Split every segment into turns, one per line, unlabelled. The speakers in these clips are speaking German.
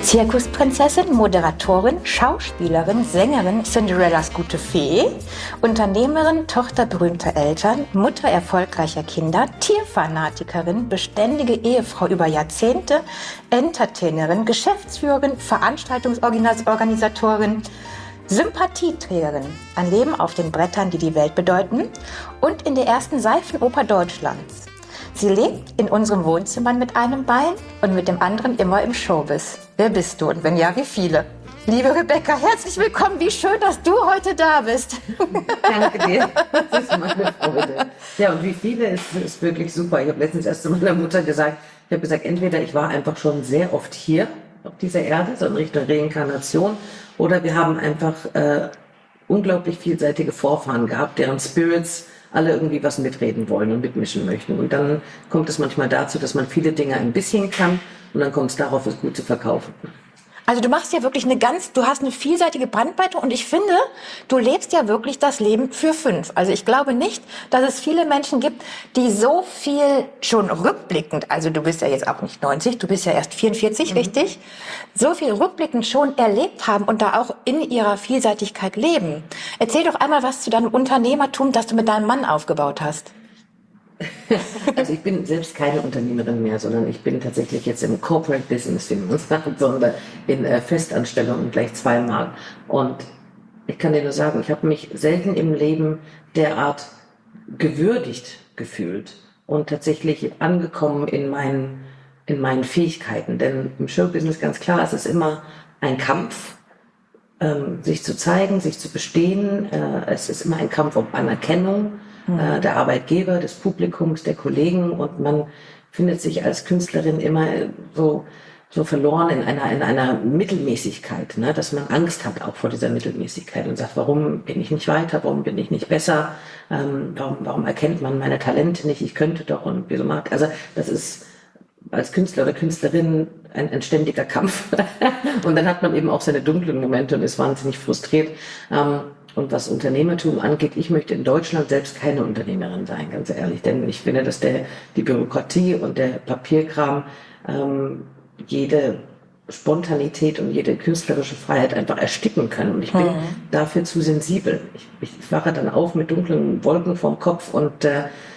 Zirkusprinzessin, Moderatorin, Schauspielerin, Sängerin, Cinderellas gute Fee, Unternehmerin, Tochter berühmter Eltern, Mutter erfolgreicher Kinder, Tierfanatikerin, beständige Ehefrau über Jahrzehnte, Entertainerin, Geschäftsführerin, Veranstaltungsorganisatorin, Sympathieträgerin, ein Leben auf den Brettern, die die Welt bedeuten und in der ersten Seifenoper Deutschlands. Sie lebt in unseren Wohnzimmern mit einem Bein und mit dem anderen immer im Showbiz. Wer bist du und wenn ja, wie viele? Liebe Rebecca, herzlich willkommen. Wie schön, dass du heute da bist.
Danke dir. Das ist meine Freude. Ja, und wie viele ist wirklich super. Ich habe letztens erst zu meiner Mutter gesagt, entweder ich war einfach schon sehr oft hier auf dieser Erde, so in Richtung Reinkarnation, oder wir haben einfach unglaublich vielseitige Vorfahren gehabt, deren Spirits alle irgendwie was mitreden wollen und mitmischen möchten. Und dann kommt es manchmal dazu, dass man viele Dinge ein bisschen kann und dann kommt es darauf, es gut zu verkaufen.
Also du machst ja wirklich du hast eine vielseitige Bandbreite und ich finde, du lebst ja wirklich das Leben für 5. Also ich glaube nicht, dass es viele Menschen gibt, die so viel schon rückblickend, also du bist ja jetzt auch nicht 90, du bist ja erst 44, richtig? So viel rückblickend schon erlebt haben und da auch in ihrer Vielseitigkeit leben. Erzähl doch einmal was zu deinem Unternehmertum, das du mit deinem Mann aufgebaut hast.
Also ich bin selbst keine Unternehmerin mehr, sondern ich bin tatsächlich jetzt im Corporate Business, wie man sagt, sondern in Festanstellung und gleich zweimal. Und ich kann dir nur sagen, ich habe mich selten im Leben derart gewürdigt gefühlt und tatsächlich angekommen in meinen Fähigkeiten. Denn im Showbusiness ganz klar, es ist immer ein Kampf, sich zu zeigen, sich zu bestehen. Es ist immer ein Kampf um Anerkennung der Arbeitgeber, des Publikums, der Kollegen, und man findet sich als Künstlerin immer so verloren in einer Mittelmäßigkeit, ne? Dass man Angst hat auch vor dieser Mittelmäßigkeit und sagt, warum bin ich nicht weiter, warum bin ich nicht besser, warum erkennt man meine Talente nicht, ich könnte doch und wieso macht, also das ist als Künstler oder Künstlerin ein ständiger Kampf und dann hat man eben auch seine dunklen Momente und ist wahnsinnig frustriert. Und was Unternehmertum angeht, ich möchte in Deutschland selbst keine Unternehmerin sein, ganz ehrlich, denn ich finde, dass die Bürokratie und der Papierkram jede Spontanität und jede künstlerische Freiheit einfach ersticken können. Und ich bin dafür zu sensibel. Ich wache dann auf mit dunklen Wolken vorm Kopf und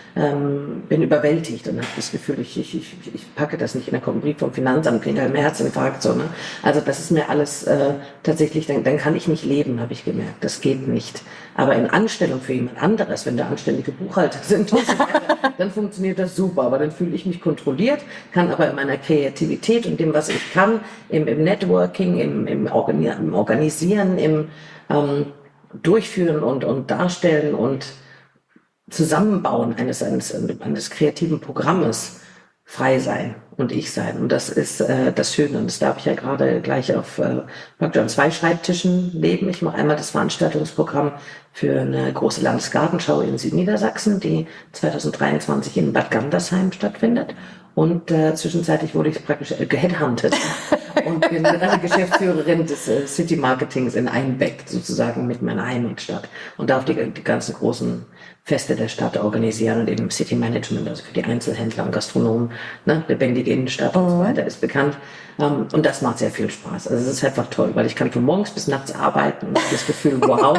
bin überwältigt und habe das Gefühl, ich packe das nicht. In der kommt ein Brief vom Finanzamt, kriege einen Herzinfarkt. So, ne? Also das ist mir alles tatsächlich, dann kann ich nicht leben, habe ich gemerkt. Das geht nicht. Aber in Anstellung für jemand anderes, wenn da anständige Buchhalter sind, dann funktioniert das super. Aber dann fühle ich mich kontrolliert, kann aber in meiner Kreativität und dem, was ich kann, im Networking, im Organisieren, im Durchführen und Darstellen und Zusammenbauen eines kreativen Programmes frei sein und ich sein. Und das ist das Schöne. Und das darf ich ja gerade gleich auf praktisch an 2 Schreibtischen leben. Ich mache einmal das Veranstaltungsprogramm für eine große Landesgartenschau in Südniedersachsen, die 2023 in Bad Gandersheim stattfindet. Und zwischenzeitlich wurde ich praktisch geheadhuntet und bin Geschäftsführerin des City Marketings in Einbeck, sozusagen mit meiner Heimatstadt, und darf die ganzen großen Feste der Stadt organisieren und eben City Management, also für die Einzelhändler und Gastronomen, ne, lebendige Innenstadt und so weiter ist bekannt. Und das macht sehr viel Spaß. Also es ist einfach toll, weil ich kann von morgens bis nachts arbeiten und das Gefühl, wow,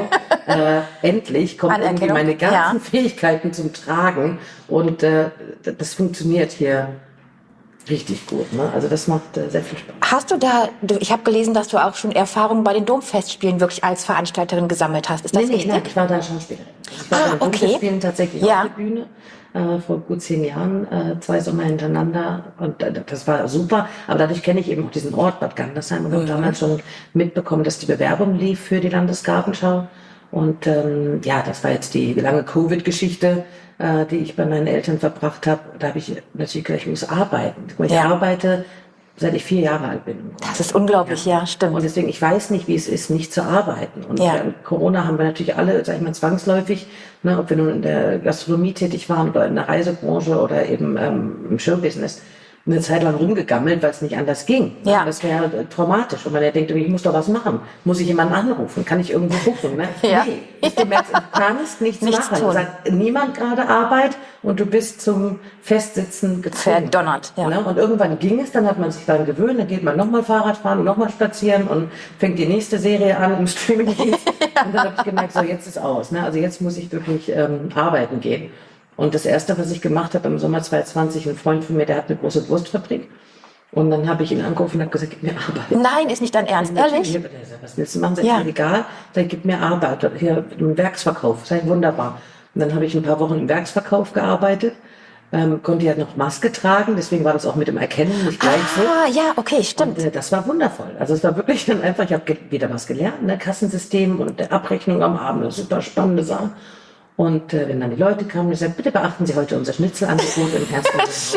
endlich kommen irgendwie meine ganzen Fähigkeiten zum Tragen und das funktioniert hier richtig gut, ne? Also das macht sehr viel Spaß.
Hast ich habe gelesen, dass du auch schon Erfahrungen bei den Domfestspielen wirklich als Veranstalterin gesammelt hast. Ist das richtig?
Nein, ich war da Schauspielerin. Ich war bei den Domfestspielen tatsächlich auf der Bühne vor gut 10 Jahren, 2 Sommer hintereinander, und das war super. Aber dadurch kenne ich eben auch diesen Ort Bad Gandersheim und habe damals schon mitbekommen, dass die Bewerbung lief für die Landesgartenschau. Und das war jetzt die lange Covid-Geschichte, die ich bei meinen Eltern verbracht habe. Da habe ich natürlich gleich, ich muss arbeiten. Ich arbeite, seit ich 4 Jahre alt bin.
Das ist unglaublich, ja, stimmt.
Und deswegen, ich weiß nicht, wie es ist, nicht zu arbeiten. Und während Corona haben wir natürlich alle, sag ich mal, zwangsläufig, ne, ob wir nun in der Gastronomie tätig waren oder in der Reisebranche oder eben im Showbusiness, eine Zeit lang rumgegammelt, weil es nicht anders ging.
Ja.
Das wäre traumatisch. Und man ja denkt, ich muss doch was machen. Muss ich jemanden anrufen? Kann ich irgendwo gucken? Ne?
Ja.
Nee, du merkst, du kannst nichts machen.
tun.
Es hat niemand gerade Arbeit und du bist zum Festsitzen gezwungen.
Verdonnert, ja.
Ne? Und irgendwann ging es, dann hat man sich daran gewöhnt, dann geht man nochmal Fahrrad fahren, nochmal spazieren und fängt die nächste Serie an im Streamingdienst. Und dann habe ich gemerkt, so jetzt ist aus. Ne? Also jetzt muss ich wirklich arbeiten gehen. Und das Erste, was ich gemacht habe im Sommer 2020, ein Freund von mir, der hat eine große Wurstfabrik. Und dann habe ich ihn angerufen und habe gesagt, gib mir Arbeit.
Nein, ist nicht dein Ernst, ehrlich?
Was willst du machen? Sag ich, mir egal. Sag ich, gib mir Arbeit. Hier im Werksverkauf. Sag ich, wunderbar. Und dann habe ich ein paar Wochen im Werksverkauf gearbeitet. Konnte ja noch Maske tragen, deswegen war das auch mit dem Erkennen nicht gleich so.
Ah, ja, okay, stimmt.
Und, das war wundervoll. Also es war wirklich dann einfach, ich habe wieder was gelernt, ne? Kassensystem und der Abrechnung am Abend, das super spannende Sache. Und wenn dann die Leute kamen, ich sagte, bitte beachten Sie heute unser Schnitzelangebot im ersten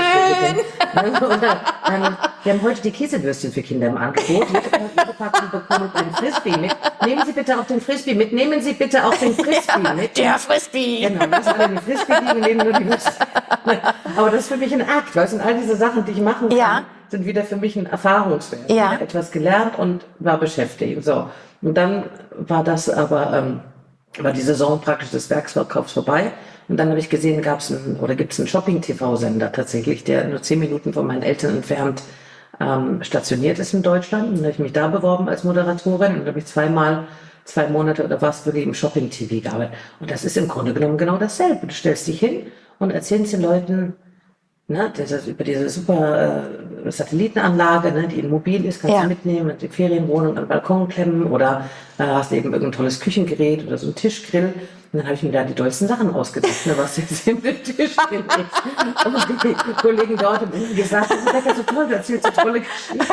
Schön. Und wir haben heute die Käsewürstchen für Kinder im Angebot. Jede Packung bekommt einen Frisbee mit. Nehmen Sie bitte auch den Frisbee mit. Nehmen Sie bitte auch den Frisbee mit.
Der Frisbee.
Genau, lassen alle den Frisbee liegen, nehmen nur die Würstchen. Aber das ist für mich ein Akt, weil es sind all diese Sachen, die ich machen kann, sind wieder für mich ein Erfahrungswert.
Ja.
Ich habe etwas gelernt und war beschäftigt. So. Und dann war das aber, war die Saison praktisch des Werksverkaufs vorbei. Und dann habe ich gesehen, gibt es einen Shopping-TV-Sender tatsächlich, der nur 10 Minuten von meinen Eltern entfernt stationiert ist in Deutschland. Und dann habe ich mich da beworben als Moderatorin. Und dann habe ich 2 Monate oder was wirklich im Shopping-TV gearbeitet. Und das ist im Grunde genommen genau dasselbe. Du stellst dich hin und erzählst den Leuten, ne, über diese super Satellitenanlage, ne, die mobil ist, kannst du mitnehmen, in die Ferienwohnung an den Balkon klemmen oder hast eben irgendein tolles Küchengerät oder so ein Tischgrill. Und dann habe ich mir da die tollsten Sachen ausgedacht, ne, was jetzt in den Tischgrill ist. Und die Kollegen dort haben irgendwie gesagt, das ist ja so toll, du erzählst so tolle Geschichten.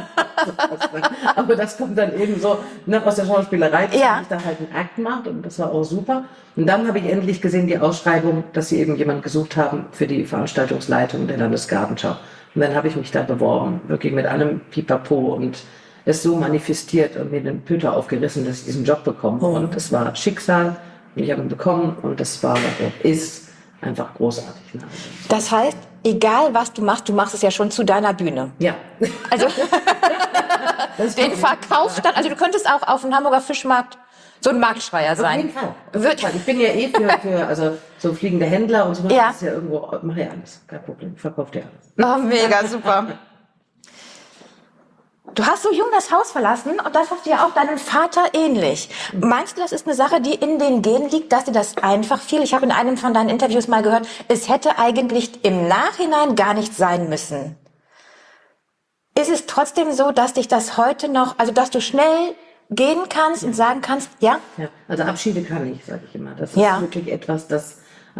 Aber das kommt dann eben so, ne, aus der Schauspielerei, dass ich da halt einen Akt macht und das war auch super. Und dann habe ich endlich gesehen die Ausschreibung, dass sie eben jemanden gesucht haben für die Veranstaltungsleitung der Landesgartenschau. Und dann habe ich mich da beworben, wirklich mit allem Pipapo und es so manifestiert und mir den Pöter aufgerissen, dass ich diesen Job bekomme. Und es war Schicksal und ich habe ihn bekommen und das ist einfach großartig. Ne?
Das heißt, egal was du machst es ja schon zu deiner Bühne.
Ja.
Also den Verkaufsstand, also du könntest auch auf dem Hamburger Fischmarkt so ein Marktschreier sein.
Auf jeden Fall. Ich bin ja für also so fliegende Händler und so, das ist ja irgendwo, mache ja alles, kein Problem, verkauft ja alles.
Oh, mega, super. Du hast so jung das Haus verlassen und das hast du ja auch deinem Vater ähnlich. Meinst du, das ist eine Sache, die in den Genen liegt, dass dir das einfach fiel? Ich habe in einem von deinen Interviews mal gehört, es hätte eigentlich im Nachhinein gar nicht sein müssen. Ist es trotzdem so, dass dich das heute noch, also dass du schnell gehen kannst und sagen kannst, ja?
Ja, also Abschiede kann ich, sage ich immer. Das ist wirklich etwas, das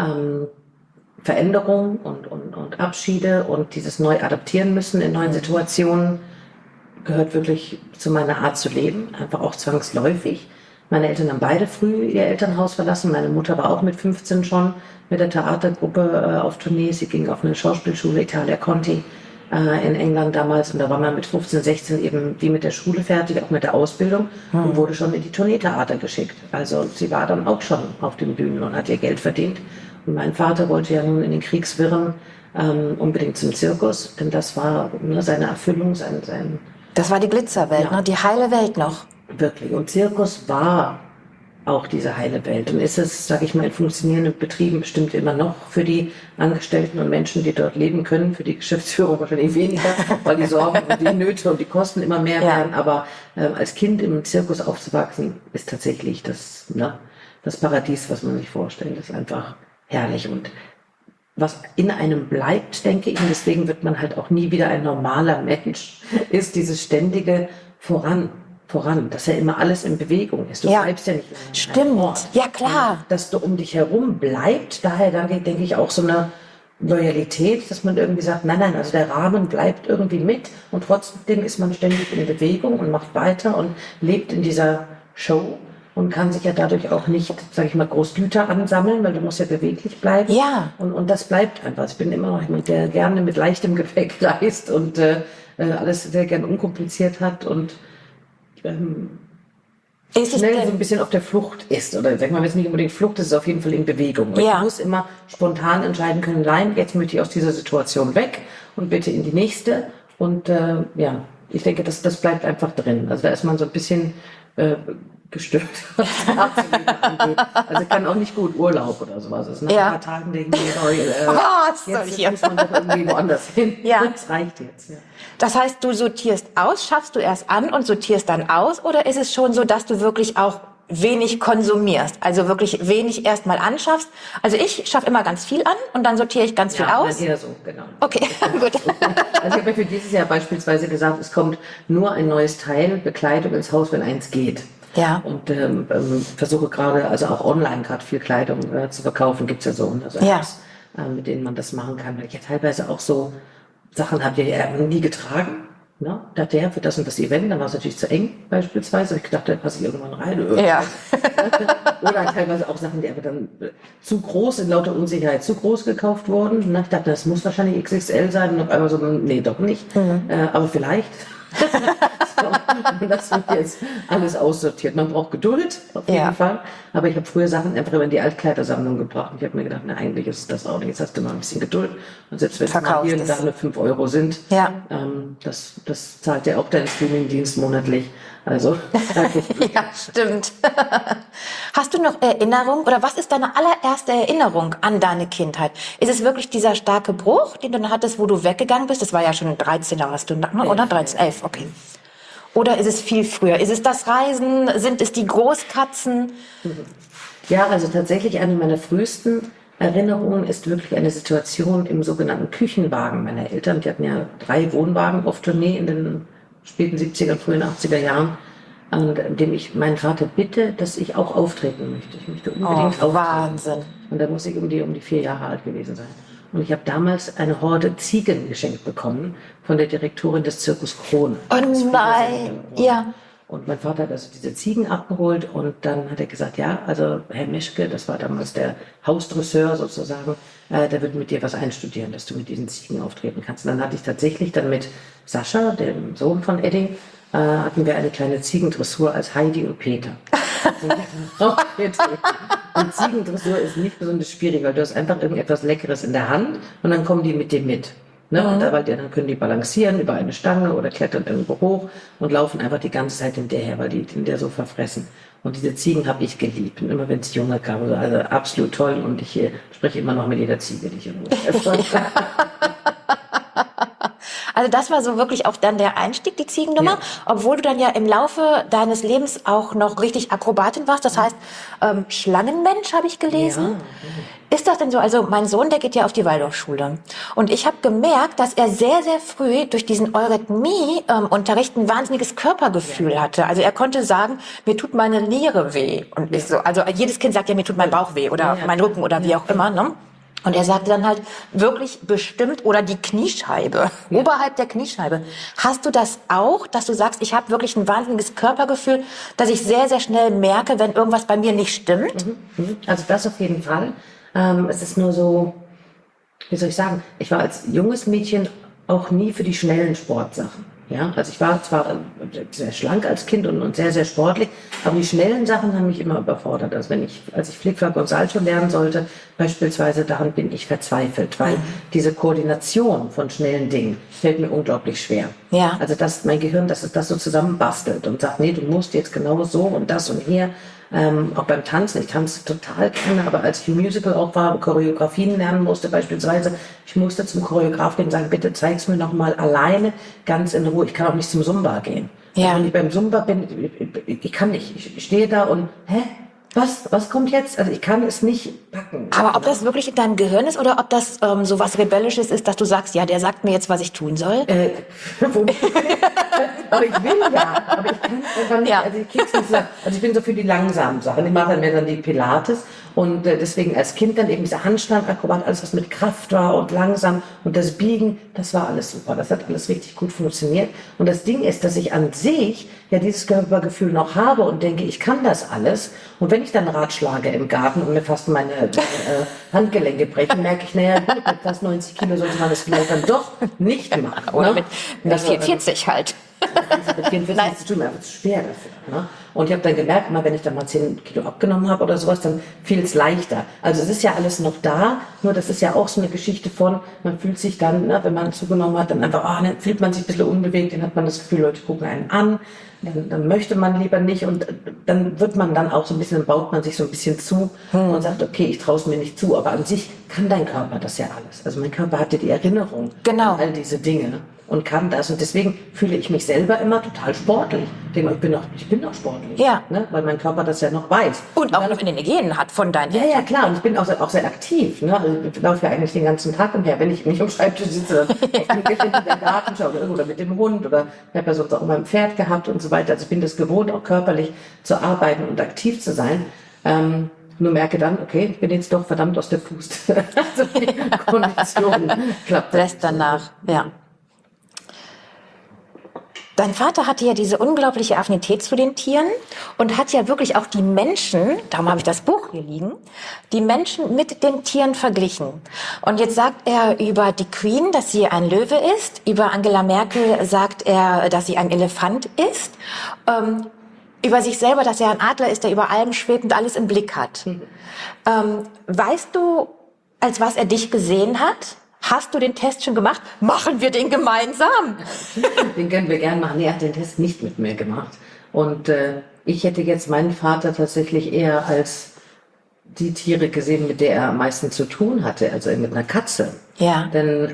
Veränderung und Abschiede und dieses neu adaptieren müssen in neuen Situationen gehört wirklich zu meiner Art zu leben, einfach auch zwangsläufig. Meine Eltern haben beide früh ihr Elternhaus verlassen. Meine Mutter war auch mit 15 schon mit der Theatergruppe auf Tournee. Sie ging auf eine Schauspielschule, Italia Conti, in England damals. Und da war man mit 15, 16 eben wie mit der Schule fertig, auch mit der Ausbildung und wurde schon in die Tourneetheater geschickt. Also sie war dann auch schon auf den Bühnen und hat ihr Geld verdient. Und mein Vater wollte ja nun in den Kriegswirren unbedingt zum Zirkus, denn das war seine Erfüllung, sein
Das war die Glitzerwelt, ne? Die heile Welt noch.
Wirklich. Und Zirkus war auch diese heile Welt. Und ist es, sage ich mal, in funktionierenden Betrieben bestimmt immer noch für die Angestellten und Menschen, die dort leben können, für die Geschäftsführung wahrscheinlich weniger, weil die Sorgen und die Nöte und die Kosten immer mehr werden. Aber als Kind im Zirkus aufzuwachsen, ist tatsächlich das Paradies, was man sich vorstellt. Das ist einfach herrlich. Und was in einem bleibt, denke ich, und deswegen wird man halt auch nie wieder ein normaler Mensch, ist dieses ständige Voran, dass ja immer alles in Bewegung ist. Du bleibst ja nicht lange.
Stimmt, ja klar.
Und dass du um dich herum bleibt, daher dann denke ich auch so eine Loyalität, dass man irgendwie sagt, nein, also der Rahmen bleibt irgendwie mit und trotzdem ist man ständig in Bewegung und macht weiter und lebt in dieser Show. Und kann sich ja dadurch auch nicht, sage ich mal, groß Güter ansammeln, weil du musst ja beweglich bleiben.
Ja.
Und das bleibt einfach. Ich bin immer noch jemand, der gerne mit leichtem Gepäck reist und alles sehr gern unkompliziert hat und schnell so ein bisschen auf der Flucht ist. Oder sag mal, wenn es nicht unbedingt Flucht ist, ist es auf jeden Fall in Bewegung. Ich muss immer spontan entscheiden können, nein, jetzt möchte ich aus dieser Situation weg und bitte in die nächste. Und ja, ich denke, das bleibt einfach drin. Also da ist man so ein bisschen gestört, was das Abzulegen angeht. Also kann auch nicht gut Urlaub oder sowas. Also nach ein paar Tagen denken wir, jetzt muss man doch irgendwie woanders hin.
Ja.
Das reicht jetzt. Ja.
Das heißt, du sortierst aus, schaffst du erst an und sortierst dann aus? Oder ist es schon so, dass du wirklich auch wenig konsumierst? Also wirklich wenig erstmal anschaffst? Also ich schaffe immer ganz viel an und dann sortiere ich ganz viel aus.
Ja, eher so, genau.
Okay, gut.
Also ich habe ja für dieses Jahr beispielsweise gesagt, es kommt nur ein neues Teil Bekleidung ins Haus, wenn eins geht.
Ja.
Und versuche gerade, also auch online gerade viel Kleidung zu verkaufen, gibt's ja so, also Apps, mit denen man das machen kann. Weil ich ja teilweise auch so Sachen habe, die er nie getragen. Ne? Dachte er für das und das Event, dann war es natürlich zu eng beispielsweise. Ich dachte, da passe ich irgendwann rein.
Ja.
Oder teilweise auch Sachen, die aber dann zu groß, in lauter Unsicherheit, zu groß gekauft wurden. Ne? Ich dachte, das muss wahrscheinlich XXL sein. Und auf einmal so, nee, doch nicht. Aber vielleicht. So, das wird jetzt alles aussortiert. Man braucht Geduld, auf jeden Fall. Aber ich habe früher Sachen einfach immer in die Altkleidersammlung gebracht. Und ich habe mir gedacht, na, eigentlich ist das auch nicht. Jetzt hast du mal ein bisschen Geduld. Und selbst wenn es mal hier und da nur 5 Euro sind, das zahlt ja auch dein Streamingdienst monatlich. Also,
ja, stimmt. Hast du noch Erinnerung oder was ist deine allererste Erinnerung an deine Kindheit? Ist es wirklich dieser starke Bruch, den du dann hattest, wo du weggegangen bist? Das war ja schon 13, da warst du, ne? Oder 13, 11, okay. Oder ist es viel früher? Ist es das Reisen? Sind es die Großkatzen?
Ja, also tatsächlich eine meiner frühesten Erinnerungen ist wirklich eine Situation im sogenannten Küchenwagen meiner Eltern. Die hatten ja 3 Wohnwagen auf Tournee in den späten 70er, frühen 80er Jahren, in dem ich meinen Vater bitte, dass ich auch auftreten möchte. Ich möchte unbedingt auftreten.
Wahnsinn.
Und da muss ich um die 4 Jahre alt gewesen sein. Und ich habe damals eine Horde Ziegen geschenkt bekommen von der Direktorin des Zirkus Krone.
Oh nein, ja.
Und mein Vater hat also diese Ziegen abgeholt und dann hat er gesagt, ja, also Herr Mischke, das war damals der Hausdresseur sozusagen, der wird mit dir was einstudieren, dass du mit diesen Ziegen auftreten kannst. Und dann hatte ich tatsächlich dann mit Sascha, dem Sohn von Edding, hatten wir eine kleine Ziegendressur als Heidi und Peter. Und Ziegendressur ist nicht besonders schwierig, weil du hast einfach irgendetwas Leckeres in der Hand und dann kommen die mit dir mit. Ne? Und dann können die balancieren über eine Stange oder klettern irgendwo hoch und laufen einfach die ganze Zeit hinterher, weil die hinterher so verfressen. Und diese Ziegen habe ich geliebt. Und immer wenn es Junge kam, also absolut toll. Und ich spreche immer noch mit jeder Ziege, die ich irgendwo
Also das war so wirklich auch dann der Einstieg, die Ziegennummer, obwohl du dann ja im Laufe deines Lebens auch noch richtig Akrobatin warst. Das heißt, Schlangenmensch habe ich gelesen.
Ja.
Ist das denn so? Also mein Sohn, der geht ja auf die Waldorfschule. Und ich habe gemerkt, dass er sehr, sehr früh durch diesen Eurythmie-Unterricht ein wahnsinniges Körpergefühl hatte. Also er konnte sagen, mir tut meine Niere weh. Und ich so, also jedes Kind sagt ja, mir tut mein Bauch weh oder mein Rücken oder wie auch immer, ne? Und er sagte dann halt wirklich bestimmt oder die Kniescheibe, oberhalb der Kniescheibe. Hast du das auch, dass du sagst, ich habe wirklich ein wahnsinniges Körpergefühl, dass ich sehr, sehr schnell merke, wenn irgendwas bei mir nicht stimmt?
Also das auf jeden Fall. Es ist nur so, wie soll ich sagen, ich war als junges Mädchen auch nie für die schnellen Sportsachen. Ja, also ich war zwar sehr schlank als Kind und sehr, sehr sportlich, aber die schnellen Sachen haben mich immer überfordert. Also als ich Flickflack und Salto lernen sollte, beispielsweise, daran bin ich verzweifelt, weil diese Koordination von schnellen Dingen fällt mir unglaublich schwer.
Ja.
Also mein Gehirn, das so zusammenbastelt und sagt, nee, du musst jetzt genau so und das und hier. Auch beim Tanzen, ich tanze total gerne, aber als ich im Musical auch war, Choreografien lernen musste beispielsweise, ich musste zum Choreograf gehen und sagen, bitte zeig's mir noch mal alleine, ganz in Ruhe, ich kann auch nicht zum Zumba gehen.
Ja.
Also wenn ich beim Zumba bin, ich kann nicht, ich stehe da und, was kommt jetzt? Also ich kann es nicht packen.
Aber ob das wirklich in deinem Gehirn ist oder ob das so was Rebellisches ist, dass du sagst, ja, der sagt mir jetzt, was ich tun soll?
Aber ich will ja, aber ich kann einfach nicht, also ich krieg's nicht so, also ich bin so für die langsamen Sachen, ich mache dann die Pilates und deswegen als Kind dann eben dieser Handstandakrobat, alles was mit Kraft war und langsam und das Biegen, das war alles super, das hat alles richtig gut funktioniert und das Ding ist, dass ich an sich ja dieses Körpergefühl noch habe und denke, ich kann das alles und wenn ich dann Rad schlage im Garten und mir fast meine Handgelenke brechen, merke ich, naja gut, mit fast 90 Kilo sollte man das vielleicht dann doch nicht machen.
Oder
ne?
mit 440 halt.
Mit 44 nichts zu tun, einfach zu schwer dafür. Ne? Und ich habe dann gemerkt, immer wenn ich dann mal 10 Kilo abgenommen habe oder sowas, dann fiel es leichter. Also es ist ja alles noch da, nur das ist ja auch so eine Geschichte von, man fühlt sich dann, ne, wenn man zugenommen hat, dann einfach, dann fühlt man sich ein bisschen unbewegt, dann hat man das Gefühl, Leute gucken einen an, dann möchte man lieber nicht und dann wird man dann auch so ein bisschen, dann baut man sich so ein bisschen zu und sagt, okay, ich traue es mir nicht zu, aber an sich kann dein Körper das ja alles. Also mein Körper hat ja die Erinnerung an all diese Dinge und kann das. Und deswegen fühle ich mich selber immer total sportlich. Ich denke, ich bin auch sportlich.
Ja.
Ne? Weil mein Körper das ja noch weiß.
Und auch noch in den Genen hat von deinen
Eltern. Ja, klar. Und ich bin auch sehr aktiv. Ne? Also ich laufe ja eigentlich den ganzen Tag umher. Wenn ich nicht am Schreibtisch sitze, dann auf in den Garten schaue oder mit dem Hund oder ich habe ja sonst auch immer ein Pferd gehabt und so weiter. Also ich bin das gewohnt, auch körperlich zu arbeiten und aktiv zu sein. Nur merke dann, okay, ich bin jetzt doch verdammt aus der Puste. Also die Kondition klappt.
Lässt danach, ja. Dein Vater hatte ja diese unglaubliche Affinität zu den Tieren und hat ja wirklich auch die Menschen, darum habe ich das Buch hier liegen, die Menschen mit den Tieren verglichen. Und jetzt sagt er über die Queen, dass sie ein Löwe ist, über Angela Merkel sagt er, dass sie ein Elefant ist, über sich selber, dass er ein Adler ist, der über allem schwebt und alles im Blick hat. Weißt du, als was er dich gesehen hat? Hast du den Test schon gemacht? Machen wir den gemeinsam?
Den können wir gern machen. Er hat den Test nicht mit mir gemacht. Und ich hätte jetzt meinen Vater tatsächlich eher als die Tiere gesehen, mit der er am meisten zu tun hatte, also mit einer Katze.
Ja.
Denn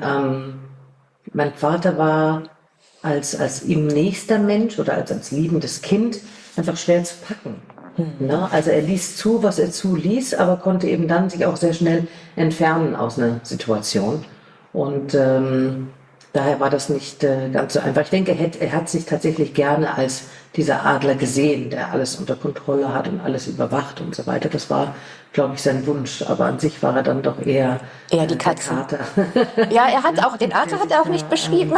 mein Vater war als ihm nächster Mensch oder als liebendes Kind einfach schwer zu packen. Ne? Also er ließ zu, was er zuließ, aber konnte eben dann sich auch sehr schnell entfernen aus einer Situation. Und daher war das nicht ganz so einfach. Ich denke, er hat sich tatsächlich gerne als dieser Adler gesehen, der alles unter Kontrolle hat und alles überwacht und so weiter. Das war, glaube ich, sein Wunsch. Aber an sich war er dann doch eher
die Katze. Ja, er hat auch, den Adler hat er auch nicht beschrieben.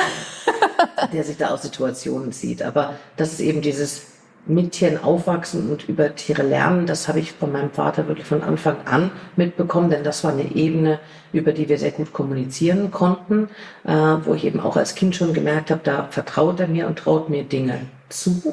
Der sich da aus Situationen zieht. Aber das ist eben dieses mit Tieren aufwachsen und über Tiere lernen, das habe ich von meinem Vater wirklich von Anfang an mitbekommen, denn das war eine Ebene, über die wir sehr gut kommunizieren konnten, wo ich eben auch als Kind schon gemerkt habe, da vertraut er mir und traut mir Dinge zu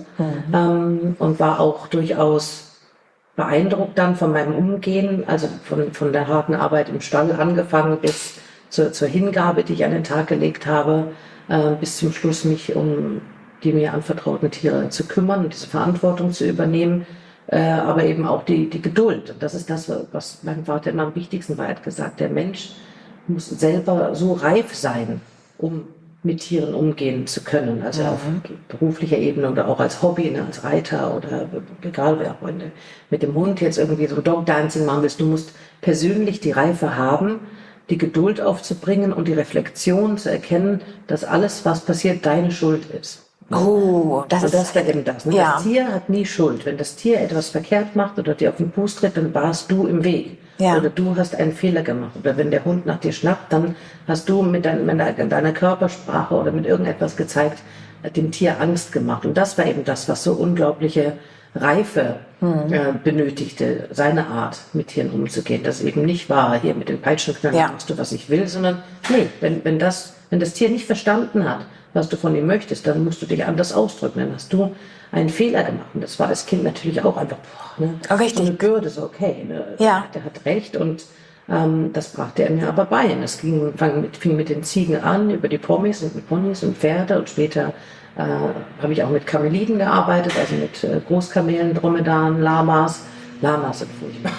und war auch durchaus beeindruckt dann von meinem Umgehen, also von der harten Arbeit im Stall angefangen bis zur Hingabe, die ich an den Tag gelegt habe, bis zum Schluss mich um die mir anvertrauten Tiere zu kümmern und diese Verantwortung zu übernehmen, aber eben auch die Geduld. Und das ist das, was mein Vater immer am wichtigsten war. Er hat gesagt, der Mensch muss selber so reif sein, um mit Tieren umgehen zu können. Also auf beruflicher Ebene oder auch als Hobby, ne, als Reiter oder egal wer, wenn du mit dem Hund jetzt irgendwie so Dog-Dancing machen willst. Du musst persönlich die Reife haben, die Geduld aufzubringen und die Reflexion zu erkennen, dass alles, was passiert, deine Schuld ist.
Oh,
das war eben das. Ne?
Ja.
Das Tier hat nie Schuld. Wenn das Tier etwas verkehrt macht oder dir auf den Fuß tritt, dann warst du im Weg.
Ja.
Oder du hast einen Fehler gemacht. Oder wenn der Hund nach dir schnappt, dann hast du mit deiner Körpersprache oder mit irgendetwas gezeigt, dem Tier Angst gemacht. Und das war eben das, was so unglaubliche Reife benötigte, seine Art, mit Tieren umzugehen. Das eben nicht war, hier mit den Peitschenknöpfen machst du, was ich will, sondern nee, wenn das Tier nicht verstanden hat, was du von ihm möchtest, dann musst du dich anders ausdrücken. Dann hast du einen Fehler gemacht. Und das war als Kind natürlich auch einfach,
Richtig.
so eine Bürde, so okay, ne?
Ja.
Der hat recht und das brachte er mir aber bei. Und es fing mit den Ziegen an, über die Ponys und Pferde und später habe ich auch mit Kameliden gearbeitet, also mit Großkamelen, Dromedaren, Lamas. Lamas sind furchtbar.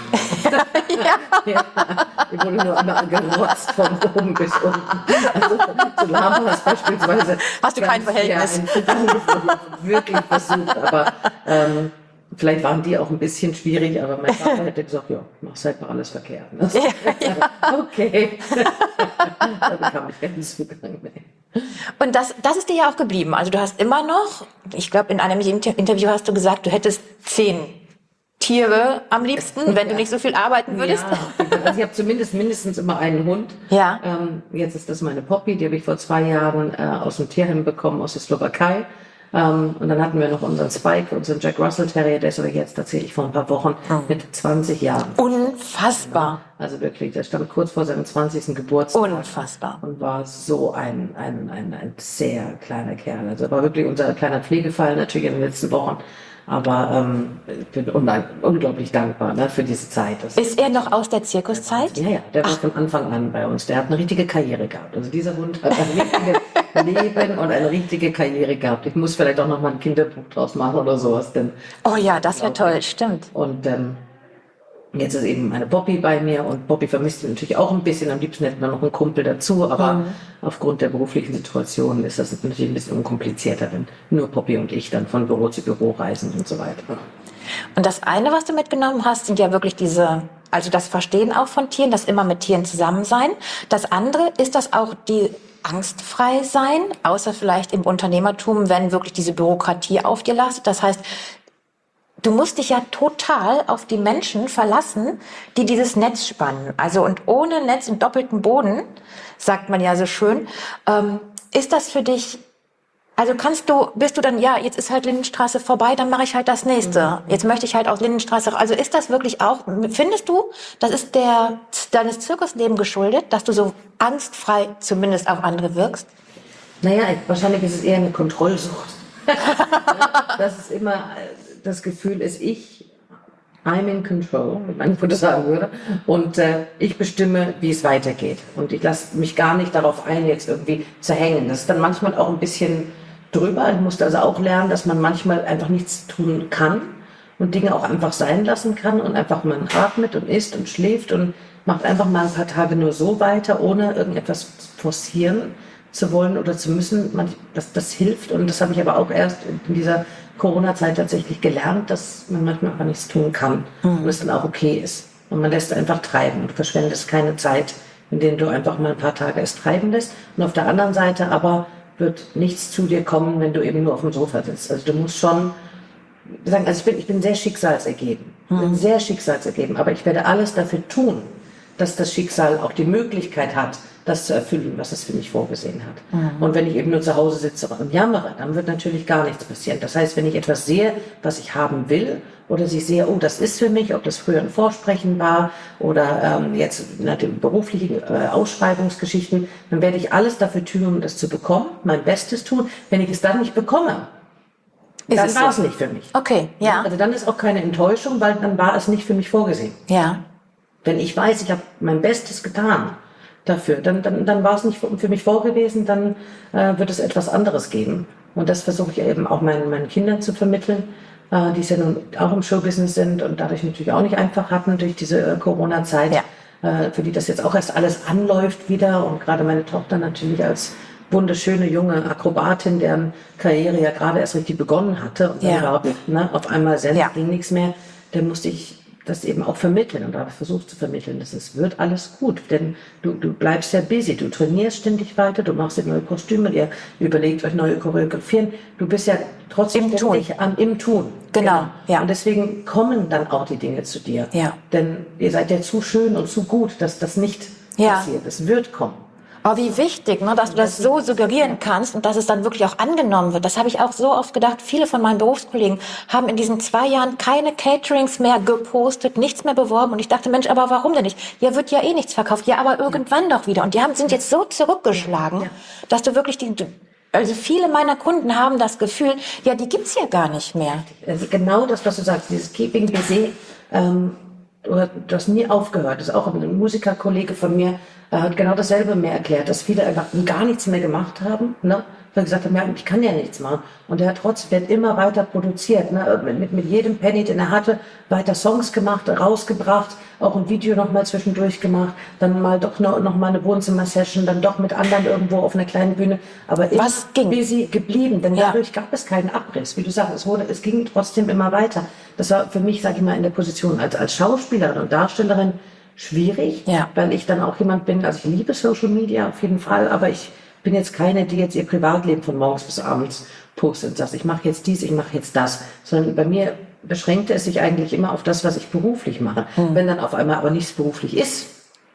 Ja. Die wurden nur immer gerotzt von oben bis unten. Also zu Lamas beispielsweise.
Hast du kein Verhältnis?
Ja, wirklich versucht, aber vielleicht waren die auch ein bisschen schwierig, aber mein Vater hätte gesagt, ja, machst halt mal alles verkehrt. Ne? Ja. Okay. Da bekam ich keinen Zugang mehr.
Und das ist dir ja auch geblieben. Also du hast immer noch, ich glaube in einem Interview hast du gesagt, du hättest 10 Tiere am liebsten, wenn du nicht so viel arbeiten würdest.
Ja, also ich habe mindestens immer einen Hund.
Ja.
Jetzt ist das meine Poppy, die habe ich vor 2 Jahren aus dem Tierheim bekommen, aus der Slowakei. Und dann hatten wir noch unseren Spike, unseren Jack Russell Terrier, der ist aber jetzt tatsächlich vor ein paar Wochen mit 20 Jahren.
Unfassbar.
Also wirklich, der stand kurz vor seinem 20. Geburtstag.
Unfassbar.
Und war so ein sehr kleiner Kerl. Also war wirklich unser kleiner Pflegefall natürlich in den letzten Wochen. Aber ich bin unglaublich dankbar, ne, für diese Zeit.
Ist er noch aus der Zirkuszeit?
Ja, der war von Anfang an bei uns. Der hat eine richtige Karriere gehabt. Also dieser Hund hat ein richtiges Leben und eine richtige Karriere gehabt. Ich muss vielleicht auch noch mal ein Kinderbuch draus machen oder sowas. Denn,
oh ja, das wäre toll, stimmt.
Und jetzt ist eben meine Bobby bei mir und Bobby vermisst ihn natürlich auch ein bisschen. Am liebsten hätten wir noch einen Kumpel dazu, aber aufgrund der beruflichen Situation ist das natürlich ein bisschen unkomplizierter, wenn nur Bobby und ich dann von Büro zu Büro reisen und so weiter.
Und das eine, was du mitgenommen hast, sind ja wirklich also das Verstehen auch von Tieren, das immer mit Tieren zusammen sein. Das andere, ist das auch die angstfrei sein, außer vielleicht im Unternehmertum, wenn wirklich diese Bürokratie auf dir lastet. Das heißt, du musst dich ja total auf die Menschen verlassen, die dieses Netz spannen. Also und ohne Netz und doppelten Boden, sagt man ja so schön, ist das für dich, also bist du dann, ja, jetzt ist halt Lindenstraße vorbei, dann mache ich halt das nächste. Jetzt möchte ich halt aus Lindenstraße, also ist das wirklich auch, findest du, das ist deines Zirkuslebens geschuldet, dass du so angstfrei zumindest auf andere wirkst?
Naja, wahrscheinlich ist es eher eine Kontrollsucht. Das ist immer das Gefühl ist, I'm in control, wie mein Bruder sagen würde, und ich bestimme, wie es weitergeht. Und ich lasse mich gar nicht darauf ein, jetzt irgendwie zu hängen. Das ist dann manchmal auch ein bisschen drüber. Ich musste also auch lernen, dass man manchmal einfach nichts tun kann und Dinge auch einfach sein lassen kann und einfach man atmet und isst und schläft und macht einfach mal ein paar Tage nur so weiter, ohne irgendetwas forcieren zu wollen oder zu müssen. Das hilft, und das habe ich aber auch erst in dieser Corona-Zeit tatsächlich gelernt, dass man manchmal einfach nichts tun kann und es dann auch okay ist. Und man lässt einfach treiben und verschwendest keine Zeit, in denen du einfach mal ein paar Tage es treiben lässt. Und auf der anderen Seite aber wird nichts zu dir kommen, wenn du eben nur auf dem Sofa sitzt. Also du musst schon sagen, also ich bin sehr schicksalsergeben. Bin sehr schicksalsergeben, aber ich werde alles dafür tun, dass das Schicksal auch die Möglichkeit hat, das zu erfüllen, was es für mich vorgesehen hat. Und wenn ich eben nur zu Hause sitze und jammere, dann wird natürlich gar nichts passieren. Das heißt, wenn ich etwas sehe, was ich haben will, oder ich sehe, oh, das ist für mich, ob das früher ein Vorsprechen war oder jetzt nach den beruflichen Ausschreibungsgeschichten, dann werde ich alles dafür tun, um das zu bekommen, mein Bestes tun. Wenn ich es dann nicht bekomme, dann war es nicht für mich.
Okay, ja.
Also dann ist auch keine Enttäuschung, weil dann war es nicht für mich vorgesehen.
Ja.
Wenn ich weiß, ich habe mein Bestes getan dafür, dann war es nicht für mich vorgewesen, dann wird es etwas anderes geben. Und das versuche ich eben auch meinen Kindern zu vermitteln, die es ja nun auch im Showbusiness sind und dadurch natürlich auch nicht einfach hatten durch diese Corona-Zeit, für die das jetzt auch erst alles anläuft wieder. Und gerade meine Tochter natürlich als wunderschöne junge Akrobatin, deren Karriere ja gerade erst richtig begonnen hatte und dann überhaupt, auf einmal ging nichts mehr, dann musste ich das eben auch vermitteln und habe versucht zu vermitteln, dass es wird alles gut, denn du bleibst ja busy, du trainierst ständig weiter, du machst neue Kostüme, ihr überlegt euch neue Choreografien, du bist ja trotzdem im Tun.
Genau. Ja.
Und deswegen kommen dann auch die Dinge zu dir, denn ihr seid ja zu schön und zu gut, dass das nicht passiert, es wird kommen.
Oh, wie wichtig, ne, dass du das so suggerieren kannst und dass es dann wirklich auch angenommen wird. Das habe ich auch so oft gedacht. Viele von meinen Berufskollegen haben in diesen 2 Jahren keine Caterings mehr gepostet, nichts mehr beworben. Und ich dachte, Mensch, aber warum denn nicht? Ja, wird ja eh nichts verkauft. Ja, aber irgendwann doch wieder. Und die sind jetzt so zurückgeschlagen, dass du wirklich also viele meiner Kunden haben das Gefühl, ja, die gibt's ja gar nicht mehr.
Also genau das, was du sagst, dieses Keeping Busy, du hast nie aufgehört. Das ist auch ein Musikerkollege von mir, hat genau dasselbe mir erklärt, dass viele einfach gar nichts mehr gemacht haben, ne? Weil gesagt haben, ja, ich kann ja nichts machen. Und er hat trotzdem immer weiter produziert, ne? Mit jedem Penny, den er hatte, weiter Songs gemacht, rausgebracht, auch ein Video noch mal zwischendurch gemacht, dann mal doch noch mal eine Wohnzimmer-Session, dann doch mit anderen irgendwo auf einer kleinen Bühne, aber immer busy geblieben, denn dadurch gab es keinen Abriss. Wie du sagst, es ging trotzdem immer weiter. Das war für mich, sag ich mal, in der Position als Schauspielerin und Darstellerin schwierig, weil ich dann auch jemand bin, also ich liebe Social Media auf jeden Fall, aber ich bin jetzt keine, die jetzt ihr Privatleben von morgens bis abends postet und sagt, ich mache jetzt dies, ich mache jetzt das, sondern bei mir beschränkte es sich eigentlich immer auf das, was ich beruflich mache. Wenn dann auf einmal aber nichts beruflich ist,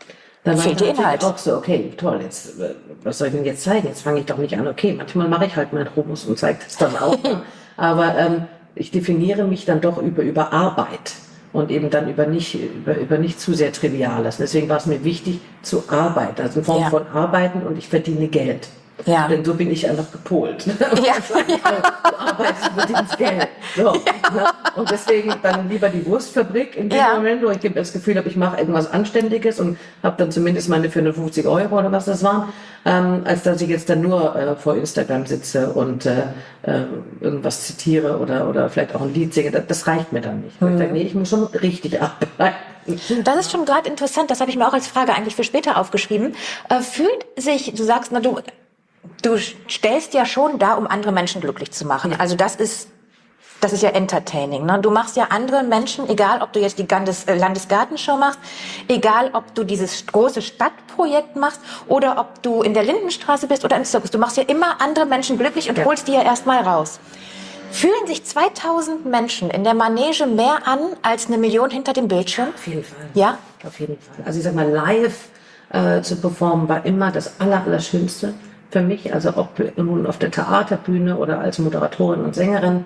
dann war
Fehlt der
natürlich
Inhalt.
auch so, okay, toll, jetzt, was soll ich denn jetzt zeigen? Jetzt fange ich doch nicht an. Okay, manchmal mache ich halt meinen Rubus und zeige das dann auch. Aber ich definiere mich dann doch über Arbeit und eben dann über nicht zu sehr Triviales. Deswegen war es mir wichtig zu arbeiten, also in Form
Ja.
von Arbeiten, und ich verdiene Geld.
Ja.
Denn so bin ich einfach gepolt.
Ja.
Du arbeitest, du verdienst Geld. So, ne? Und deswegen dann lieber die Wurstfabrik in dem
Ja.
Moment, wo ich das Gefühl habe, ich mache irgendwas Anständiges und habe dann zumindest meine 450 Euro oder was das waren, als dass ich jetzt dann nur vor Instagram sitze und irgendwas zitiere oder vielleicht auch ein Lied singe. Das reicht mir dann nicht. Ich sage, nee, ich muss schon richtig arbeiten.
Das ist schon gerade interessant, das habe ich mir auch als Frage eigentlich für später aufgeschrieben. Fühlt sich, du sagst, du stellst ja schon da, um andere Menschen glücklich zu machen. Also das ist ja entertaining. Ne? Du machst ja andere Menschen, egal ob du jetzt die Landesgartenshow machst, egal ob du dieses große Stadtprojekt machst oder ob du in der Lindenstraße bist oder im Zirkus. Du machst ja immer andere Menschen glücklich und holst die ja erstmal raus. Fühlen sich 2000 Menschen in der Manege mehr an als 1 Million hinter dem Bildschirm?
Auf jeden Fall.
Ja?
Auf jeden Fall. Also ich sag mal, live zu performen war immer das Allerschönste für mich. Also ob nun auf der Theaterbühne oder als Moderatorin und Sängerin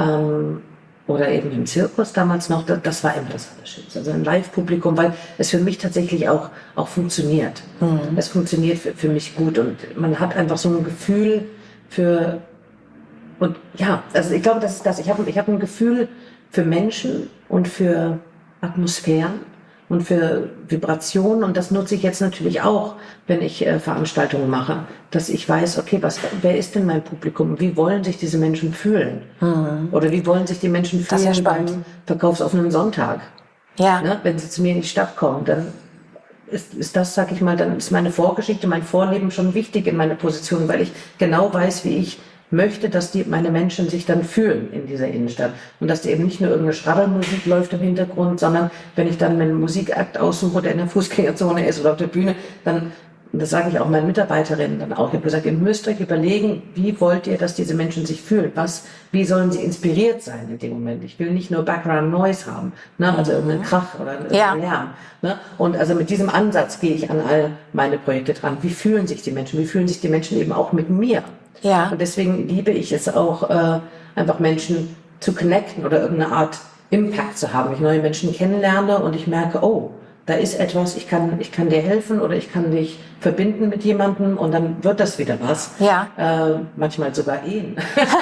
oder eben im Zirkus damals noch, das war immer das Allerschönste. Also ein Live-Publikum, weil es für mich tatsächlich auch funktioniert. Es funktioniert für mich gut und man hat einfach so ein Gefühl für. Und ja, also ich glaube, das ist das. Ich habe ein Gefühl für Menschen und für Atmosphären und für Vibrationen. Und das nutze ich jetzt natürlich auch, wenn ich Veranstaltungen mache, dass ich weiß, okay, wer ist denn mein Publikum? Wie wollen sich diese Menschen fühlen? Oder wie wollen sich die Menschen
Das ist ja
fühlen
spannend.
beim verkaufsoffenen Sonntag?
Ja.
Ne? Wenn sie zu mir in die Stadt kommen, dann ist das, sag ich mal, dann ist meine Vorgeschichte, mein Vorleben schon wichtig in meiner Position, weil ich genau weiß, wie ich möchte, dass meine Menschen sich dann fühlen in dieser Innenstadt. Und dass eben nicht nur irgendeine Schraddelmusik läuft im Hintergrund, sondern wenn ich dann einen Musikakt aussuche, der in der Fußgängerzone ist oder auf der Bühne, dann, und das sage ich auch meinen Mitarbeiterinnen dann auch, ich habe gesagt, ihr müsst euch überlegen, wie wollt ihr, dass diese Menschen sich fühlen? Wie sollen sie inspiriert sein in dem Moment? Ich will nicht nur Background Noise haben, ne? Also irgendeinen Krach oder einen Lärm. Ne? Und also mit diesem Ansatz gehe ich an all meine Projekte dran. Wie fühlen sich die Menschen? Wie fühlen sich die Menschen eben auch mit mir?
Ja.
Und deswegen liebe ich es auch, einfach Menschen zu connecten oder irgendeine Art Impact zu haben. Ich neue Menschen kennenlerne und ich merke, oh, da ist etwas, ich kann dir helfen oder ich kann dich verbinden mit jemandem und dann wird das wieder was.
Ja.
Manchmal sogar Ehen.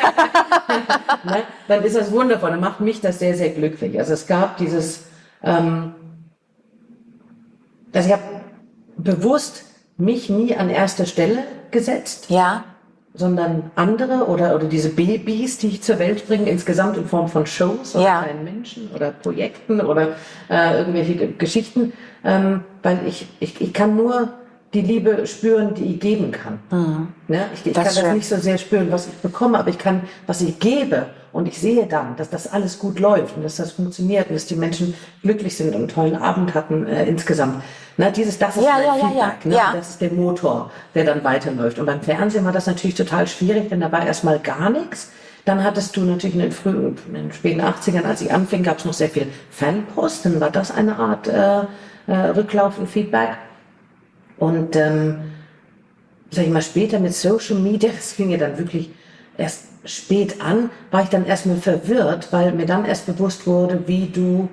Ne? Dann ist das wundervoll, dann macht mich das sehr, sehr glücklich. Also es gab dieses, also ich habe bewusst mich nie an erster Stelle gesetzt.
Ja.
Sondern andere oder diese Babys, die ich zur Welt bringe, insgesamt in Form von Shows oder kleinen Menschen oder Projekten oder irgendwelche Geschichten, weil ich kann nur die Liebe spüren, die ich geben kann. Ne? Ich kann das nicht so sehr spüren, was ich bekomme, aber ich kann, was ich gebe. Und ich sehe dann, dass das alles gut läuft und dass das funktioniert und dass die Menschen glücklich sind und einen tollen Abend hatten insgesamt. Na, das ist mein Feedback. Ne? Das ist der Motor, der dann weiterläuft. Und beim Fernsehen war das natürlich total schwierig, denn da war erstmal gar nichts. Dann hattest du natürlich in den späten 80ern, als ich anfing, gab es noch sehr viel Fanpost. Dann war das eine Art Rücklauf und Feedback. Und sag ich mal, später mit Social Media, das fing ja dann wirklich erst spät an, war ich dann erstmal verwirrt, weil mir dann erst bewusst wurde, wie du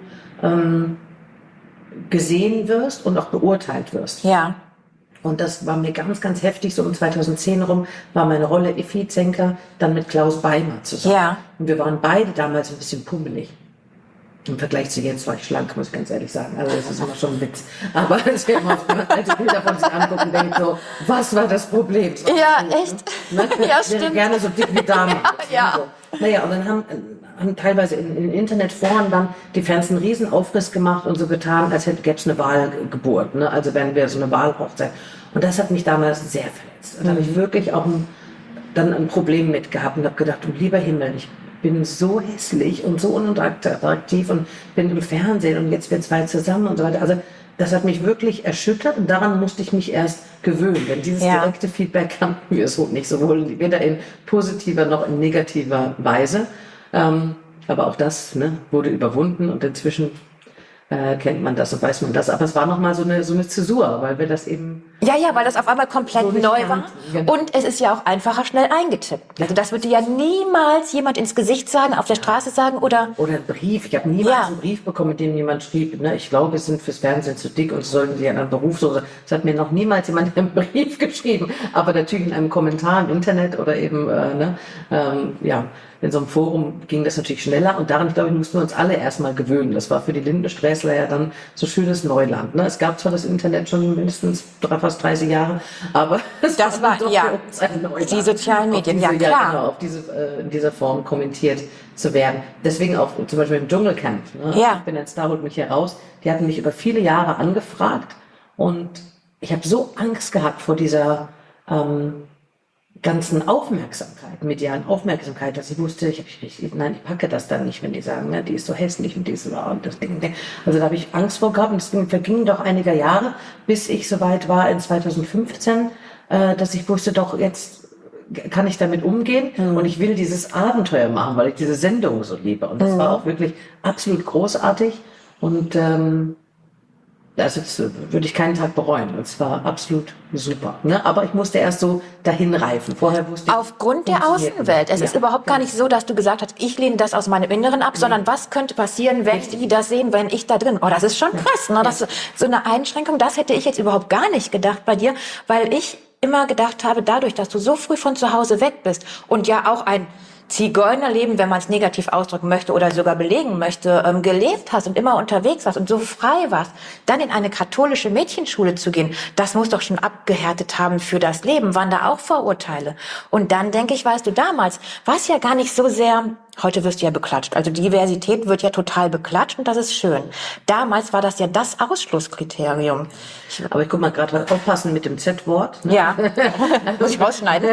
gesehen wirst und auch beurteilt wirst.
Ja.
Und das war mir ganz, ganz heftig. So um 2010 rum war meine Rolle Effi Zenker dann mit Klaus Beimer zusammen.
Ja.
Und wir waren beide damals ein bisschen pummelig. Im Vergleich zu jetzt war ich schlank, muss ich ganz ehrlich sagen. Also das ist immer schon ein Witz. Aber es wäre mal alte Bilder von sich angucken und denken so, was war das Problem?
Ja, echt?
Ne?
Ja,
ich wäre
stimmt.
gerne so dick wie damals.
Ja.
So. Naja, und dann haben teilweise in Internetforen dann die Fans einen riesen Aufriss gemacht und so getan, als gäbe es eine Wahlgeburt. Ne? Also wären wir so eine Wahlhochzeit. Und das hat mich damals sehr verletzt. Und da habe ich wirklich auch dann ein Problem mit gehabt und habe gedacht, du lieber Himmel, ich bin so hässlich und so unattraktiv und bin im Fernsehen und jetzt wir zwei zusammen und so weiter. Also das hat mich wirklich erschüttert und daran musste ich mich erst gewöhnen. Denn dieses direkte Feedback kannten wir so nicht, sowohl weder in positiver noch in negativer Weise. Aber auch das wurde überwunden und inzwischen kennt man das und weiß man das. Aber es war nochmal so eine Zäsur, weil wir das eben...
Ja, weil das auf einmal komplett
so
neu war.
kannten. Genau.
Und es ist ja auch einfacher schnell eingetippt. Also das würde ja niemals jemand ins Gesicht sagen, auf der Straße sagen oder...
Oder ein Brief. Ich habe niemals einen Brief bekommen, mit dem jemand schrieb, ne, ich glaube, wir sind fürs Fernsehen zu dick und sollten Sie einen Beruf so. Es hat mir noch niemals jemand einen Brief geschrieben. Aber natürlich in einem Kommentar im Internet oder eben, in so einem Forum ging das natürlich schneller. Und daran, glaube ich, mussten wir uns alle erstmal gewöhnen. Das war für die Lindensträßler ja dann so schönes Neuland. Ne? Es gab zwar das Internet schon mindestens fast 30 Jahre, aber
das war
doch für uns ein Neuland.
Die sozialen Medien, ja klar.
Genau, auf in dieser Form kommentiert zu werden. Deswegen auch zum Beispiel im Dschungelcamp. Ne?
Ja.
Ich bin ein Star, holt mich hier raus. Die hatten mich über viele Jahre angefragt und ich habe so Angst gehabt vor dieser ganzen Aufmerksamkeit, medialen Aufmerksamkeit, dass ich wusste, ich packe das dann nicht, wenn die sagen, ne, die ist so hässlich und die ist so und das Ding. Also da habe ich Angst vor gehabt und es vergingen doch einige Jahre, bis ich soweit war in 2015, dass ich wusste, doch jetzt kann ich damit umgehen und ich will dieses Abenteuer machen, weil ich diese Sendung so liebe. Und das war auch wirklich absolut großartig und also das würde ich keinen Tag bereuen. Es war absolut super. Ne? Aber ich musste erst so dahin reifen. Vorher wusste ich...
Aufgrund der Außenwelt. Es ist überhaupt gar nicht so, dass du gesagt hast, ich lehne das aus meinem Inneren ab, sondern was könnte passieren, wenn die das sehen, wenn ich da drin... Oh, das ist schon krass. Ne? Das, so eine Einschränkung, das hätte ich jetzt überhaupt gar nicht gedacht bei dir, weil ich immer gedacht habe, dadurch, dass du so früh von zu Hause weg bist und ja auch ein Zigeunerleben, wenn man es negativ ausdrücken möchte oder sogar belegen möchte, gelebt hast und immer unterwegs warst und so frei warst, dann in eine katholische Mädchenschule zu gehen, das muss doch schon abgehärtet haben für das Leben. Waren da auch Vorurteile? Und dann denke ich, weißt du, damals war es ja gar nicht so sehr, heute wirst du ja beklatscht. Also Diversität wird ja total beklatscht und das ist schön. Damals war das ja das Ausschlusskriterium.
Aber ich guck mal gerade, aufpassen mit dem Z-Wort. Ne?
Ja, muss ich rausschneiden.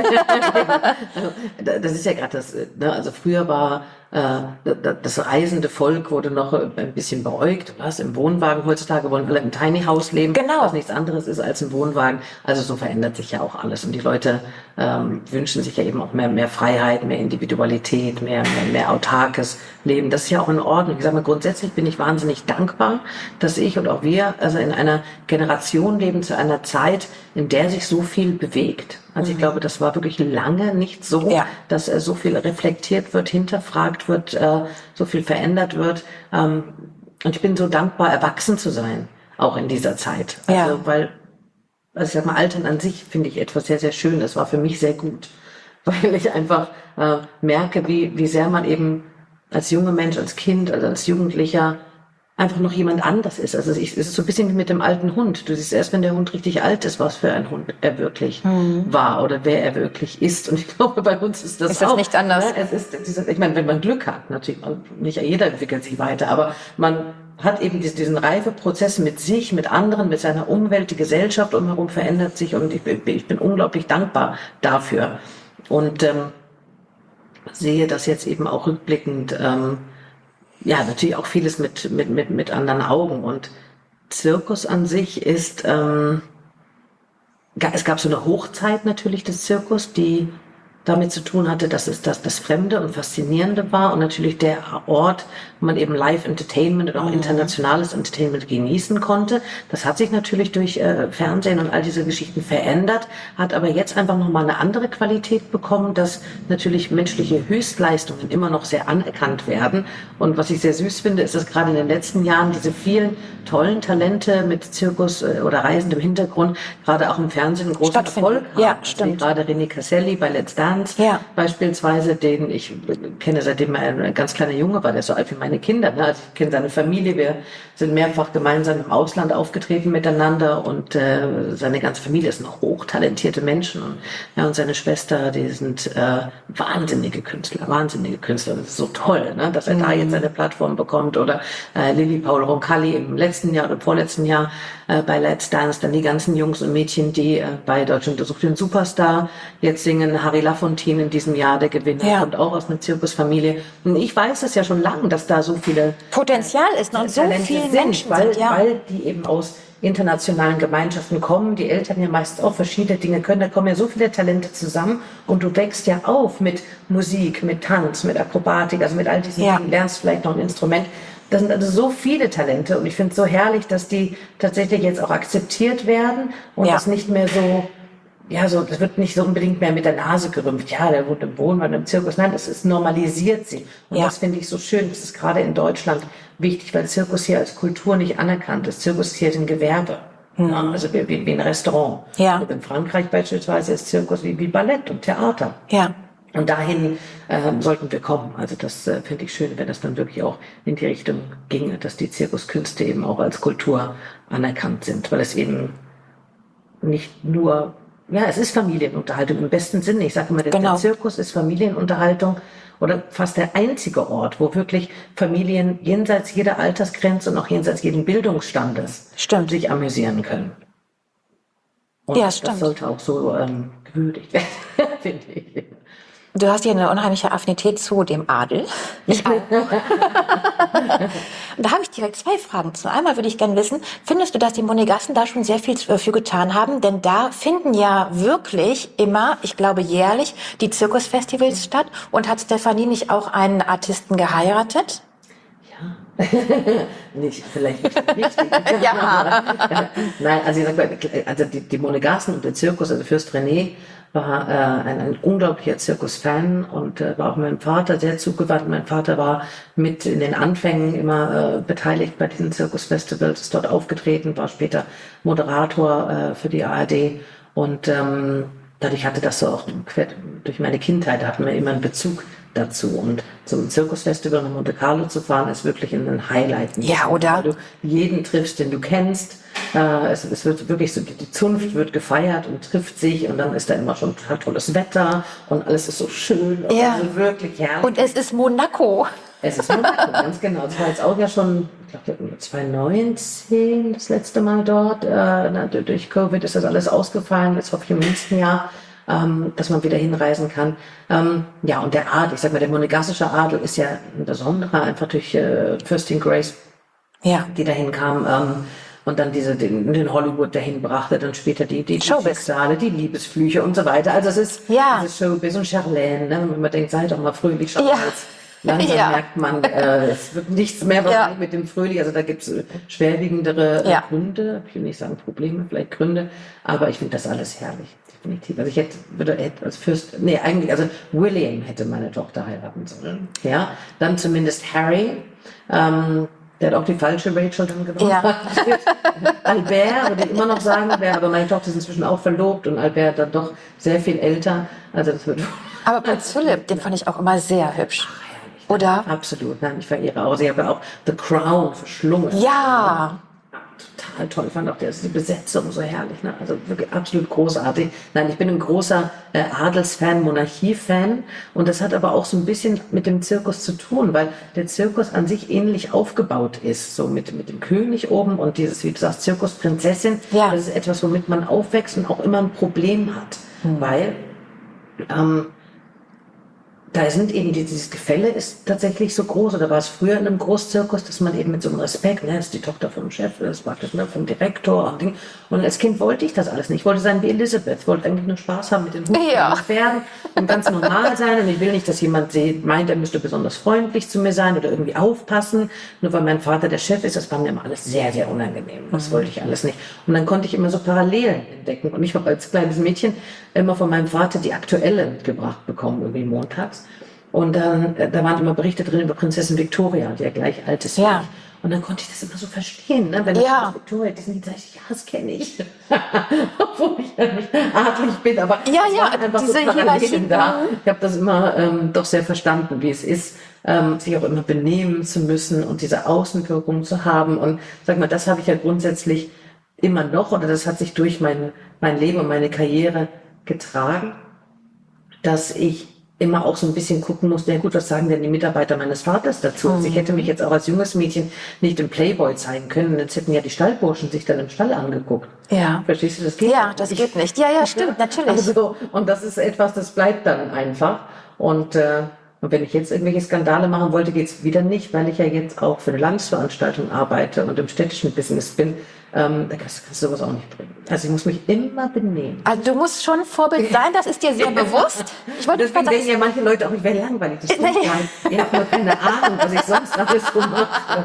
Das ist ja gerade das, ne? Also früher war das reisende Volk wurde noch ein bisschen beäugt. Was? Im Wohnwagen? Heutzutage wollen alle im Tiny House leben,
genau.
Was nichts anderes ist als im Wohnwagen. Also so verändert sich ja auch alles. Und die Leute wünschen sich ja eben auch mehr Freiheit, mehr Individualität, mehr autarkes Leben. Das ist ja auch in Ordnung. Ich sage mal, grundsätzlich bin ich wahnsinnig dankbar, dass ich und auch wir also in einer Generation leben, zu einer Zeit, in der sich so viel bewegt. Also ich glaube, das war wirklich lange nicht so, dass so viel reflektiert wird, hinterfragt wird, so viel verändert wird. Und ich bin so dankbar, erwachsen zu sein, auch in dieser Zeit. Also, weil, also ich sag mal, Altern an sich finde ich etwas sehr, sehr schön. Das war für mich sehr gut, weil ich einfach merke, wie sehr man eben als junger Mensch, als Kind, also als Jugendlicher einfach noch jemand anders ist. Also es ist so ein bisschen wie mit dem alten Hund. Du siehst erst, wenn der Hund richtig alt ist, was für ein Hund er wirklich war oder wer er wirklich ist. Und ich glaube, bei uns ist das auch.
Nicht anders.
Ne? Es ist ich meine, wenn man Glück hat, natürlich, nicht jeder entwickelt sich weiter, aber man hat eben diesen Reifeprozess mit sich, mit anderen, mit seiner Umwelt, die Gesellschaft umherum verändert sich und ich bin unglaublich dankbar dafür. Und sehe das jetzt eben auch rückblickend, natürlich auch vieles mit anderen Augen. Und Zirkus an sich ist, es gab so eine Hochzeit natürlich des Zirkus, die damit zu tun hatte, dass es das Fremde und Faszinierende war und natürlich der Ort, wo man eben Live-Entertainment und auch internationales Entertainment genießen konnte. Das hat sich natürlich durch Fernsehen und all diese Geschichten verändert, hat aber jetzt einfach nochmal eine andere Qualität bekommen, dass natürlich menschliche Höchstleistungen immer noch sehr anerkannt werden. Und was ich sehr süß finde, ist, dass gerade in den letzten Jahren diese vielen tollen Talente mit Zirkus oder reisendem Hintergrund gerade auch im Fernsehen einen großen Erfolg haben.
Ja, stimmt.
Also gerade René Casselli bei Let's Dance beispielsweise, den ich kenne, seitdem er ein ganz kleiner Junge war, der ist so alt wie meine Kinder. Ne? Also ich kenne seine Familie, wir sind mehrfach gemeinsam im Ausland aufgetreten miteinander und seine ganze Familie sind auch hochtalentierte Menschen und seine Schwester, die sind wahnsinnige Künstler. Das ist so toll, ne? Dass er da jetzt eine Plattform bekommt oder Lilly Paul Roncalli im letzten Jahr oder vorletzten Jahr bei Let's Dance, dann die ganzen Jungs und Mädchen, die bei Deutschland sucht den Superstar jetzt singen, Harry Lafontaine in diesem Jahr, der Gewinner, kommt auch aus einer Zirkusfamilie. Und ich weiß es ja schon lange, dass da so viele
Potenzial ist und so viele Menschen
weil die eben aus internationalen Gemeinschaften kommen, die Eltern ja meist auch verschiedene Dinge können, da kommen ja so viele Talente zusammen und du wächst ja auf mit Musik, mit Tanz, mit Akrobatik, also mit all diesen Dingen, lernst vielleicht noch ein Instrument. Das sind also so viele Talente und ich finde es so herrlich, dass die tatsächlich jetzt auch akzeptiert werden und das nicht mehr so, das wird nicht so unbedingt mehr mit der Nase gerümpft. Ja, der wohnt im Wohnwagen, im Zirkus. Nein, es normalisiert sie. Und das finde ich so schön. Das ist gerade in Deutschland wichtig, weil Zirkus hier als Kultur nicht anerkannt ist. Zirkus ist hier ein Gewerbe. Ja, also wie ein Restaurant. Ja. Und in Frankreich beispielsweise ist Zirkus wie Ballett und Theater. Ja. Und dahin sollten wir kommen. Also das finde ich schön, wenn das dann wirklich auch in die Richtung ginge, dass die Zirkuskünste eben auch als Kultur anerkannt sind. Weil es eben nicht nur, es ist Familienunterhaltung im besten Sinne. Ich sage immer, der Zirkus ist Familienunterhaltung oder fast der einzige Ort, wo wirklich Familien jenseits jeder Altersgrenze und auch jenseits jeden Bildungsstandes sich amüsieren können. Und das sollte auch so gewürdigt werden, finde ich.
Du hast ja eine unheimliche Affinität zu dem Adel. Ich auch. Und da habe ich direkt 2 Fragen zu. Einmal würde ich gerne wissen, findest du, dass die Monegassen da schon sehr viel für getan haben? Denn da finden ja wirklich immer, ich glaube jährlich, die Zirkusfestivals statt. Und hat Stefanie nicht auch einen Artisten geheiratet?
Vielleicht nicht. Nein, also ich sag mal, also die Monegassen und der Zirkus, also Fürst René war ein unglaublicher Zirkusfan und war auch meinem Vater sehr zugewandt. Mein Vater war mit in den Anfängen immer beteiligt bei diesen Zirkusfestivals, ist dort aufgetreten, war später Moderator für die ARD und dadurch hatte das so auch durch meine Kindheit, da hatten wir immer einen Bezug dazu. Und zum Zirkusfestival nach Monte Carlo zu fahren, ist wirklich ein Highlight.
Ja, oder?
Weil du jeden triffst, den du kennst. Es wird wirklich so, die Zunft wird gefeiert und trifft sich und dann ist da immer schon total tolles Wetter und alles ist so schön. Also wirklich herrlich.
Und es ist Monaco.
Es ist Monaco, ganz genau. Das war jetzt auch ja schon, ich glaube, 2019 das letzte Mal dort. Durch Covid ist das alles ausgefallen. Jetzt hoffe ich im nächsten Jahr, dass man wieder hinreisen kann. Und der Adel, ich sag mal, der monegassische Adel ist ja ein besonderer, einfach durch Fürstin Grace, die dahin kam. Und dann den Hollywood dahin brachte, dann später die Schicksale, die Liebesflüche und so weiter. Also es ist Showbiz und Charlene, ne? Wenn man denkt, sei doch mal fröhlich, langsam merkt man, es wird nichts mehr mit dem Fröhlich. Also da gibt's schwerwiegendere Gründe, ich will nicht sagen Probleme, vielleicht Gründe, aber ich finde das alles herrlich, definitiv. Also ich hätte als Fürst, also William hätte meine Tochter heiraten sollen. Ja, dann zumindest Harry, der hat auch die falsche Rachel dann genommen. Albert, würde ich immer noch sagen, aber meine Tochter ist inzwischen auch verlobt und Albert dann doch sehr viel älter. Also das wird.
Aber Prinz Philipp, den fand ich auch immer sehr hübsch. Oder?
Absolut, nein, ich verehre auch. Ich habe auch The Crown verschlungen.
Ja.
Total toll, fand auch die Besetzung so herrlich, ne? Also wirklich absolut großartig. Nein, ich bin ein großer Adelsfan, Monarchiefan und das hat aber auch so ein bisschen mit dem Zirkus zu tun, weil der Zirkus an sich ähnlich aufgebaut ist, so mit dem König oben und dieses, wie du sagst, Zirkusprinzessin. Das ist etwas, womit man aufwächst und auch immer ein Problem hat, weil da sind eben dieses Gefälle ist tatsächlich so groß, oder war es früher in einem Großzirkus, dass man eben mit so einem Respekt, das ist die Tochter vom Chef, das war das, vom Direktor und als Kind wollte ich das alles nicht. Ich wollte sein wie Elizabeth, wollte eigentlich nur Spaß haben mit den Hufen und den Pferden und ganz normal sein und ich will nicht, dass jemand meint, er müsste besonders freundlich zu mir sein oder irgendwie aufpassen, nur weil mein Vater der Chef ist, das war mir immer alles sehr, sehr unangenehm. Das wollte ich alles nicht. Und dann konnte ich immer so Parallelen entdecken und ich habe als kleines Mädchen immer von meinem Vater die Aktuelle mitgebracht bekommen, irgendwie montags. Und dann, da waren immer Berichte drin über Prinzessin Victoria, die ja gleich alt ist. Ja. Und dann konnte ich das immer so verstehen, ne? Wenn ich Victoria, die sind, sag ich, das kenne ich. Obwohl ich ja nicht adlig bin, aber es waren einfach diese so Parallelen da. Ich habe das immer doch sehr verstanden, wie es ist, sich auch immer benehmen zu müssen und diese Außenwirkung zu haben. Und sag mal, das habe ich ja grundsätzlich immer noch, oder das hat sich durch mein Leben und meine Karriere getragen, dass ich immer auch so ein bisschen gucken musste, ja gut, was sagen denn die Mitarbeiter meines Vaters dazu? Also ich hätte mich jetzt auch als junges Mädchen nicht im Playboy zeigen können, jetzt hätten ja die Stallburschen sich dann im Stall angeguckt. Ja. Verstehst du, das geht nicht.
Das geht nicht. Ja, stimmt, natürlich.
Also, und das ist etwas, das bleibt dann einfach. Und Und wenn ich jetzt irgendwelche Skandale machen wollte, geht's wieder nicht, weil ich ja jetzt auch für eine Landesveranstaltung arbeite und im städtischen Business bin. Da kannst du sowas auch nicht bringen. Also ich muss mich immer benehmen.
Also du musst schon Vorbild sein, das ist dir sehr bewusst. Ich wollte
Deswegen denken ja manche Leute auch, ich wäre langweilig. Das stimmt gar nicht. Ihr habt nur keine Ahnung, was ich sonst alles so mache.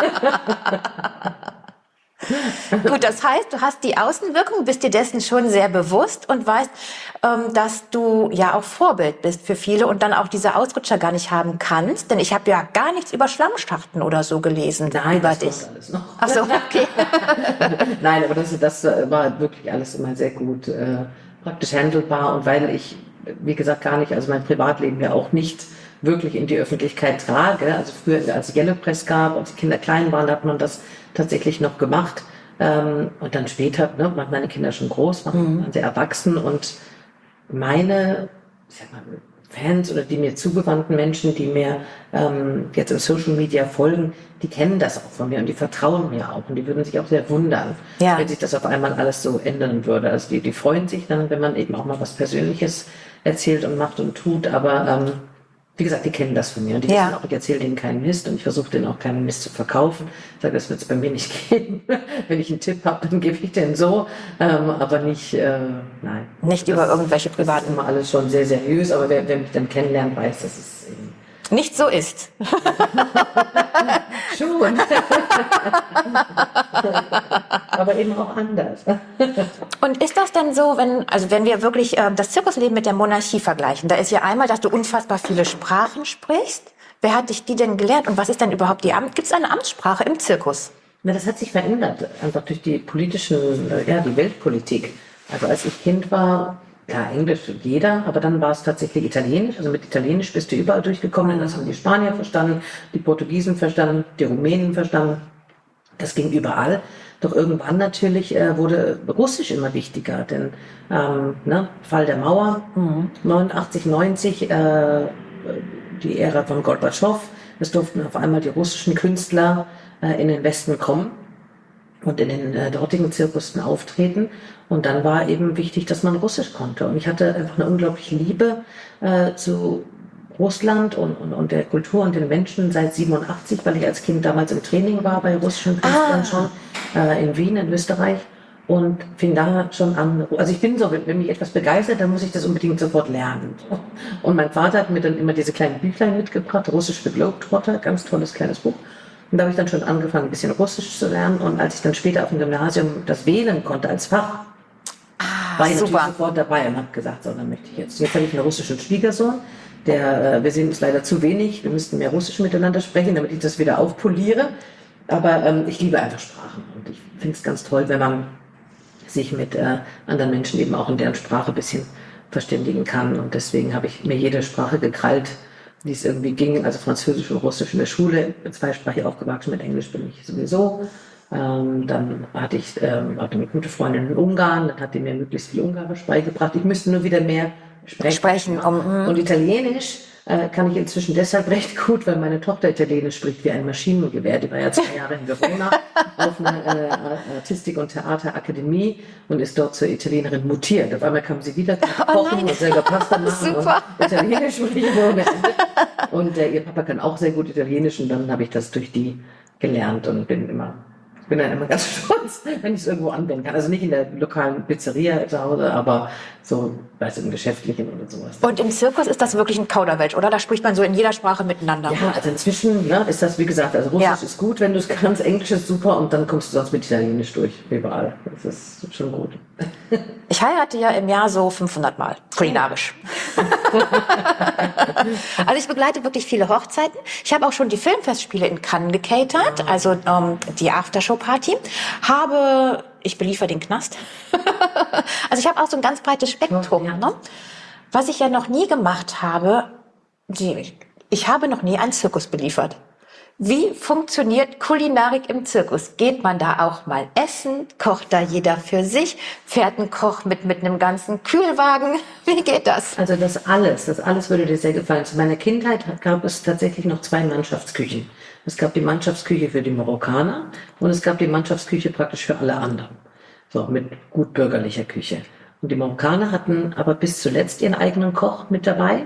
Gut, das heißt, du hast die Außenwirkung, bist dir dessen schon sehr bewusst und weißt, dass du ja auch Vorbild bist für viele und dann auch diese Ausrutscher gar nicht haben kannst. Denn ich habe ja gar nichts über Schlammschachten oder so gelesen.
Nein,
über
das
dich.
kommt alles noch.
Ach so, okay.
Nein, aber das war wirklich alles immer sehr gut praktisch handelbar. Und weil ich, wie gesagt, gar nicht, also mein Privatleben ja auch nicht wirklich in die Öffentlichkeit trage. Also früher, als es Yellow Press gab, als die Kinder klein waren, hat man das tatsächlich noch gemacht. Und dann später, ne, waren meine Kinder schon groß, waren sie erwachsen und meine, ich sag mal, Fans oder die mir zugewandten Menschen, die mir jetzt im Social Media folgen, die kennen das auch von mir und die vertrauen mir auch und die würden sich auch sehr wundern, wenn sich das auf einmal alles so ändern würde. Also die freuen sich dann, wenn man eben auch mal was Persönliches erzählt und macht und tut, aber wie gesagt, die kennen das von mir und die wissen auch, ich erzähle denen keinen Mist und ich versuche denen auch keinen Mist zu verkaufen. Ich sage, das wird es bei mir nicht geben. Wenn ich einen Tipp habe, dann gebe ich den so, aber nicht, nein.
Nicht über irgendwelche privaten.
Das ist immer alles schon sehr seriös, aber wer mich dann kennenlernt, weiß, dass es eben
nicht so ist.
schon. Aber eben auch anders.
Und ist das denn so, wenn wir wirklich das Zirkusleben mit der Monarchie vergleichen, da ist ja einmal, dass du unfassbar viele Sprachen sprichst. Wer hat dich die denn gelernt und was ist denn überhaupt gibt es eine Amtssprache im Zirkus?
Na, das hat sich verändert, einfach durch die die Weltpolitik. Also als ich Kind war, klar, Englisch jeder, aber dann war es tatsächlich Italienisch. Also mit Italienisch bist du überall durchgekommen. Das haben die Spanier verstanden, die Portugiesen verstanden, die Rumänen verstanden. Das ging überall. Doch irgendwann natürlich wurde Russisch immer wichtiger, denn Fall der Mauer, 89, 90, die Ära von Gorbatschow, es durften auf einmal die russischen Künstler in den Westen kommen und in den dortigen Zirkussen auftreten. Und dann war eben wichtig, dass man Russisch konnte. Und ich hatte einfach eine unglaubliche Liebe zu Russland und der Kultur und den Menschen seit 87, weil ich als Kind damals im Training war bei russischen Künstlern schon in Wien, in Österreich. Und fing da schon an, also ich bin so, wenn mich etwas begeistert, dann muss ich das unbedingt sofort lernen. Und mein Vater hat mir dann immer diese kleinen Büchlein mitgebracht, Russisch für Globetrotter, ganz tolles kleines Buch. Und da habe ich dann schon angefangen, ein bisschen Russisch zu lernen. Und als ich dann später auf dem Gymnasium das wählen konnte als Fach, war ich natürlich sofort dabei und habe gesagt, so, dann möchte ich jetzt. Jetzt habe ich einen russischen Schwiegersohn, wir sehen uns leider zu wenig, wir müssten mehr Russisch miteinander sprechen, damit ich das wieder aufpoliere. Aber ich liebe einfach Sprachen und ich finde es ganz toll, wenn man sich mit anderen Menschen eben auch in deren Sprache ein bisschen verständigen kann. Und deswegen habe ich mir jede Sprache gekrallt, die es irgendwie ging. Also Französisch und Russisch in der Schule, zweisprachig aufgewachsen, mit Englisch bin ich sowieso. Dann hatte eine gute Freundin in Ungarn, dann hat die mir möglichst viel Ungarisch beigebracht. Ich müsste nur wieder mehr sprechen. Und Italienisch kann ich inzwischen deshalb recht gut, weil meine Tochter Italienisch spricht wie ein Maschinengewehr. Die war ja 2 Jahre in Verona auf einer Artistik- und Theaterakademie und ist dort zur Italienerin mutiert. Auf einmal kam sie wieder kochen und selber Pasta machen und Italienisch sprechen ohne Ende. Und ihr Papa kann auch sehr gut Italienisch und dann habe ich das durch die gelernt und bin dann immer ganz stolz, wenn ich es irgendwo anwenden kann. Also nicht in der lokalen Pizzeria zu Hause, aber so, weißt du, im Geschäftlichen oder sowas.
Und im Zirkus ist das wirklich ein Kauderwelsch, oder? Da spricht man so in jeder Sprache miteinander.
Ja, also inzwischen ist das, wie gesagt, also Russisch ist gut, wenn du es kannst, Englisch ist super und dann kommst du sonst mit Italienisch durch, überall. Das ist schon gut.
Ich heirate ja im Jahr so 500 Mal, kulinarisch. Also ich begleite wirklich viele Hochzeiten. Ich habe auch schon die Filmfestspiele in Cannes gecatert, also die Aftershow-Party. Ich beliefer den Knast. Also ich habe auch so ein ganz breites Spektrum. Ne? Was ich ja noch nie gemacht habe, ich habe noch nie einen Zirkus beliefert. Wie funktioniert Kulinarik im Zirkus? Geht man da auch mal essen? Kocht da jeder für sich? Fährt ein Koch mit einem ganzen Kühlwagen? Wie geht das?
Also das alles würde dir sehr gefallen. Zu meiner Kindheit gab es tatsächlich noch 2 Mannschaftsküchen. Es gab die Mannschaftsküche für die Marokkaner und es gab die Mannschaftsküche praktisch für alle anderen. So, mit gut bürgerlicher Küche. Und die Marokkaner hatten aber bis zuletzt ihren eigenen Koch mit dabei.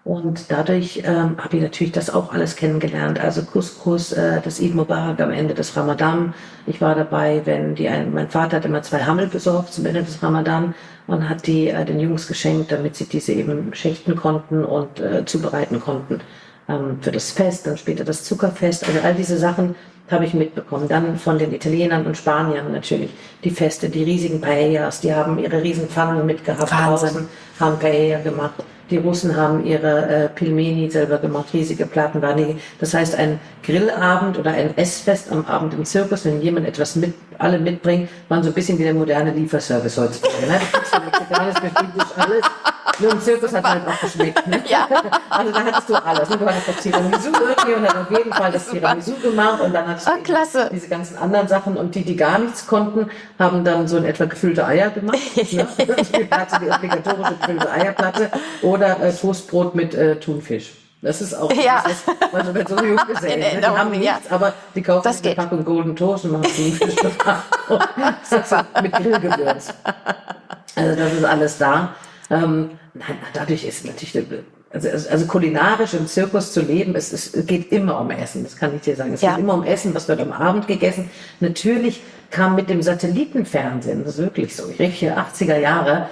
Und dadurch habe ich natürlich das auch alles kennengelernt. Also Couscous, das Eid Mubarak am Ende des Ramadan. Ich war dabei, wenn mein Vater hat immer 2 Hammel besorgt zum Ende des Ramadan und hat die den Jungs geschenkt, damit sie diese eben schächten konnten und zubereiten konnten für das Fest, dann später das Zuckerfest. Also all diese Sachen habe ich mitbekommen. Dann von den Italienern und Spaniern natürlich die Feste, die riesigen Paellas, die haben ihre riesen Pfannen mitgehabt draußen, haben Paella gemacht. Die Russen haben ihre Pilmeni selber gemacht, riesige Platten waren die. Das heißt, ein Grillabend oder ein Essfest am Abend im Zirkus, wenn jemand etwas alle mitbringt, waren so ein bisschen wie der moderne Lieferservice heutzutage. Ne? Du kriegst ja mexikanisch, mexikanisch, alles. Nur im Zirkus hat halt auch geschmeckt. Ne? Ja. Also da hattest du alles. Du hattest das Tiramisu irgendwie und hat auf jeden Fall das Tiramisu gemacht und dann hattest du diese ganzen anderen Sachen und die gar nichts konnten, haben dann so in etwa gefüllte Eier gemacht. Ne? Die obligatorische gefüllte Eierplatte oder Toastbrot mit Thunfisch. Das ist auch also mit so Junggesellen. Ne? Die haben nichts, aber die kaufen eine Packung Golden Toast und machen Thunfisch mit Grillgewürz. Also das ist alles da. Dadurch ist natürlich, also kulinarisch im Zirkus zu leben, es geht immer um Essen, das kann ich dir sagen. Es geht immer um Essen, was wird am Abend gegessen. Natürlich kam mit dem Satellitenfernsehen, das ist wirklich so, richtige 80er Jahre,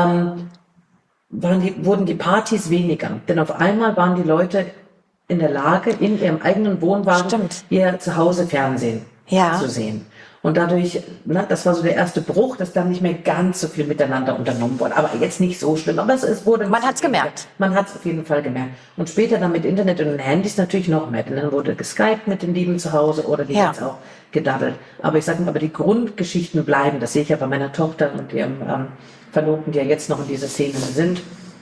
wurden die Partys weniger. Denn auf einmal waren die Leute in der Lage, in ihrem eigenen Wohnwagen ihr Zuhause Fernsehen zu sehen. Und dadurch, das war so der erste Bruch, dass dann nicht mehr ganz so viel miteinander unternommen wurde. Aber jetzt nicht so schlimm. Aber es wurde.
Man hat's gemerkt.
Man hat's auf jeden Fall gemerkt. Und später dann mit Internet und Handys natürlich noch mehr. Und dann wurde geskypt mit den Lieben zu Hause oder die jetzt auch gedaddelt. Aber ich sage mal, aber die Grundgeschichten bleiben. Das sehe ich ja bei meiner Tochter und ihrem Verlobten, die ja jetzt noch in dieser Szene sind.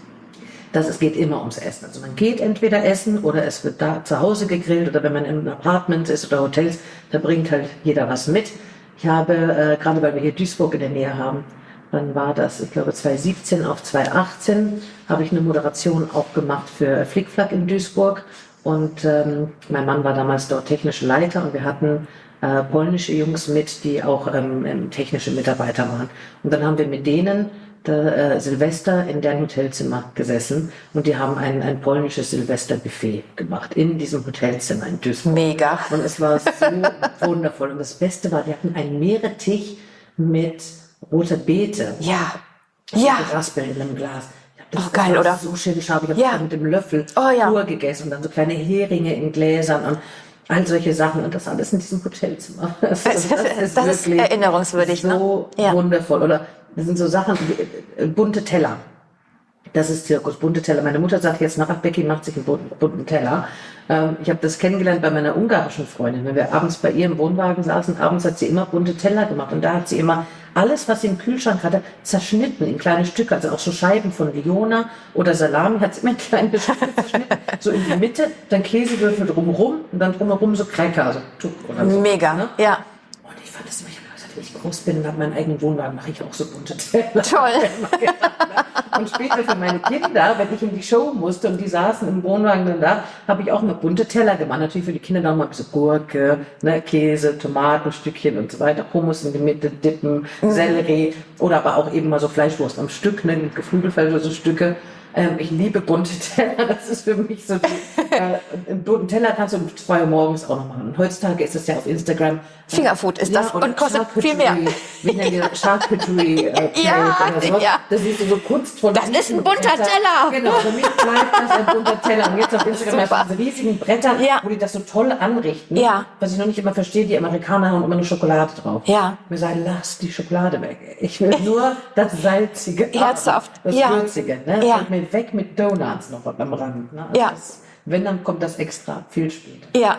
Es geht immer ums Essen. Also man geht entweder essen oder es wird da zu Hause gegrillt oder wenn man in Apartments ist oder Hotels, da bringt halt jeder was mit. Ich habe, gerade weil wir hier Duisburg in der Nähe haben, wann war das? Ich glaube 2017 auf 2018 habe ich eine Moderation auch gemacht für Flickflack in Duisburg und mein Mann war damals dort technischer Leiter und wir hatten polnische Jungs mit, die auch technische Mitarbeiter waren. Und dann haben wir mit denen Silvester in deren Hotelzimmer gesessen und die haben ein polnisches Silvesterbuffet gemacht in diesem Hotelzimmer in Duisburg.
Mega.
Und es war so wundervoll. Und das Beste war, die hatten einen Meerrettich mit roter Beete.
Ja.
Raspeln in einem Glas.
Das geil, oder?
So schön scharf. Ich habe mit dem Löffel pur gegessen und dann so kleine Heringe in Gläsern und all solche Sachen und das alles in diesem Hotelzimmer. Das ist
erinnerungswürdig.
So wundervoll. Oder das sind so Sachen wie bunte Teller. Das ist Zirkus, bunte Teller. Meine Mutter sagt jetzt nach, Becky macht sich einen bunten Teller. Ich habe das kennengelernt bei meiner ungarischen Freundin. Wenn wir abends bei ihr im Wohnwagen saßen, abends hat sie immer bunte Teller gemacht. Und da hat sie immer alles, was sie im Kühlschrank hatte, zerschnitten in kleine Stücke. Also auch so Scheiben von Liona oder Salami hat sie immer in kleine Stücke zerschnitten. So in die Mitte, dann Käsewürfel drumherum und dann drumherum so Cracker, also Tuck oder so.
Mega,
ne?
Ja.
Und ich fand das immer, wenn ich groß bin und habe meinen eigenen Wohnwagen, mache ich auch so bunte Teller.
Toll.
Und später für meine Kinder, wenn ich in die Show musste und die saßen im Wohnwagen dann da, habe ich auch mal bunte Teller gemacht. Natürlich für die Kinder noch mal ein bisschen Gurke, Käse, Tomatenstückchen und so weiter, Hummus in die Mitte, Dippen, Sellerie oder aber auch eben mal so Fleischwurst am Stück, mit Geflügelfleisch oder so Stücke. Ich liebe bunte Teller, das ist für mich so, einen bunten Teller kannst du um 2 Uhr morgens auch noch machen. Und heutzutage ist es ja auf Instagram.
Fingerfood ist das und kostet viel mehr.
Wie nennen die das? Charcuterie oder so. Das ist so kunstvoll.
Das ist ein bunter Teller.
Genau, für mich bleibt das ein bunter Teller. Und jetzt auf Instagram hast du diese riesigen Bretter, wo die das so toll anrichten.
Ja.
Was ich noch nicht immer verstehe, die Amerikaner hauen immer nur Schokolade drauf.
Ja.
Wir sagen, lass die Schokolade weg. Ich will nur das Salzige.
Herzhaft.
Das Würzige. Ne?
Ja.
Und mir weg mit Donuts noch am Rand. Ne?
Ja.
Wenn, dann kommt das extra viel später.
Ja.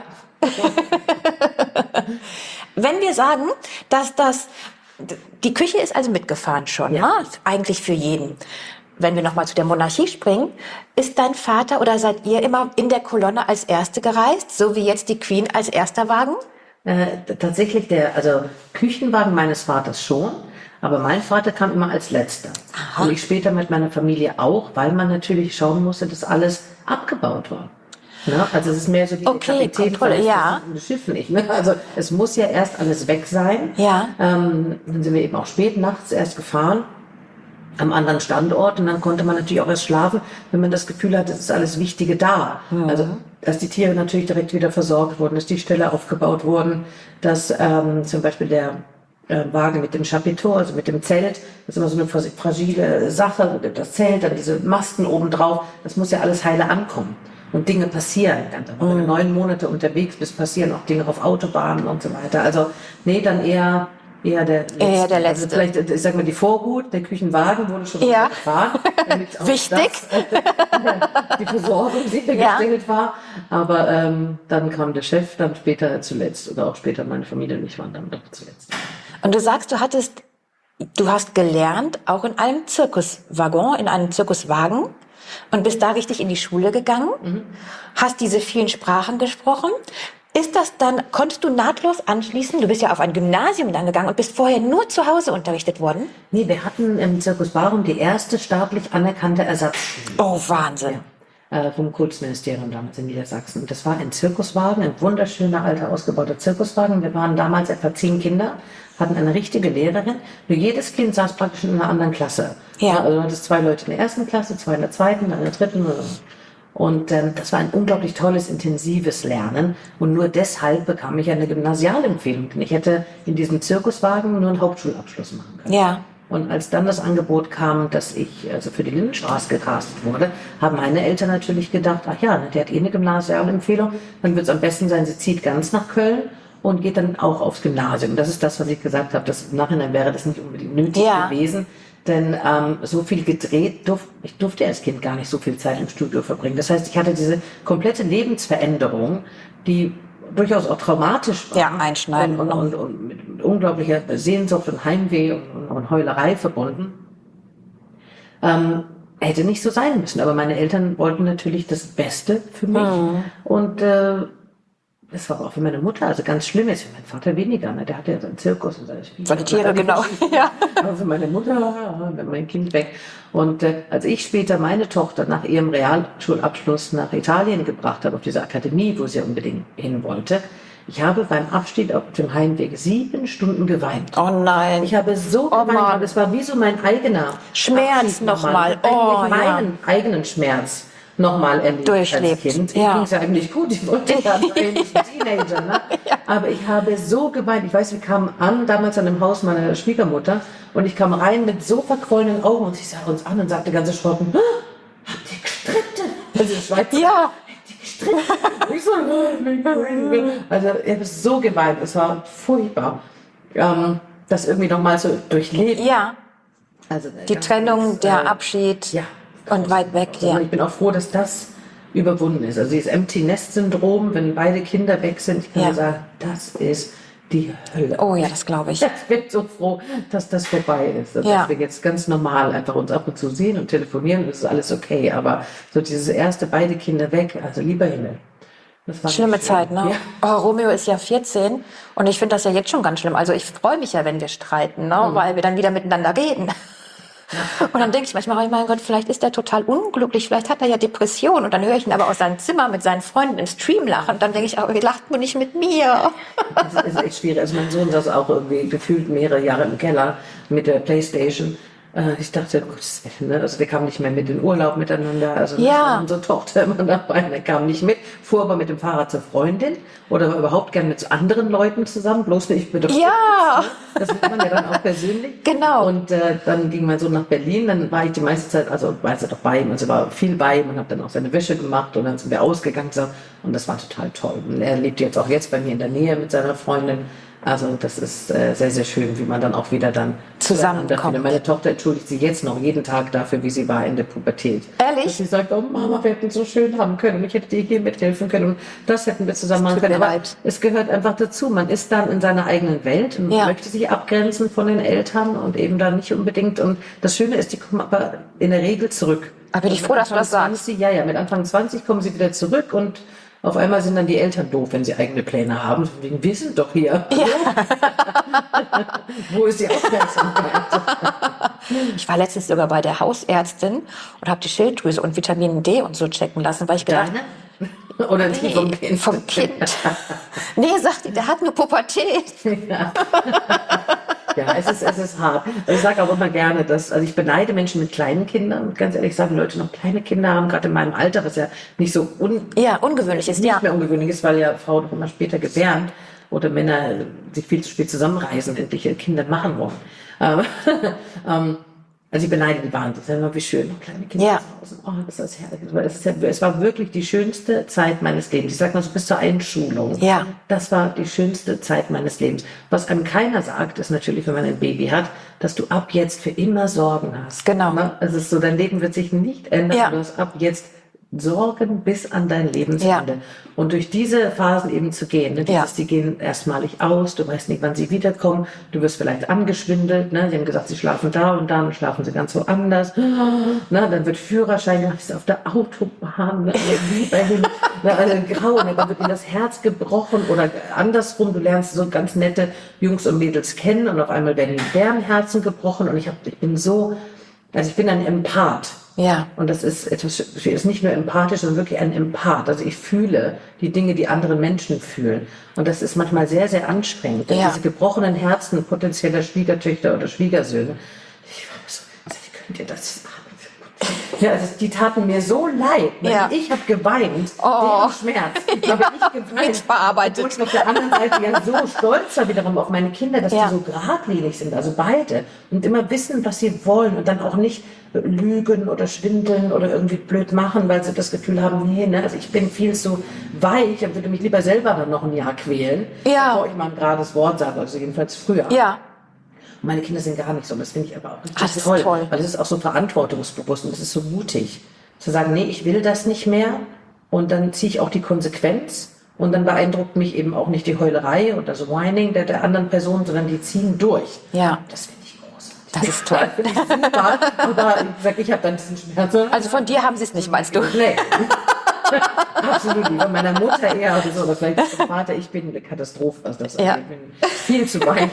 Wenn wir sagen, dass die Küche ist also mitgefahren schon, ne? Eigentlich für jeden. Wenn wir nochmal zu der Monarchie springen, ist dein Vater oder seid ihr immer in der Kolonne als Erste gereist, so wie jetzt die Queen als erster Wagen?
Tatsächlich, Küchenwagen meines Vaters schon, aber mein Vater kam immer als Letzter. Aha. Und ich später mit meiner Familie auch, weil man natürlich schauen musste, dass alles abgebaut war. Ne? Also es ist mehr so die Kapitän von den Schiffen nicht. Ne? Also es muss ja erst alles weg sein.
Ja.
Dann sind wir eben auch spät nachts erst gefahren. am anderen Standort und dann konnte man natürlich auch erst schlafen, wenn man das Gefühl hatte, es ist alles Wichtige da. Also, dass die Tiere natürlich direkt wieder versorgt wurden, dass die Ställe aufgebaut wurden, dass zum Beispiel der Wagen mit dem Chapiteau, also mit dem Zelt, das ist immer so eine fragile Sache, das Zelt, dann diese Masten obendrauf, das muss ja alles heile ankommen. Und Dinge passieren. Dann waren wir 9 Monate unterwegs, bis passieren auch Dinge auf Autobahnen und so weiter. Also, nee, dann eher der letzte.
Eher der letzte.
Also vielleicht, ich sag mal, die Vorhut, der Küchenwagen wurde schon gefahren. Damit auch
Wichtig.
Die Versorgung sichergestellt war. Aber dann kam der Chef, dann später zuletzt. Oder auch später meine Familie und ich waren dann doch zuletzt.
Und du sagst, du hast gelernt, auch in einem Zirkuswaggon, in einem Zirkuswagen und bist da richtig in die Schule gegangen, hast diese vielen Sprachen gesprochen. Ist das dann, konntest du nahtlos anschließen? Du bist ja auf ein Gymnasium dann gegangen und bist vorher nur zu Hause unterrichtet worden?
Nee, wir hatten im Zirkus Barum die erste staatlich anerkannte Ersatzschule.
Oh, Wahnsinn.
Vom Kultusministerium damals in Niedersachsen. Und das war ein Zirkuswagen, ein wunderschöner, alter, ausgebauter Zirkuswagen. Wir waren damals etwa 10 Kinder, hatten eine richtige Lehrerin. Nur jedes Kind saß praktisch in einer anderen Klasse.
Ja.
Also du hattest 2 Leute in der ersten Klasse, 2 in der zweiten, dann in der dritten. Und das war ein unglaublich tolles, intensives Lernen. Und nur deshalb bekam ich eine Gymnasialempfehlung. Denn ich hätte in diesem Zirkuswagen nur einen Hauptschulabschluss machen können.
Ja.
Und als dann das Angebot kam, dass ich also für die Lindenstraße gecastet wurde, haben meine Eltern natürlich gedacht, ach ja, der hat eh eine Gymnasialempfehlung, dann wird es am besten sein, sie zieht ganz nach Köln und geht dann auch aufs Gymnasium. Das ist das, was ich gesagt habe, dass im Nachhinein wäre das nicht unbedingt nötig gewesen. Denn so viel gedreht, ich durfte als Kind gar nicht so viel Zeit im Studio verbringen. Das heißt, ich hatte diese komplette Lebensveränderung, die durchaus auch traumatisch war.
Ja, einschneiden.
Und mit unglaublicher Sehnsucht und Heimweh und Heulerei verbunden. Hätte nicht so sein müssen. Aber meine Eltern wollten natürlich das Beste für mich. Und das war auch für meine Mutter also ganz schlimm ist. Für meinen Vater weniger. Ne? Der hatte ja seinen Zirkus und
seine Tiere, genau. Ja.
Aber für meine Mutter, mein Kind weg. Und als ich später meine Tochter nach ihrem Realschulabschluss nach Italien gebracht habe, auf diese Akademie, wo sie unbedingt hin wollte, ich habe beim Abschied auf dem Heimweg 7 Stunden geweint.
Oh nein.
Ich habe so geweint. Und es war wie so mein eigener
Schmerz nochmal.
Oh, meinen eigenen Schmerz nochmal erlebt
durchlebt.
Als Kind.
Ja.
Ging es ja eigentlich gut. Ich wollte ja eigentlich ein Teenager. Ne? Aber ich habe so geweint. Ich weiß, wir kamen an, damals an dem Haus meiner Schwiegermutter. Und ich kam rein mit so verquollenen Augen. Und sie sah uns an und sagte ganz erschrocken, habt ihr gestritten? Also Schweizer.
Ja.
Ich so, also ich habe so geweint, es war furchtbar, das irgendwie nochmal so durchleben.
Ja,
Also
die Trennung, der Abschied und weit weg.
Also ich bin auch froh, dass das überwunden ist. Also dieses Empty Nest Syndrom, wenn beide Kinder weg sind, ich kann nur sagen, das ist die Hölle.
Oh ja, das glaube ich.
Ich bin so froh, dass das vorbei ist. Und dass wir jetzt ganz normal einfach uns ab und zu sehen und telefonieren, das ist alles okay. Aber so dieses erste, beide Kinder weg, also lieber Himmel. Das war
Schlimme Zeit, ne?
Ja.
Oh, Romeo ist ja 14 und ich finde das ja jetzt schon ganz schlimm. Also ich freue mich ja, wenn wir streiten, ne? Weil wir dann wieder miteinander reden. Und dann denke ich manchmal, oh mein Gott, vielleicht ist er total unglücklich, vielleicht hat er ja Depression. Und dann höre ich ihn aber aus seinem Zimmer mit seinen Freunden im Stream lachen. Und dann denke ich, oh, ihr lacht nur nicht mit mir.
Das ist echt schwierig. Also mein Sohn saß auch irgendwie gefühlt mehrere Jahre im Keller mit der Playstation. Ich dachte, Gottes Willen, ne? Also wir kamen nicht mehr mit in Urlaub miteinander. Also unsere Tochter immer dabei, der kam nicht mit. Fuhr aber mit dem Fahrrad zur Freundin oder war überhaupt gern mit anderen Leuten zusammen, bloß nicht mit der Freundin.
Ja.
Das macht man ja dann auch persönlich.
Genau.
Und dann ging mein Sohn nach Berlin, dann war ich die meiste Zeit, also war er doch bei ihm, also war viel bei ihm und habe dann auch seine Wäsche gemacht und dann sind wir ausgegangen und das war total toll. Und er lebt jetzt auch bei mir in der Nähe mit seiner Freundin. Also das ist sehr, sehr schön, wie man dann auch wieder dann
zusammenkommt.
Meine Tochter entschuldigt sich jetzt noch jeden Tag dafür, wie sie war in der Pubertät.
Ehrlich?
Dass sie sagt, oh Mama, wir hätten so schön haben können und ich hätte dir hier mithelfen können und das hätten wir zusammen machen können. Aber es gehört einfach dazu. Man ist dann in seiner eigenen Welt und möchte sich abgrenzen von den Eltern und eben dann nicht unbedingt. Und das Schöne ist, die kommen aber in der Regel zurück.
Aber bin ich froh, dass du das sagst.
Ja, mit Anfang 20 kommen sie wieder zurück und auf einmal sind dann die Eltern doof, wenn sie eigene Pläne haben. Wir sind doch hier. Ja. Wo ist die Aufmerksamkeit?
Ich war letztens sogar bei der Hausärztin und habe die Schilddrüse und Vitamin D und so checken lassen, weil ich gedacht
habe... Oder die vom Kind?
Vom Kind. Nee, sagt die, der hat nur Pubertät. Ja.
Ja, es ist hart. Also ich sage auch immer gerne, also ich beneide Menschen mit kleinen Kindern. Und ganz ehrlich sagen, Leute, die noch kleine Kinder haben, gerade in meinem Alter, was ja nicht so
ungewöhnlich ist,
nicht mehr ungewöhnlich ist, weil ja Frauen noch immer später gebären oder Männer sich viel zu spät zusammenreißen, endlich ihre Kinder machen wollen. Also ich beneide die wahnsinnig. Das ist immer wie schön, kleine Kinder zu Hause. Oh, das ist herrlich. Es war wirklich die schönste Zeit meines Lebens. Ich sag mal so bis zur Einschulung.
Ja.
Das war die schönste Zeit meines Lebens. Was einem keiner sagt, ist natürlich, wenn man ein Baby hat, dass du ab jetzt für immer Sorgen hast.
Genau.
Es ist so, dein Leben wird sich nicht ändern.
Ja.
Du hast ab jetzt Sorgen bis an dein Lebensende.
Ja.
Und durch diese Phasen eben zu gehen, ne, die gehen erstmalig aus, du weißt nicht, wann sie wiederkommen, du wirst vielleicht angeschwindelt, ne, sie haben gesagt, sie schlafen da und dann schlafen sie ganz woanders, ne, dann wird Führerschein gemacht, ist auf der Autobahn, ne, also grau, ne, dann wird ihnen das Herz gebrochen oder andersrum, du lernst so ganz nette Jungs und Mädels kennen und auf einmal werden ihnen deren Herzen gebrochen und ich bin ein Empath.
Ja.
Und das ist nicht nur empathisch, sondern wirklich ein Empath. Also ich fühle die Dinge, die andere Menschen fühlen. Und das ist manchmal sehr, sehr anstrengend. Ja. Diese gebrochenen Herzen potenzieller Schwiegertöchter oder Schwiegersöhne. Ich war so, wie könnt ihr das machen? Ja, also die taten mir so leid. Ja. Ich habe geweint, wegen Schmerz. Habe ich geweint.
Verarbeitet.
Und auf der anderen Seite ja so stolz war wiederum auf meine Kinder, dass die so geradlinig sind, also beide. Und immer wissen, was sie wollen und dann auch nicht lügen oder schwindeln oder irgendwie blöd machen, weil sie das Gefühl haben, nee, ne, also ich bin viel zu weich und würde mich lieber selber dann noch ein Jahr quälen, bevor ich mal ein gerades Wort sage, also jedenfalls früher. Ja. Und meine Kinder sind gar nicht so, das finde ich aber auch richtig toll, weil es ist auch so verantwortungsbewusst und es ist so mutig, zu sagen, nee, ich will das nicht mehr und dann ziehe ich auch die Konsequenz und dann beeindruckt mich eben auch nicht die Heulerei oder so Whining der anderen Person, sondern die ziehen durch.
Ja.
Das finde ich großartig.
Das ist toll.
Super, aber ich habe dann diesen Schmerz.
Also von dir haben sie es nicht, meinst du?
Nee. Absolut nicht. Von meiner Mutter eher oder so, oder vielleicht vom Vater. Ich bin eine Katastrophe, was das angeht. Ich bin viel zu weich.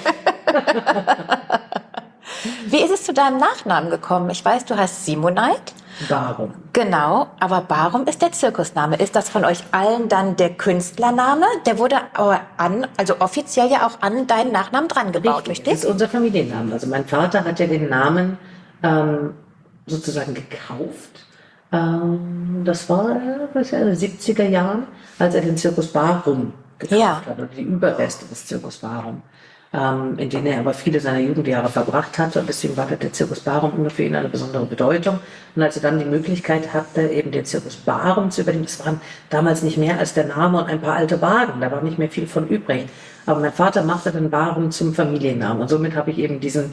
Wie ist es zu deinem Nachnamen gekommen? Ich weiß, du heißt Simoneit.
Barum.
Genau, aber Barum ist der Zirkusname. Ist das von euch allen dann der Künstlername? Der wurde aber also offiziell ja auch an deinen Nachnamen dran gebaut, richtig?
Das ist unser Familienname. Also mein Vater hat ja den Namen sozusagen gekauft. Das war in den 70er Jahren, als er den Zirkus Barum gekauft hat, oder die Überreste des Zirkus Barum, in denen er aber viele seiner Jugendjahre verbracht hatte. Und deswegen war der Zirkus Barum immer für ihn eine besondere Bedeutung. Und als er dann die Möglichkeit hatte, eben den Zirkus Barum zu übernehmen, das waren damals nicht mehr als der Name und ein paar alte Wagen, da war nicht mehr viel von übrig. Aber mein Vater machte dann Barum zum Familiennamen. Und somit habe ich eben diesen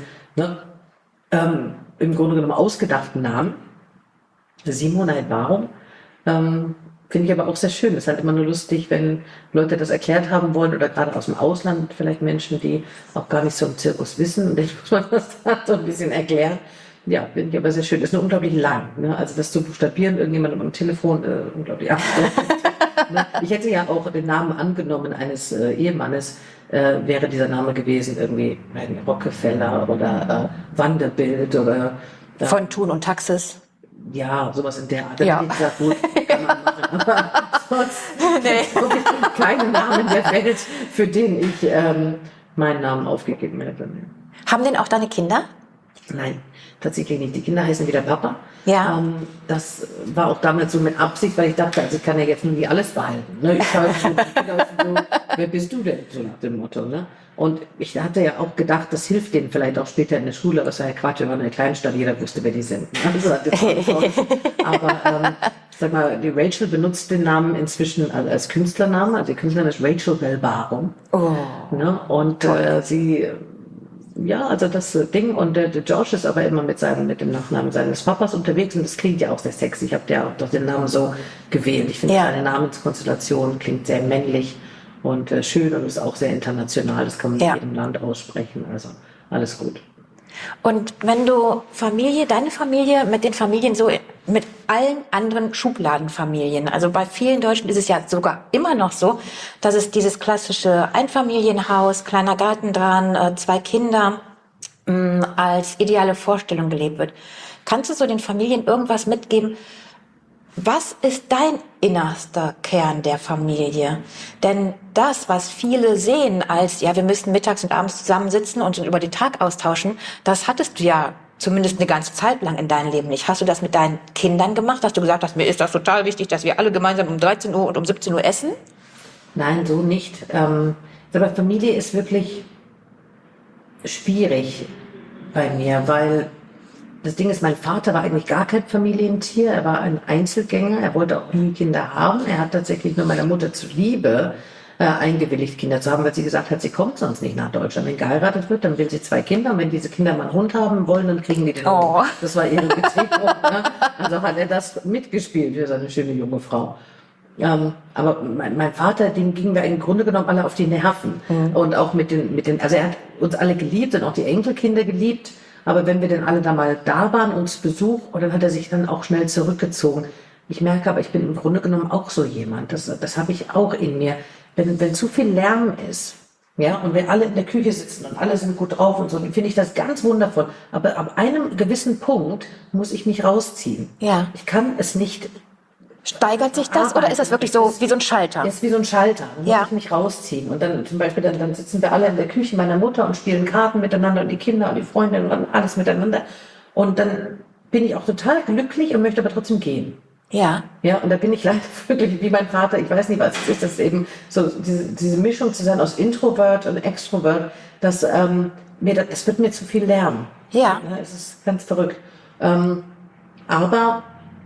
im Grunde genommen ausgedachten Namen, Simoneit Barum, finde ich aber auch sehr schön. Es ist halt immer nur lustig, wenn Leute das erklärt haben wollen oder gerade aus dem Ausland, vielleicht Menschen, die auch gar nicht so im Zirkus wissen. Und ich muss man das dann so ein bisschen erklären. Ja, finde ich aber sehr schön. Ist nur unglaublich lang. Ne? Also das zu buchstabieren, irgendjemandem am Telefon, unglaublich ne? Ich hätte ja auch den Namen angenommen eines Ehemannes, wäre dieser Name gewesen, irgendwie Rockefeller oder Vanderbilt oder
von Thun und Taxis.
Ja, sowas in der Art. Da hätte ich gesagt, gut, kann man machen. Aber sonst keine Namen der Welt, für den ich meinen Namen aufgegeben hätte.
Haben denn auch deine Kinder?
Nein, tatsächlich nicht. Die Kinder heißen wieder Papa.
Ja.
Das war auch damals so mit Absicht, weil ich dachte, also ich kann ja jetzt nur nie alles behalten. Ne? Ich halt so, wer bist du denn? So nach dem Motto. Ne? Und ich hatte ja auch gedacht, das hilft denen vielleicht auch später in der Schule, aber es war ja Quatsch, wir waren eine Kleinstadt, jeder wusste, wer die sind. Also, aber sag mal, die Rachel benutzt den Namen inzwischen als Künstlernamen, also die Künstlerin ist Rachel Bell Barum.
Oh.
Ne? Und sie... Ja, also das Ding, und der George ist aber immer mit dem Nachnamen seines Papas unterwegs und das klingt ja auch sehr sexy. Ich habe ja auch doch den Namen so gewählt. Ich finde, seine Namenskonstellation klingt sehr männlich und schön und ist auch sehr international. Das kann man in jedem Land aussprechen, also alles gut.
Und wenn du deine Familie mit den Familien so, mit allen anderen Schubladenfamilien, also bei vielen Deutschen ist es ja sogar immer noch so, dass es dieses klassische Einfamilienhaus, kleiner Garten dran, 2 Kinder, als ideale Vorstellung gelebt wird. Kannst du so den Familien irgendwas mitgeben, Was ist dein innerster Kern der Familie? Denn das, was viele sehen als, ja, wir müssen mittags und abends zusammensitzen und uns über den Tag austauschen, das hattest du ja zumindest eine ganze Zeit lang in deinem Leben nicht. Hast du das mit deinen Kindern gemacht, dass du gesagt hast, mir ist das total wichtig, dass wir alle gemeinsam um 13 Uhr und um 17 Uhr essen?
Nein, so nicht. Aber Familie ist wirklich schwierig bei mir, weil das Ding ist, mein Vater war eigentlich gar kein Familientier. Er war ein Einzelgänger. Er wollte auch nie Kinder haben. Er hat tatsächlich nur meiner Mutter zuliebe eingewilligt, Kinder zu haben, weil sie gesagt hat, sie kommt sonst nicht nach Deutschland. Wenn geheiratet wird, dann will sie 2 Kinder. Und wenn diese Kinder mal einen Hund haben wollen, dann kriegen die den
Oh.
Hund. Das war ihre Beziehung. Ne? Also hat er das mitgespielt für seine schöne junge Frau. Aber mein Vater, dem gingen wir im Grunde genommen alle auf die Nerven. Und auch mit den, also er hat uns alle geliebt und auch die Enkelkinder geliebt. Aber wenn wir dann alle da mal da waren, uns Besuch, und dann hat er sich dann auch schnell zurückgezogen. Ich merke aber, ich bin im Grunde genommen auch so jemand. Das habe ich auch in mir. Wenn zu viel Lärm ist, ja, und wir alle in der Küche sitzen und alle sind gut drauf und so, dann finde ich das ganz wundervoll. Aber ab einem gewissen Punkt muss ich mich rausziehen.
Ja.
Ich kann es nicht.
Steigert sich das oder ist das wirklich so wie so ein Schalter?
Ist wie so ein Schalter. Dann
Ja.
muss ich mich rausziehen. Und dann zum Beispiel, dann sitzen wir alle in der Küche meiner Mutter und spielen Karten miteinander und die Kinder und die Freundinnen und alles miteinander. Und dann bin ich auch total glücklich und möchte aber trotzdem gehen.
Ja.
Ja, und da bin ich leider wirklich wie mein Vater. Ich weiß nicht, was es ist. Das ist eben so diese Mischung zu sein aus Introvert und Extrovert. Das wird mir zu viel Lärm.
Ja.
Es ist ganz verrückt. Aber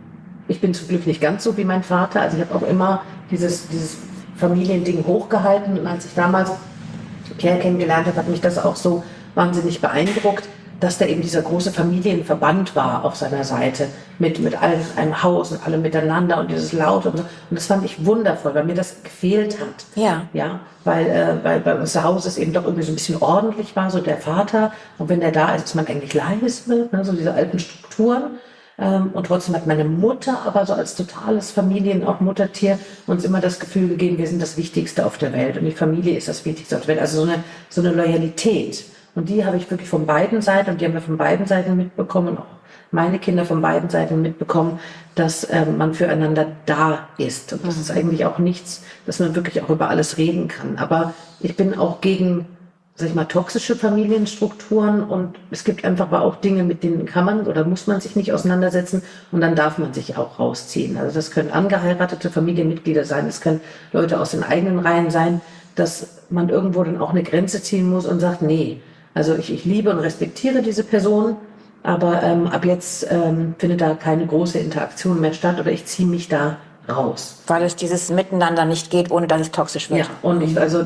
ich bin zum Glück nicht ganz so wie mein Vater. Also ich habe auch immer dieses Familiending hochgehalten. Und als ich damals Pierre kennengelernt habe, hat mich das auch so wahnsinnig beeindruckt, dass da eben dieser große Familienverband war auf seiner Seite. Mit allen in einem Haus und alle miteinander und dieses Laute und so. Und das fand ich wundervoll, weil mir das gefehlt hat.
Ja.
Ja, weil bei uns zu Hause es eben doch irgendwie so ein bisschen ordentlich war, so der Vater. Und wenn der da ist, ist man eigentlich leise, ne, so diese alten Strukturen. Und trotzdem hat meine Mutter aber so als totales auch Muttertier uns immer das Gefühl gegeben, wir sind das Wichtigste auf der Welt und die Familie ist das Wichtigste auf der Welt. Also so eine Loyalität. Und die habe ich wirklich von beiden Seiten und die haben wir von beiden Seiten mitbekommen und auch meine Kinder von beiden Seiten mitbekommen, dass man füreinander da ist. Und das ist eigentlich auch nichts, dass man wirklich auch über alles reden kann. Aber ich bin auch gegen, sag ich mal, toxische Familienstrukturen und es gibt einfach aber auch Dinge, mit denen kann man oder muss man sich nicht auseinandersetzen und dann darf man sich auch rausziehen. Also das können angeheiratete Familienmitglieder sein, es können Leute aus den eigenen Reihen sein, dass man irgendwo dann auch eine Grenze ziehen muss und sagt, nee, also ich liebe und respektiere diese Person, aber ab jetzt findet da keine große Interaktion mehr statt oder ich ziehe mich da raus.
Weil es dieses Miteinander nicht geht, ohne dass es toxisch wird.
Ja, und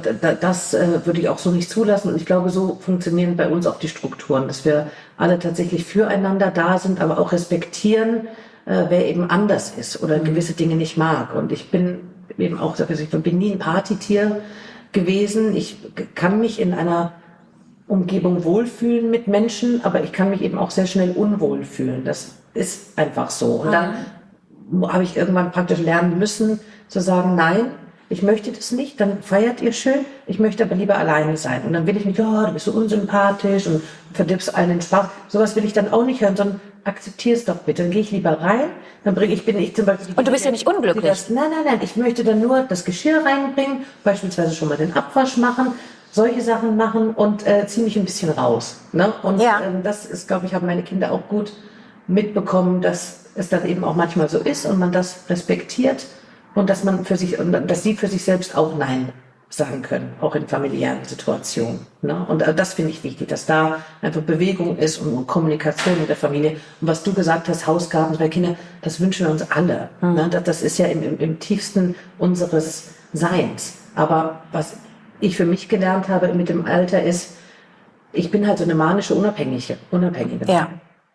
das würde ich auch so nicht zulassen. Und ich glaube, so funktionieren bei uns auch die Strukturen, dass wir alle tatsächlich füreinander da sind, aber auch respektieren, wer eben anders ist oder gewisse Dinge nicht mag. Und ich bin eben auch, also ich bin nie ein Partytier gewesen. Ich kann mich in einer Umgebung wohlfühlen mit Menschen, aber ich kann mich eben auch sehr schnell unwohl fühlen. Das ist einfach so. Und dann habe ich irgendwann praktisch lernen müssen, zu sagen, nein, ich möchte das nicht, dann feiert ihr schön, ich möchte aber lieber alleine sein. Und dann will ich nicht, du bist so unsympathisch und verdirbst allen den Spaß. Sowas will ich dann auch nicht hören, sondern akzeptier es doch bitte. Dann gehe ich lieber rein, dann bin ich zum Beispiel...
Und du bist ja nicht unglücklich.
Nein, ich möchte dann nur das Geschirr reinbringen, beispielsweise schon mal den Abwasch machen, solche Sachen machen und ziehe mich ein bisschen raus. Ne? Und das ist, glaube ich, haben meine Kinder auch gut mitbekommen, dass es dann eben auch manchmal so ist und man das respektiert und dass dass sie für sich selbst auch Nein sagen können, auch in familiären Situationen. Ne? Und das finde ich wichtig, dass da einfach Bewegung ist und Kommunikation mit der Familie. Und was du gesagt hast, Hausgarten bei Kindern, das wünschen wir uns alle. Ne? Das ist ja im tiefsten unseres Seins. Aber was ich für mich gelernt habe mit dem Alter ist, ich bin halt so eine manische Unabhängige.
Ja.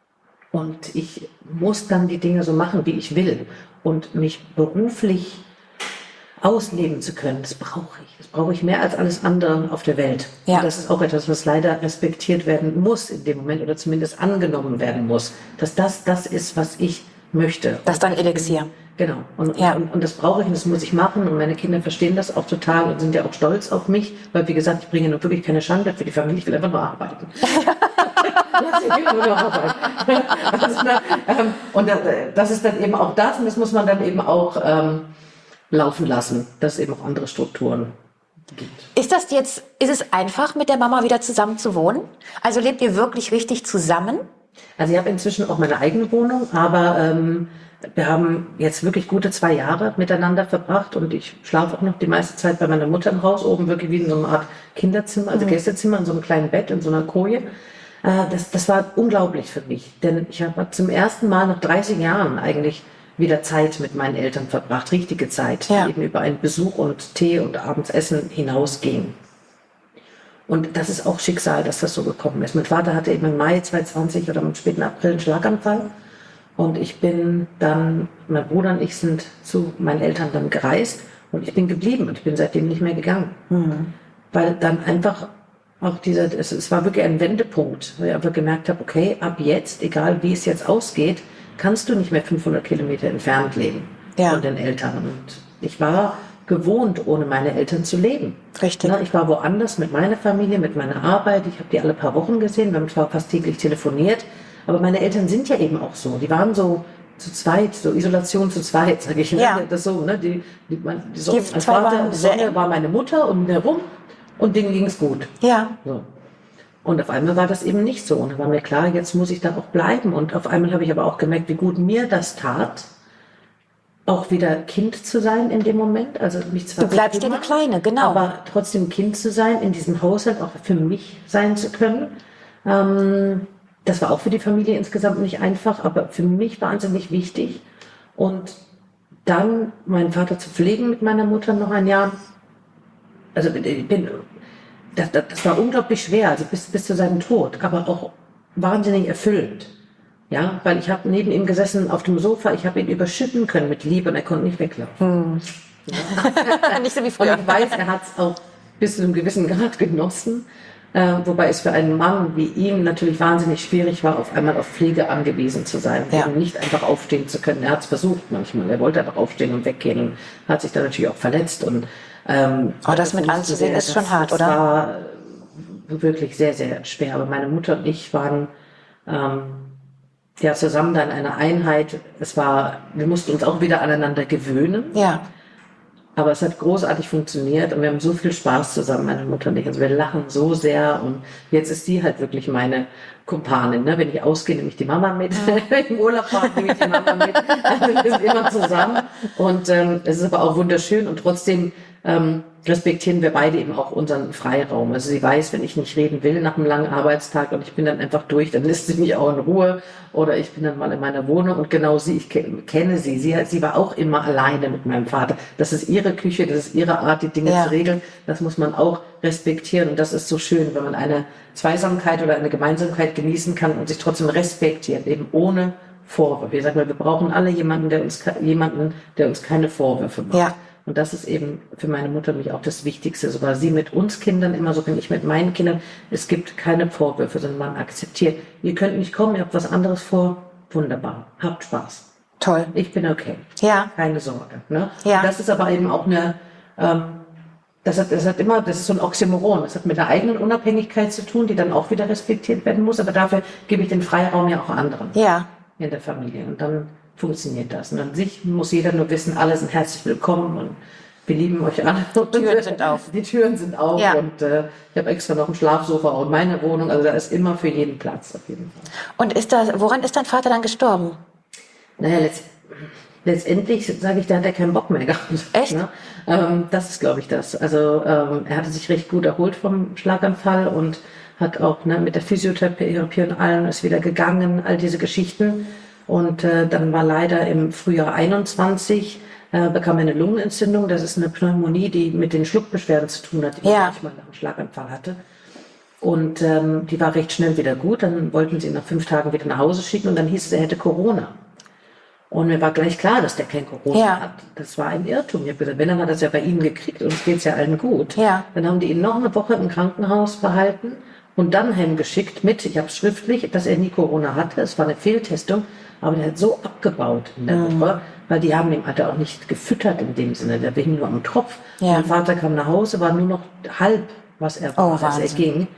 Und ich muss dann die Dinge so machen, wie ich will. Und mich beruflich ausleben zu können, das brauche ich. Das brauche ich mehr als alles andere auf der Welt.
Ja.
Und das ist auch etwas, was leider respektiert werden muss in dem Moment oder zumindest angenommen werden muss. Dass das ist, was ich möchte.
Das ist dein Elixier.
Genau. Und das brauche ich und das muss ich machen. Und meine Kinder verstehen das auch total und sind ja auch stolz auf mich. Weil, wie gesagt, ich bringe nur wirklich keine Schande für die Familie. Ich will einfach nur arbeiten. Lass ihn nur noch arbeiten. Also, und das ist dann eben auch das, und das muss man dann eben auch laufen lassen, dass es eben auch andere Strukturen gibt.
Ist es einfach, mit der Mama wieder zusammen zu wohnen? Also lebt ihr wirklich richtig zusammen?
Also ich habe inzwischen auch meine eigene Wohnung, aber wir haben jetzt wirklich gute 2 Jahre miteinander verbracht und ich schlafe auch noch die meiste Zeit bei meiner Mutter im Haus, oben wirklich wie in so einer Art Kinderzimmer, also Gästezimmer, in so einem kleinen Bett, in so einer Koje. Das war unglaublich für mich, denn ich habe zum ersten Mal nach 30 Jahren eigentlich wieder Zeit mit meinen Eltern verbracht, richtige Zeit, die eben über einen Besuch und Tee und abends Essen hinausging. Und das ist auch Schicksal, dass das so gekommen ist. Mein Vater hatte eben im Mai 2020 oder im späten April einen Schlaganfall. Und ich bin dann, mein Bruder und ich sind zu meinen Eltern dann gereist und ich bin geblieben und ich bin seitdem nicht mehr gegangen. Weil dann einfach auch es war wirklich ein Wendepunkt, wo ich einfach gemerkt habe, okay, ab jetzt, egal wie es jetzt ausgeht, kannst du nicht mehr 500 Kilometer entfernt leben von den Eltern. Und ich war gewohnt, ohne meine Eltern zu leben.
Richtig.
Ich war woanders mit meiner Familie, mit meiner Arbeit. Ich habe die alle paar Wochen gesehen, wir haben zwar fast täglich telefoniert, aber meine Eltern sind ja eben auch so. Die waren so zu zweit, so Isolation zu zweit, sage ich.
Ja.
Das so, ne? Mein
zwei
Vater,
waren
die Sonne war meine Mutter und herum und denen ging es gut.
Ja.
So. Und auf einmal war das eben nicht so. Und dann war mir klar, jetzt muss ich da auch bleiben. Und auf einmal habe ich aber auch gemerkt, wie gut mir das tat, auch wieder Kind zu sein in dem Moment. Also mich zwar
Du bleibst ja die Kleine, genau.
aber trotzdem Kind zu sein, in diesem Haushalt auch für mich sein zu können. Das war auch für die Familie insgesamt nicht einfach, aber für mich wahnsinnig wichtig. Und dann meinen Vater zu pflegen mit meiner Mutter noch ein Jahr. Also das war unglaublich schwer, also bis zu seinem Tod, aber auch wahnsinnig erfüllend. Ja, weil ich habe neben ihm gesessen auf dem Sofa, ich habe ihn überschütten können mit Liebe und er konnte nicht weglaufen. Ja.
Nicht so wie früher.
Und ich weiß, er hat es auch bis zu einem gewissen Grad genossen, wobei es für einen Mann wie ihm natürlich wahnsinnig schwierig war, auf einmal auf Pflege angewiesen zu sein, eben nicht einfach aufstehen zu können. Er hat es versucht manchmal, er wollte einfach aufstehen und weggehen und hat sich dann natürlich auch verletzt. Und
das mit anzusehen ist schon hart, oder?
Das war wirklich sehr, sehr schwer. Aber meine Mutter und ich waren zusammen dann eine Einheit. Wir mussten uns auch wieder aneinander gewöhnen.
Ja.
Aber es hat großartig funktioniert und wir haben so viel Spaß zusammen, meine Mutter und ich. Also wir lachen so sehr und jetzt ist sie halt wirklich meine Kumpanin. Ne? Wenn ich ausgehe, nehme ich die Mama mit. Wenn ich im Urlaub fahre, nehme ich die Mama mit. Also wir sind immer zusammen und es ist aber auch wunderschön und trotzdem respektieren wir beide eben auch unseren Freiraum. Also sie weiß, wenn ich nicht reden will nach einem langen Arbeitstag und ich bin dann einfach durch, dann lässt sie mich auch in Ruhe oder ich bin dann mal in meiner Wohnung und genau ich kenne sie. Sie war auch immer alleine mit meinem Vater. Das ist ihre Küche, das ist ihre Art, die Dinge zu regeln. Das muss man auch respektieren und das ist so schön, wenn man eine Zweisamkeit oder eine Gemeinsamkeit genießen kann und sich trotzdem respektiert, eben ohne Vorwürfe. Ich sage mal, wir brauchen alle jemanden, der uns keine Vorwürfe macht.
Ja.
Und das ist eben für meine Mutter und mich auch das Wichtigste. So war sie mit uns Kindern immer, so bin ich mit meinen Kindern. Es gibt keine Vorwürfe, sondern man akzeptiert. Ihr könnt nicht kommen, ihr habt was anderes vor. Wunderbar. Habt Spaß.
Toll.
Ich bin okay.
Ja.
Keine Sorge. Ne?
Ja.
Das ist aber eben auch das ist so ein Oxymoron. Das hat mit der eigenen Unabhängigkeit zu tun, die dann auch wieder respektiert werden muss. Aber dafür gebe ich den Freiraum ja auch anderen.
Ja.
In der Familie. Und dann funktioniert das. Und an sich muss jeder nur wissen, alle sind herzlich willkommen und wir lieben euch alle.
Die Türen sind auf.
Die Türen sind auf und ich habe extra noch ein Schlafsofa und meine Wohnung, also da ist immer für jeden Platz auf jeden Fall.
Und woran ist dein Vater dann gestorben?
Naja, letztendlich sage ich, da hat er keinen Bock mehr gehabt.
Echt?
Ne? Das ist, glaube ich, das. Also er hatte sich recht gut erholt vom Schlaganfall und hat auch mit der Physiotherapie und allem ist wieder gegangen, all diese Geschichten. Und dann war leider im Frühjahr 21, bekam er eine Lungenentzündung. Das ist eine Pneumonie, die mit den Schluckbeschwerden zu tun hat, die man manchmal nach einem Schlaganfall hatte. Und die war recht schnell wieder gut. Dann wollten sie ihn nach 5 Tagen wieder nach Hause schicken und dann hieß es, er hätte Corona. Und mir war gleich klar, dass der kein Corona hat. Das war ein Irrtum. Ich habe gesagt, wenn, dann hat er es ja bei Ihnen gekriegt und es geht ja allen gut.
Ja.
Dann haben die ihn noch eine Woche im Krankenhaus behalten und dann heimgeschickt ich habe es schriftlich, dass er nie Corona hatte. Es war eine Fehltestung. Aber der hat so abgebaut in der Woche, weil die haben ihm auch nicht gefüttert in dem Sinne. Der war nur am Tropf. Ja. Mein Vater kam nach Hause, war nur noch halb, was er war, als er ging.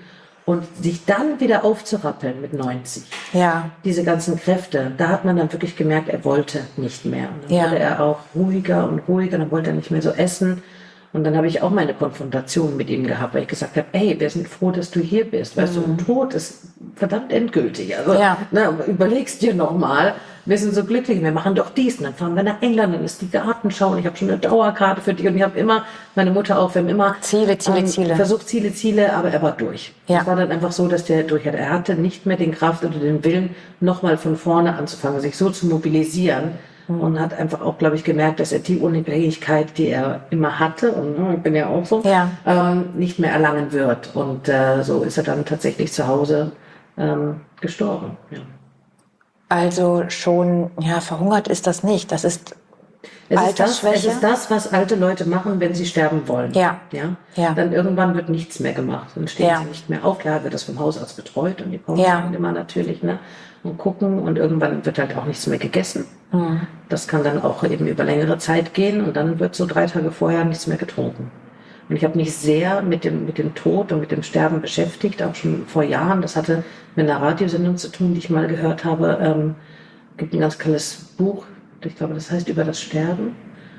Und sich dann wieder aufzurappeln mit 90.
Ja.
Diese ganzen Kräfte, da hat man dann wirklich gemerkt, er wollte nicht mehr. Und dann wurde er auch ruhiger und ruhiger, dann wollte er nicht mehr so essen. Und dann habe ich auch meine Konfrontation mit ihm gehabt, weil ich gesagt habe, ey, wir sind froh, dass du hier bist. Weißt du, ein Tod ist verdammt endgültig. Also überlegst dir nochmal, wir sind so glücklich, wir machen doch dies. Und dann fahren wir nach England, dann ist die Gartenschau und ich habe schon eine Dauerkarte für dich. Und ich habe immer, meine Mutter auch, wir haben immer
Ziele.
versucht, Ziele, aber er war durch. Es war dann einfach so, dass der durch hatte. Er hatte nicht mehr den Kraft oder den Willen, nochmal von vorne anzufangen, sich so zu mobilisieren. Und hat einfach auch, glaube ich, gemerkt, dass er die Unabhängigkeit, die er immer hatte, und ich bin ja auch so, nicht mehr erlangen wird. Und so ist er dann tatsächlich zu Hause gestorben. Ja.
Also schon, verhungert ist das nicht. Das ist
Es ist das, was alte Leute machen, wenn sie sterben wollen.
Ja.
Dann irgendwann wird nichts mehr gemacht. Dann stehen sie nicht mehr auf. Klar wird das vom Hausarzt betreut und die kommen immer natürlich, ne, und gucken, und irgendwann wird halt auch nichts mehr gegessen. Das kann dann auch eben über längere Zeit gehen, und dann wird so 3 Tage vorher nichts mehr getrunken. Und ich habe mich sehr mit dem Tod und mit dem Sterben beschäftigt, auch schon vor Jahren. Das hatte mit einer Radiosendung zu tun, die ich mal gehört habe. Gibt ein ganz tolles Buch, ich glaube, das heißt Über das Sterben,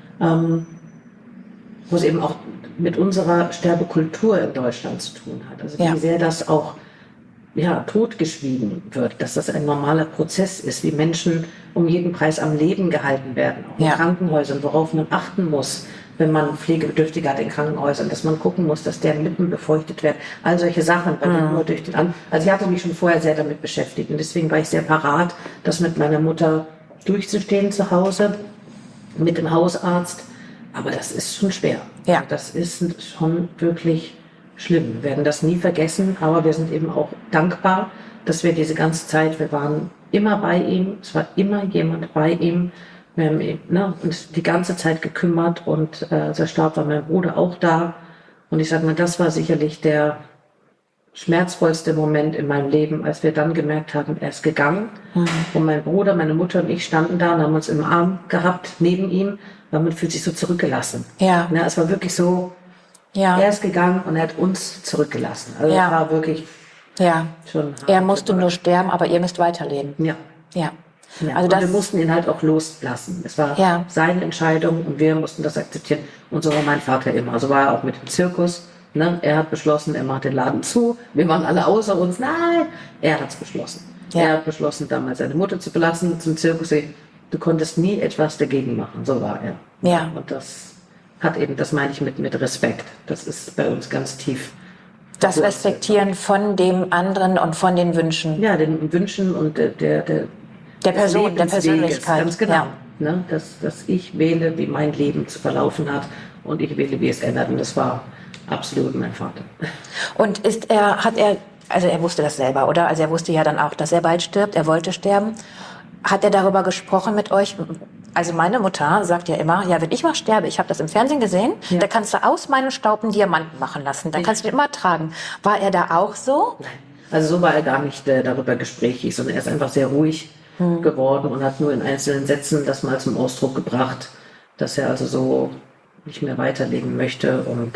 wo es eben auch mit unserer Sterbekultur in Deutschland zu tun hat. Also wie sehr das auch totgeschwiegen wird, dass das ein normaler Prozess ist, wie Menschen um jeden Preis am Leben gehalten werden, auch in Krankenhäusern, worauf man achten muss, wenn man Pflegebedürftige hat in Krankenhäusern, dass man gucken muss, dass deren Lippen befeuchtet werden. All solche Sachen, weil nur durch den also ich hatte mich schon vorher sehr damit beschäftigt, und deswegen war ich sehr parat, das mit meiner Mutter durchzustehen zu Hause, mit dem Hausarzt. Aber das ist schon schwer.
Ja.
Das ist schon wirklich schlimm. Wir werden das nie vergessen, aber wir sind eben auch dankbar, dass wir diese ganze Zeit, wir waren immer bei ihm, es war immer jemand bei ihm. Wir haben uns die ganze Zeit gekümmert, und als er starb, war mein Bruder auch da. Und ich sage mal, das war sicherlich der schmerzvollste Moment in meinem Leben, als wir dann gemerkt haben, er ist gegangen. Und mein Bruder, meine Mutter und ich standen da und haben uns im Arm gehabt, neben ihm, weil man fühlt sich so zurückgelassen.
Ja.
Es war wirklich so, er ist gegangen und er hat uns zurückgelassen. Also das war wirklich schon hart.
Er musste nur sterben, aber ihr müsst weiterleben.
Ja.
Also
und wir mussten ihn halt auch loslassen. Es war seine Entscheidung, und wir mussten das akzeptieren. Und so war mein Vater immer. So war er auch mit dem Zirkus. Ne? Er hat beschlossen, er macht den Laden zu. Wir waren alle außer uns. Nein, er hat es beschlossen. Er hat beschlossen, damals seine Mutter zu verlassen, zum Zirkus. Du konntest nie etwas dagegen machen. So war er.
Ja.
Und das hat eben, das meine ich mit Respekt. Das ist bei uns ganz tief.
Das Respektieren von dem anderen und von den Wünschen.
Ja, den Wünschen und der
Person, der Persönlichkeit.
Ganz genau. Ne? Dass ich wähle, wie mein Leben zu verlaufen hat, und ich wähle, wie es ändert. Und das war absolut mein Vater.
Und also er wusste das selber, oder? Also er wusste ja dann auch, dass er bald stirbt, er wollte sterben. Hat er darüber gesprochen mit euch? Also meine Mutter sagt ja immer, wenn ich mal sterbe, ich habe das im Fernsehen gesehen, da kannst du aus meinem Staub einen Diamanten machen lassen, dann kannst du den immer tragen. War er da auch so?
Nein, also so war er gar nicht darüber gesprächig, sondern er ist einfach sehr ruhig geworden und hat nur in einzelnen Sätzen das mal zum Ausdruck gebracht, dass er also so nicht mehr weiterleben möchte. Und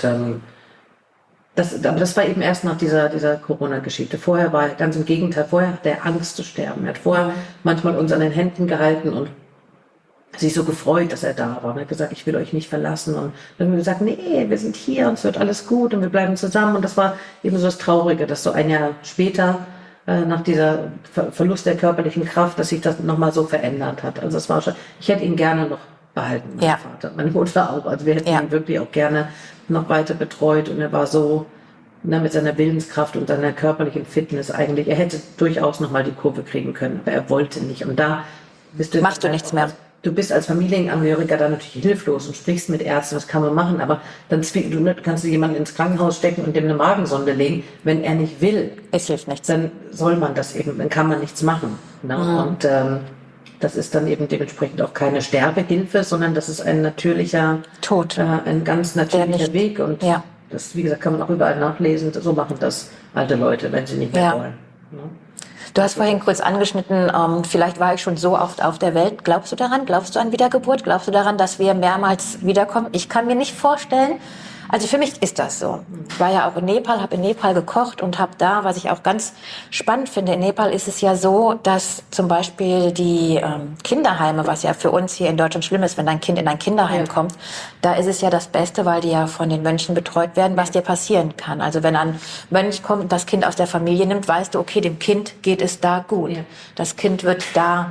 aber das war eben erst nach dieser Corona-Geschichte. Vorher war er ganz im Gegenteil, vorher hatte er Angst zu sterben. Er hat vorher manchmal uns an den Händen gehalten und sich so gefreut, dass er da war. Und er hat gesagt, ich will euch nicht verlassen. Und dann haben wir gesagt, nee, wir sind hier und es wird alles gut und wir bleiben zusammen. Und das war eben so das Traurige, dass so ein Jahr später, nach dieser Verlust der körperlichen Kraft, dass sich das nochmal so verändert hat. Also es war schon, ich hätte ihn gerne noch behalten, mein Vater, meine Mutter auch. Also wir hätten ihn wirklich auch gerne noch weiter betreut, und er war so mit seiner Willenskraft und seiner körperlichen Fitness eigentlich, er hätte durchaus nochmal die Kurve kriegen können, aber er wollte nicht. Und da
machst du nichts mehr.
Du bist als Familienangehöriger dann natürlich hilflos und sprichst mit Ärzten, was kann man machen, aber dann kannst du jemanden ins Krankenhaus stecken und dem eine Magensonde legen, wenn er nicht will.
Es hilft nichts.
Dann soll man das eben, dann kann man nichts machen. Ne? Und das ist dann eben dementsprechend auch keine Sterbehilfe, sondern das ist ein natürlicher
Tod,
ein ganz natürlicher Weg. Und das, wie gesagt, kann man auch überall nachlesen. So machen das alte Leute, wenn sie nicht mehr wollen. Ne?
Du hast vorhin kurz angeschnitten, vielleicht war ich schon so oft auf der Welt. Glaubst du daran? Glaubst du an Wiedergeburt? Glaubst du daran, dass wir mehrmals wiederkommen? Ich kann mir nicht vorstellen, Also für mich ist das so. Ich war ja auch in Nepal, habe in Nepal gekocht und habe da, was ich auch ganz spannend finde, in Nepal ist es ja so, dass zum Beispiel die Kinderheime, was ja für uns hier in Deutschland schlimm ist, wenn dein Kind in ein Kinderheim kommt, da ist es ja das Beste, weil die ja von den Mönchen betreut werden, was dir passieren kann. Also wenn ein Mönch kommt und das Kind aus der Familie nimmt, weißt du, okay, dem Kind geht es da gut. Ja. Das Kind wird da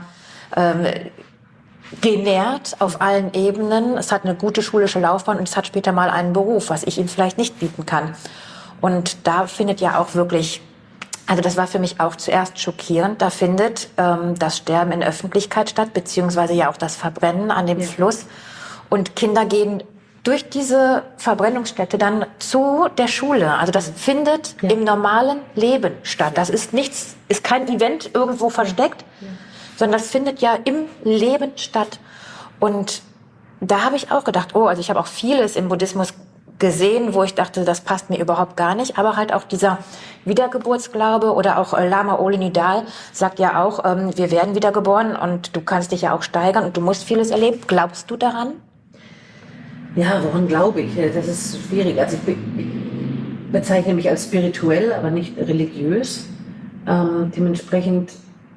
genährt auf allen Ebenen. Es hat eine gute schulische Laufbahn und es hat später mal einen Beruf, was ich ihm vielleicht nicht bieten kann. Und da findet ja auch wirklich, also das war für mich auch zuerst schockierend, da findet das Sterben in Öffentlichkeit statt, beziehungsweise ja auch das Verbrennen an dem Fluss. Und Kinder gehen durch diese Verbrennungsstätte dann zu der Schule. Also das findet im normalen Leben statt. Das ist nichts, ist kein Event irgendwo versteckt, sondern das findet ja im Leben statt. Und da habe ich auch gedacht, also ich habe auch vieles im Buddhismus gesehen, wo ich dachte, das passt mir überhaupt gar nicht. Aber halt auch dieser Wiedergeburtsglaube oder auch Lama Ole Nidal sagt ja auch, wir werden wiedergeboren und du kannst dich ja auch steigern und du musst vieles erleben. Glaubst du daran?
Ja, woran glaube ich? Das ist schwierig. Also ich bezeichne mich als spirituell, aber nicht religiös. Dementsprechend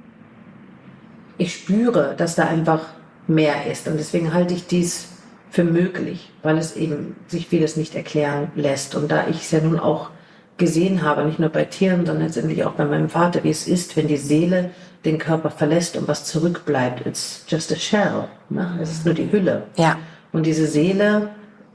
ich spüre, dass da einfach mehr ist. Und deswegen halte ich dies für möglich, weil es eben sich vieles nicht erklären lässt. Und da ich es ja nun auch gesehen habe, nicht nur bei Tieren, sondern letztendlich auch bei meinem Vater, wie es ist, wenn die Seele den Körper verlässt und was zurückbleibt. It's just a shell. Ne? Es ist nur die Hülle.
Ja.
Und diese Seele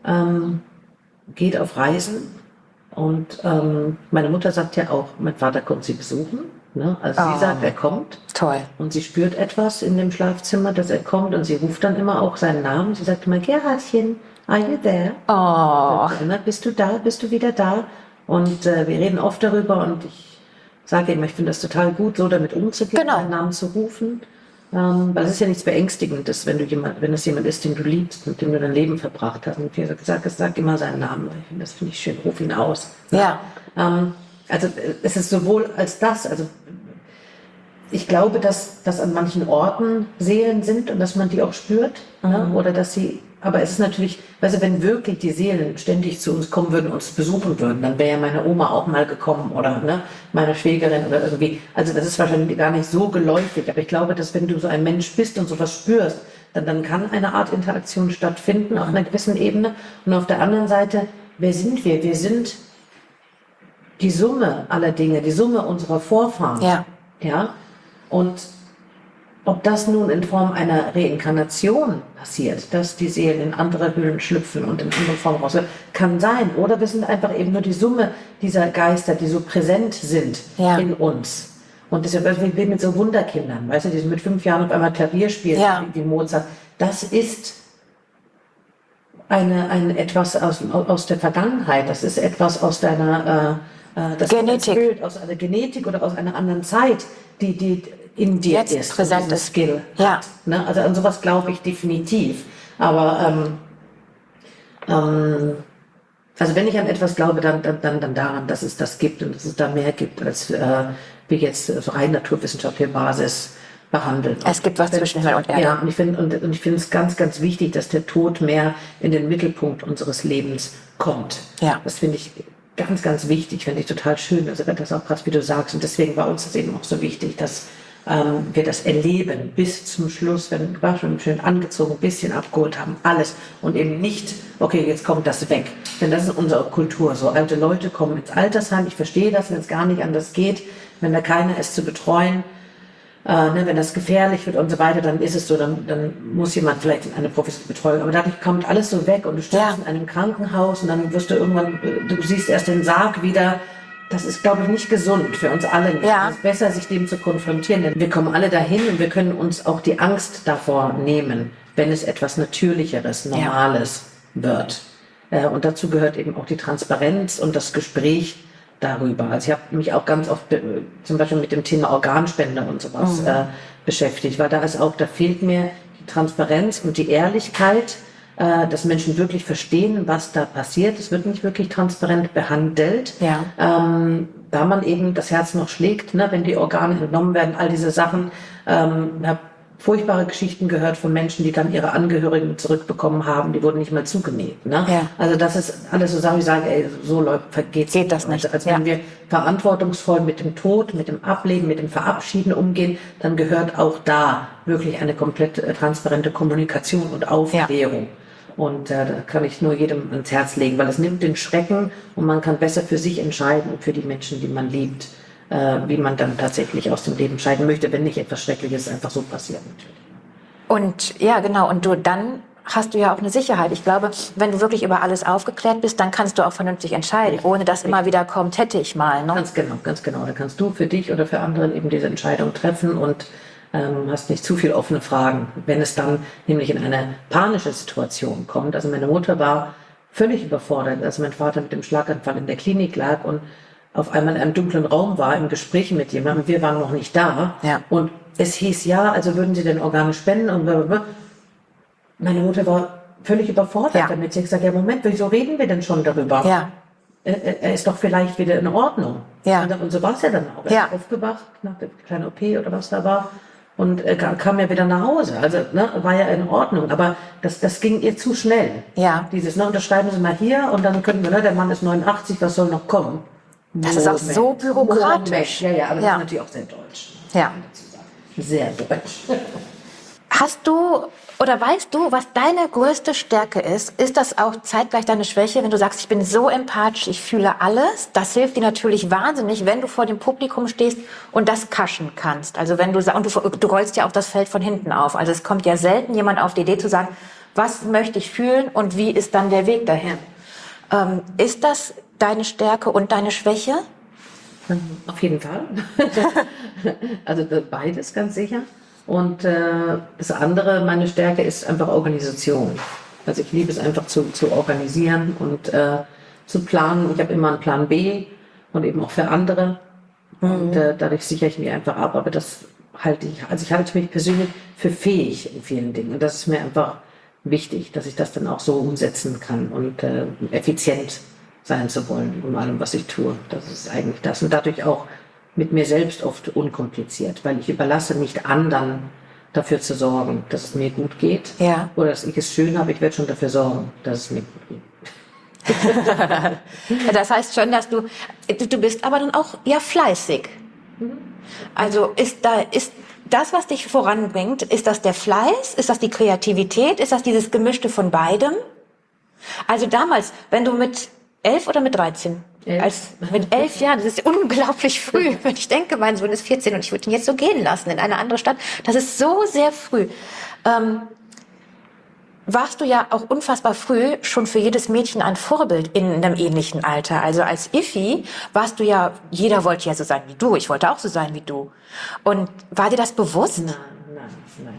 geht auf Reisen. Und meine Mutter sagt ja auch, mein Vater kommt sie besuchen. Ne? Also sie sagt, er kommt.
Toll.
Und sie spürt etwas in dem Schlafzimmer, dass er kommt. Und sie ruft dann immer auch seinen Namen. Sie sagt immer, Gerhardchen, are you there? Und, bist du da? Bist du wieder da? Und wir reden oft darüber. Und ich sage immer, ich finde das total gut, so damit umzugehen, seinen Namen zu rufen. Weil es ist ja nichts Beängstigendes, wenn es jemand ist, den du liebst, mit dem du dein Leben verbracht hast. Und wie gesagt, sag immer seinen Namen. Das finde ich schön. Ruf ihn aus.
Ja.
Also es ist sowohl als das, also ich glaube, dass an manchen Orten Seelen sind und dass man die auch spürt, ne? Oder dass sie, aber es ist natürlich, weißt du, wenn wirklich die Seelen ständig zu uns kommen würden, uns besuchen würden, dann wäre ja meine Oma auch mal gekommen oder ne, meine Schwägerin oder irgendwie, also das ist wahrscheinlich gar nicht so geläufig, aber ich glaube, dass wenn du so ein Mensch bist und sowas spürst, dann kann eine Art Interaktion stattfinden auf einer gewissen Ebene und auf der anderen Seite, wer sind wir? Wir sind die Summe aller Dinge, die Summe unserer Vorfahren. Ja? Und ob das nun in Form einer Reinkarnation passiert, dass die Seelen in andere Hüllen schlüpfen und in andere Formen raus, kann sein. Oder wir sind einfach eben nur die Summe dieser Geister, die so präsent sind in uns. Und deshalb, wir mit so Wunderkindern, weißt du, die mit 5 Jahren auf einmal Klavier spielen, wie Mozart. Das ist etwas aus der Vergangenheit. Das ist etwas aus deiner
Genetik.
Aus einer Genetik oder aus einer anderen Zeit, die in dir
jetzt
ist,
präsent ist.
Skill hat, ne? Also an sowas glaube ich definitiv. Aber also wenn ich an etwas glaube, dann daran, dass es das gibt und dass es da mehr gibt, als wie jetzt so rein naturwissenschaftliche Basis behandelt.
Es gibt was zwischen Himmel und Erde.
Ja, und ich finde es ganz, ganz wichtig, dass der Tod mehr in den Mittelpunkt unseres Lebens kommt.
Ja.
Das finde ich ganz, ganz wichtig, finde ich total schön. Also das auch gerade, wie du sagst. Und deswegen war uns das eben auch so wichtig, dass wir das erleben bis zum Schluss, wenn wir schon schön angezogen, ein bisschen abgeholt haben, alles. Und eben nicht, okay, jetzt kommt das weg. Denn das ist unsere Kultur. So alte Leute kommen ins Altersheim. Ich verstehe das, wenn es gar nicht anders geht, wenn da keiner ist zu betreuen. Wenn das gefährlich wird und so weiter, dann ist es so, dann muss jemand vielleicht in eine professionelle Betreuung. Aber dadurch kommt alles so weg und du stehst in einem Krankenhaus und dann wirst du irgendwann, du siehst erst den Sarg wieder. Das ist, glaube ich, nicht gesund für uns alle.
Ja.
Es ist besser, sich dem zu konfrontieren, denn wir kommen alle dahin und wir können uns auch die Angst davor nehmen, wenn es etwas Natürlicheres, Normales wird. Und dazu gehört eben auch die Transparenz und das Gespräch darüber. Also ich habe mich auch ganz oft zum Beispiel mit dem Thema Organspende und sowas beschäftigt, weil da fehlt mir die Transparenz und die Ehrlichkeit, dass Menschen wirklich verstehen, was da passiert. Es wird nicht wirklich transparent behandelt, da man eben das Herz noch schlägt, ne, wenn die Organe entnommen werden, all diese Sachen. Ich habe furchtbare Geschichten gehört von Menschen, die dann ihre Angehörigen zurückbekommen haben, die wurden nicht mal zugenäht. Ne?
Ja.
Also das ist alles so Sachen, ich sage, ey, so geht
das nicht.
Also wenn wir verantwortungsvoll mit dem Tod, mit dem Ableben, mit dem Verabschieden umgehen, dann gehört auch da wirklich eine komplett transparente Kommunikation und Aufklärung. Und da kann ich nur jedem ans Herz legen, weil es nimmt den Schrecken und man kann besser für sich entscheiden und für die Menschen, die man liebt, wie man dann tatsächlich aus dem Leben scheiden möchte, wenn nicht etwas Schreckliches einfach so passiert natürlich.
Und ja, genau. Und dann hast du ja auch eine Sicherheit. Ich glaube, wenn du wirklich über alles aufgeklärt bist, dann kannst du auch vernünftig entscheiden, ohne dass immer wieder kommt, hätte ich mal. Ne?
Ganz genau. Da kannst du für dich oder für andere eben diese Entscheidung treffen und hast nicht zu viel offene Fragen. Wenn es dann nämlich in eine panische Situation kommt, also meine Mutter war völlig überfordert, als mein Vater mit dem Schlaganfall in der Klinik lag und auf einmal in einem dunklen Raum war, im Gespräch mit jemandem, wir waren noch nicht da.
Ja.
Und es hieß, ja, also würden Sie denn Organe spenden? Und blablabla. Meine Mutter war völlig überfordert damit. Sie hat gesagt, ja, Moment, wieso reden wir denn schon darüber?
Ja.
Er ist doch vielleicht wieder in Ordnung.
Ja.
Und so war es ja dann auch. Er ist aufgewacht nach der kleinen OP oder was da war und kam ja wieder nach Hause. Also war ja in Ordnung. Aber das ging ihr zu schnell.
Ja.
Dieses, unterschreiben Sie mal hier und dann können wir, der Mann ist 89, was soll noch kommen?
Das ist auch so bürokratisch.
Ja, aber das ist natürlich auch sehr deutsch.
Ja.
Sehr deutsch.
Hast du oder weißt du, was deine größte Stärke ist? Ist das auch zeitgleich deine Schwäche, wenn du sagst, ich bin so empathisch, ich fühle alles? Das hilft dir natürlich wahnsinnig, wenn du vor dem Publikum stehst und das kaschen kannst. Also wenn du und du rollst ja auch das Feld von hinten auf. Also es kommt ja selten jemand auf die Idee zu sagen, was möchte ich fühlen und wie ist dann der Weg dahin? Ist das deine Stärke und deine Schwäche?
Auf jeden Fall. Also beides ganz sicher. Und das andere, meine Stärke ist einfach Organisation. Also ich liebe es einfach zu organisieren und zu planen. Ich habe immer einen Plan B und eben auch für andere. Und dadurch sichere ich mich einfach ab. Aber das halte ich, also ich halte mich persönlich für fähig in vielen Dingen. Und das ist mir einfach wichtig, dass ich das dann auch so umsetzen kann und effizient sein zu wollen in allem, was ich tue. Das ist eigentlich das. Und dadurch auch mit mir selbst oft unkompliziert, weil ich überlasse nicht anderen, dafür zu sorgen, dass es mir gut geht.
Ja.
Oder dass ich es schön habe. Ich werde schon dafür sorgen, dass es mir gut geht.
Das heißt schon, dass du bist aber dann auch ja fleißig. Also ist das, was dich voranbringt, ist das der Fleiß? Ist das die Kreativität? Ist das dieses Gemischte von beidem? Also damals, wenn du mit 11 oder mit 13? Mit 11 Jahren, das ist unglaublich früh. Wenn ich denke, mein Sohn ist 14 und ich würde ihn jetzt so gehen lassen in eine andere Stadt. Das ist so sehr früh. Warst du ja auch unfassbar früh schon für jedes Mädchen ein Vorbild in einem ähnlichen Alter. Also als Iffi warst du ja, jeder wollte ja so sein wie du. Ich wollte auch so sein wie du. Und war dir das bewusst?
Nein.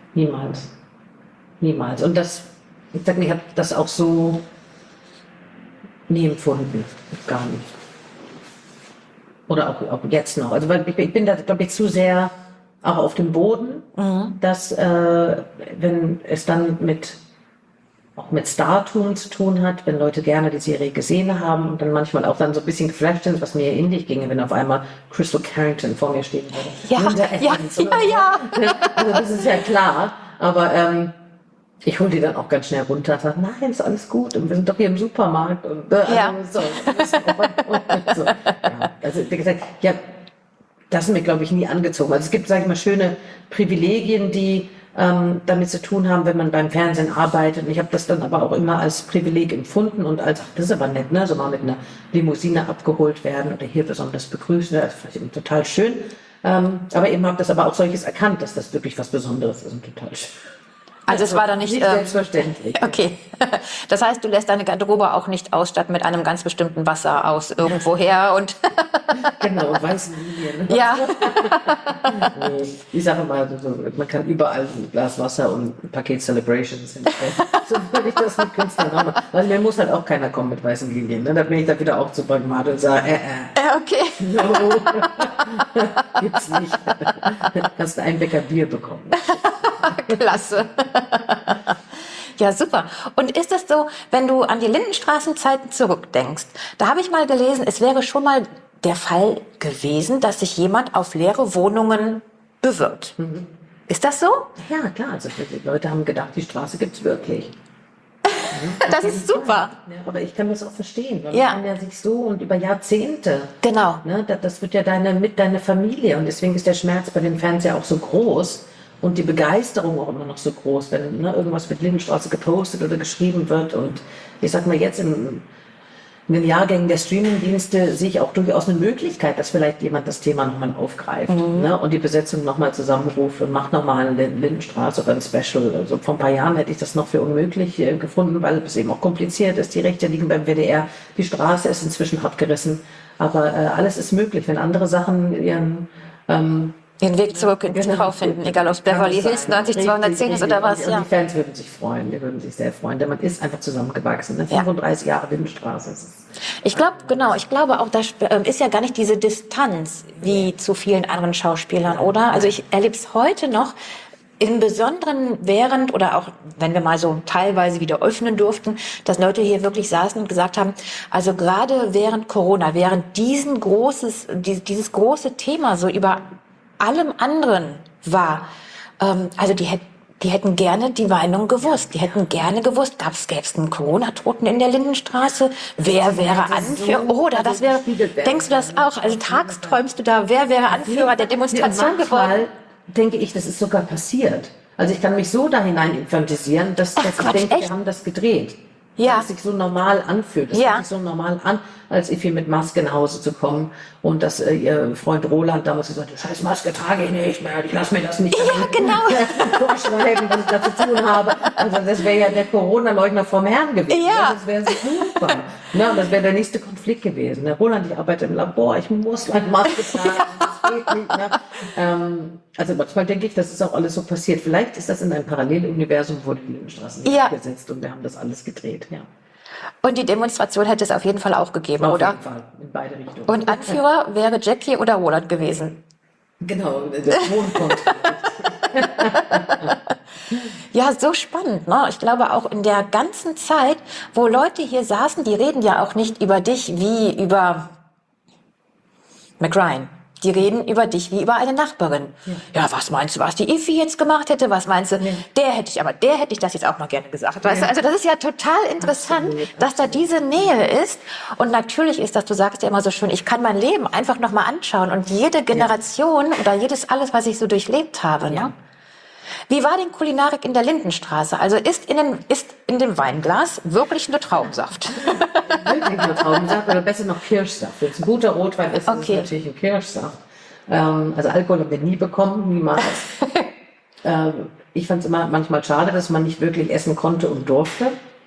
Niemals. Und das, ich sag mir, ich habe das auch so nie empfunden. Gar nicht. Oder auch jetzt noch. Also weil ich bin da, glaube ich, zu sehr auch auf dem Boden, dass wenn es dann auch mit Startum zu tun hat, wenn Leute gerne die Serie gesehen haben und dann manchmal auch dann so ein bisschen geflasht sind, was mir ähnlich ginge, wenn auf einmal Crystal Carrington vor mir stehen würde.
Ja.
Also das ist ja klar, aber ich hole die dann auch ganz schnell runter und sage, nein, ist alles gut und wir sind doch hier im Supermarkt und so. So. Ja, also wie gesagt, das ist mir, glaube ich, nie angezogen. Also es gibt, sage ich mal, schöne Privilegien, die damit zu tun haben, wenn man beim Fernsehen arbeitet. Und ich habe das dann aber auch immer als Privileg empfunden und als, das ist aber nett, ne, so mal mit einer Limousine abgeholt werden oder hier besonders begrüßen, das ist vielleicht eben total schön. Aber eben habe das aber auch solches erkannt, dass das wirklich was Besonderes ist und total schön.
Also es war doch nicht
selbstverständlich.
Okay. Das heißt, du lässt deine Garderobe auch nicht ausstatten mit einem ganz bestimmten Wasser aus irgendwoher und
genau, weißen Linien.
Ja.
Ich sage mal, man kann überall ein Glas Wasser und ein Paket Celebrations hinstellen. So würde ich das mit Künstlern haben. Also mir muss halt auch keiner kommen mit weißen Linien. Ne? Da bin ich dann wieder auch zu pragmatisch und sage,
okay.
No. Gibt's nicht. Kannst du einen Becher Bier bekommen.
Klasse. Ja, super. Und ist es so, wenn du an die Lindenstraßenzeiten zurückdenkst, da habe ich mal gelesen, es wäre schon mal der Fall gewesen, dass sich jemand auf leere Wohnungen bewirbt. Ist das so?
Ja, klar, also die Leute haben gedacht, die Straße gibt's wirklich.
Das ist super.
Ja, aber ich kann das auch verstehen, weil
Ja.
man kann ja sich so und über Jahrzehnte,
Genau.
ne, das wird ja deine Familie und deswegen ist der Schmerz bei den Fans ja auch so groß und die Begeisterung auch immer noch so groß, wenn irgendwas mit Lindenstraße gepostet oder geschrieben wird und ich sag mal jetzt in den Jahrgängen der Streamingdienste sehe ich auch durchaus eine Möglichkeit, dass vielleicht jemand das Thema nochmal aufgreift, ne, und die Besetzung nochmal zusammenruft und macht nochmal eine Lindenstraße oder ein Special. Also vor ein paar Jahren hätte ich das noch für unmöglich gefunden, weil es eben auch kompliziert ist. Die Rechte liegen beim WDR, die Straße ist inzwischen abgerissen. Aber alles ist möglich, wenn andere Sachen
Den Weg zurück in TV finden, egal ob es Beverly Hills 90210 ist oder was.
Und
Ja.
die Fans würden sich freuen, die würden sich sehr freuen, denn man ist einfach zusammengewachsen. Ne?
Ja.
35 Jahre Lindenstraße.
Ich glaube auch, da ist ja gar nicht diese Distanz wie zu vielen anderen Schauspielern, oder? Also ich erlebe es heute noch, im Besonderen während oder auch, wenn wir mal so teilweise wieder öffnen durften, dass Leute hier wirklich saßen und gesagt haben, also gerade während Corona, während dieses große Thema so über allem anderen war, also die hätten gerne die Meinung gewusst. Die hätten gerne gewusst, gäbe es einen Corona-Toten in der Lindenstraße? Wer wäre Anführer? Oder das wäre, denkst du das auch? Also tags träumst du da, wer wäre Anführer der Demonstration geworden?
Manchmal denke ich, das ist sogar passiert. Also ich kann mich so da hinein infantisieren, dass ich denke, wir haben das gedreht.
Ja.
Dass es sich so normal anfühlt. Es fühlt sich so normal an, als Effi mit Maske nach Hause zu kommen und dass ihr Freund Roland damals gesagt hat, scheiß Maske trage ich nicht mehr, ich lasse mir das nicht vorschreiben, was ich da zu tun habe. Also das wäre ja der Corona-Leugner vom Herrn gewesen.
Ja.
Das wäre super. Ne, und das wäre der nächste Konflikt gewesen. Der Roland, ich arbeite im Labor, ich muss meine Maske tragen. Das geht nicht, ne? Also manchmal denke ich, das ist auch alles so passiert. Vielleicht ist das in einem Paralleluniversum, wo die Lindenstraße nicht gesetzt und wir haben das alles gedreht. Ja.
Und die Demonstration hätte es auf jeden Fall auch gegeben,
Auf
oder?
jeden Fall, in beide Richtungen.
Und Anführer wäre Jackie oder Roland gewesen.
Genau, der Wohnkonto.
Ja, so spannend, ne? Ich glaube auch in der ganzen Zeit, wo Leute hier saßen, die reden ja auch nicht über dich wie über McRyan. Die reden über dich wie über eine Nachbarin. Ja, was meinst du, was die Effi jetzt gemacht hätte? Was meinst du? Der hätte ich das jetzt auch mal gerne gesagt. Weißt du? Also das ist ja total interessant, dass da diese Nähe ist. Und natürlich ist das, du sagst ja immer so schön, ich kann mein Leben einfach nochmal anschauen und jede Generation oder alles, was ich so durchlebt habe. Ne?
Ja.
Wie war denn Kulinarik in der Lindenstraße? Also ist in dem Weinglas wirklich nur Traubensaft?
Wirklich nur Traubensaft oder besser noch Kirschsaft. Wenn es ein guter Rotwein ist, ist es natürlich ein Kirschsaft. Also Alkohol haben wir nie bekommen, niemals. Ich fand es immer manchmal schade, dass man nicht wirklich essen konnte und durfte.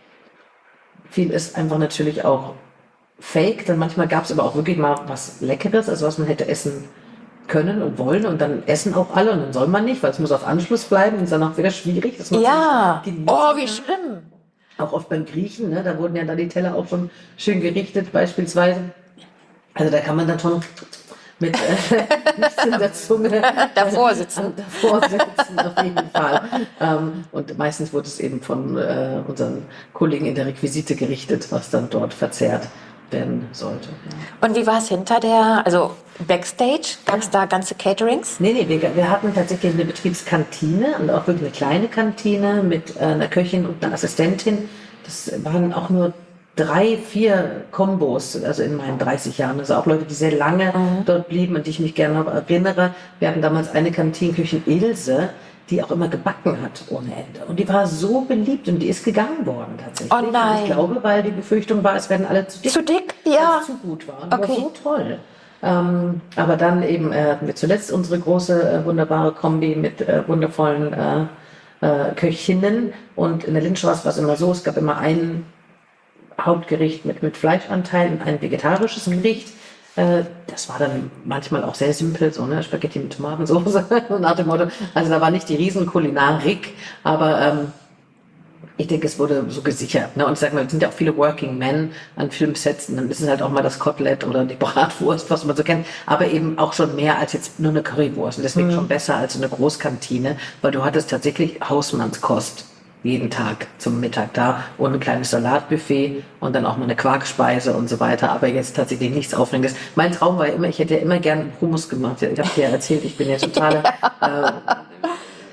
Viel ist einfach natürlich auch fake. Dann manchmal gab es aber auch wirklich mal was Leckeres, also was man hätte essen können und wollen und dann essen auch alle und dann soll man nicht, weil es muss auf Anschluss bleiben und ist dann auch wieder schwierig. Dass man
Oh, wie schlimm.
Auch oft beim Griechen, ne, da wurden ja dann die Teller auch schon schön gerichtet beispielsweise. Also da kann man dann schon mit nichts in der Zunge
davor sitzen.
Auf jeden Fall. Und meistens wurde es eben von unseren Kollegen in der Requisite gerichtet, was dann dort verzehrt werden sollte.
Und wie war es also Backstage? Gab es da ganze Caterings?
Nee, wir hatten tatsächlich eine Betriebskantine und auch wirklich eine kleine Kantine mit einer Köchin und einer Assistentin. Das waren auch nur 3, 4 Kombos, also in meinen 30 Jahren. Also auch Leute, die sehr lange dort blieben, an die ich mich gerne noch erinnere. Wir hatten damals eine Kantinenköchin, Ilse, die auch immer gebacken hat ohne Ende. Und die war so beliebt und die ist gegangen worden tatsächlich.
Oh nein.
Und ich glaube, weil die Befürchtung war, es werden alle zu dick.
Zu dick? Ja.
Weil es zu gut war. Und war so toll. Aber dann eben hatten wir zuletzt unsere große, wunderbare Kombi mit wundervollen Köchinnen. Und in der Lindenstraße war es immer so, es gab immer ein Hauptgericht mit Fleischanteil und ein vegetarisches Gericht. Das war dann manchmal auch sehr simpel, so ne, Spaghetti mit Tomatensauce nach dem Motto. Also da war nicht die Riesenkulinarik, aber ich denke, es wurde so gesichert. Ne? Und ich sage mal, es sind ja auch viele Working Men an Filmsets, und dann ist es halt auch mal das Kotelett oder die Bratwurst, was man so kennt, aber eben auch schon mehr als jetzt nur eine Currywurst. Und deswegen schon besser als eine Großkantine, weil du hattest tatsächlich Hausmannskost jeden Tag zum Mittag da und ein kleines Salatbuffet und dann auch mal eine Quarkspeise und so weiter, aber jetzt tatsächlich nichts Aufregendes. Mein Traum war immer, ich hätte ja immer gerne Hummus gemacht. Ich habe dir ja erzählt, ich bin ja totale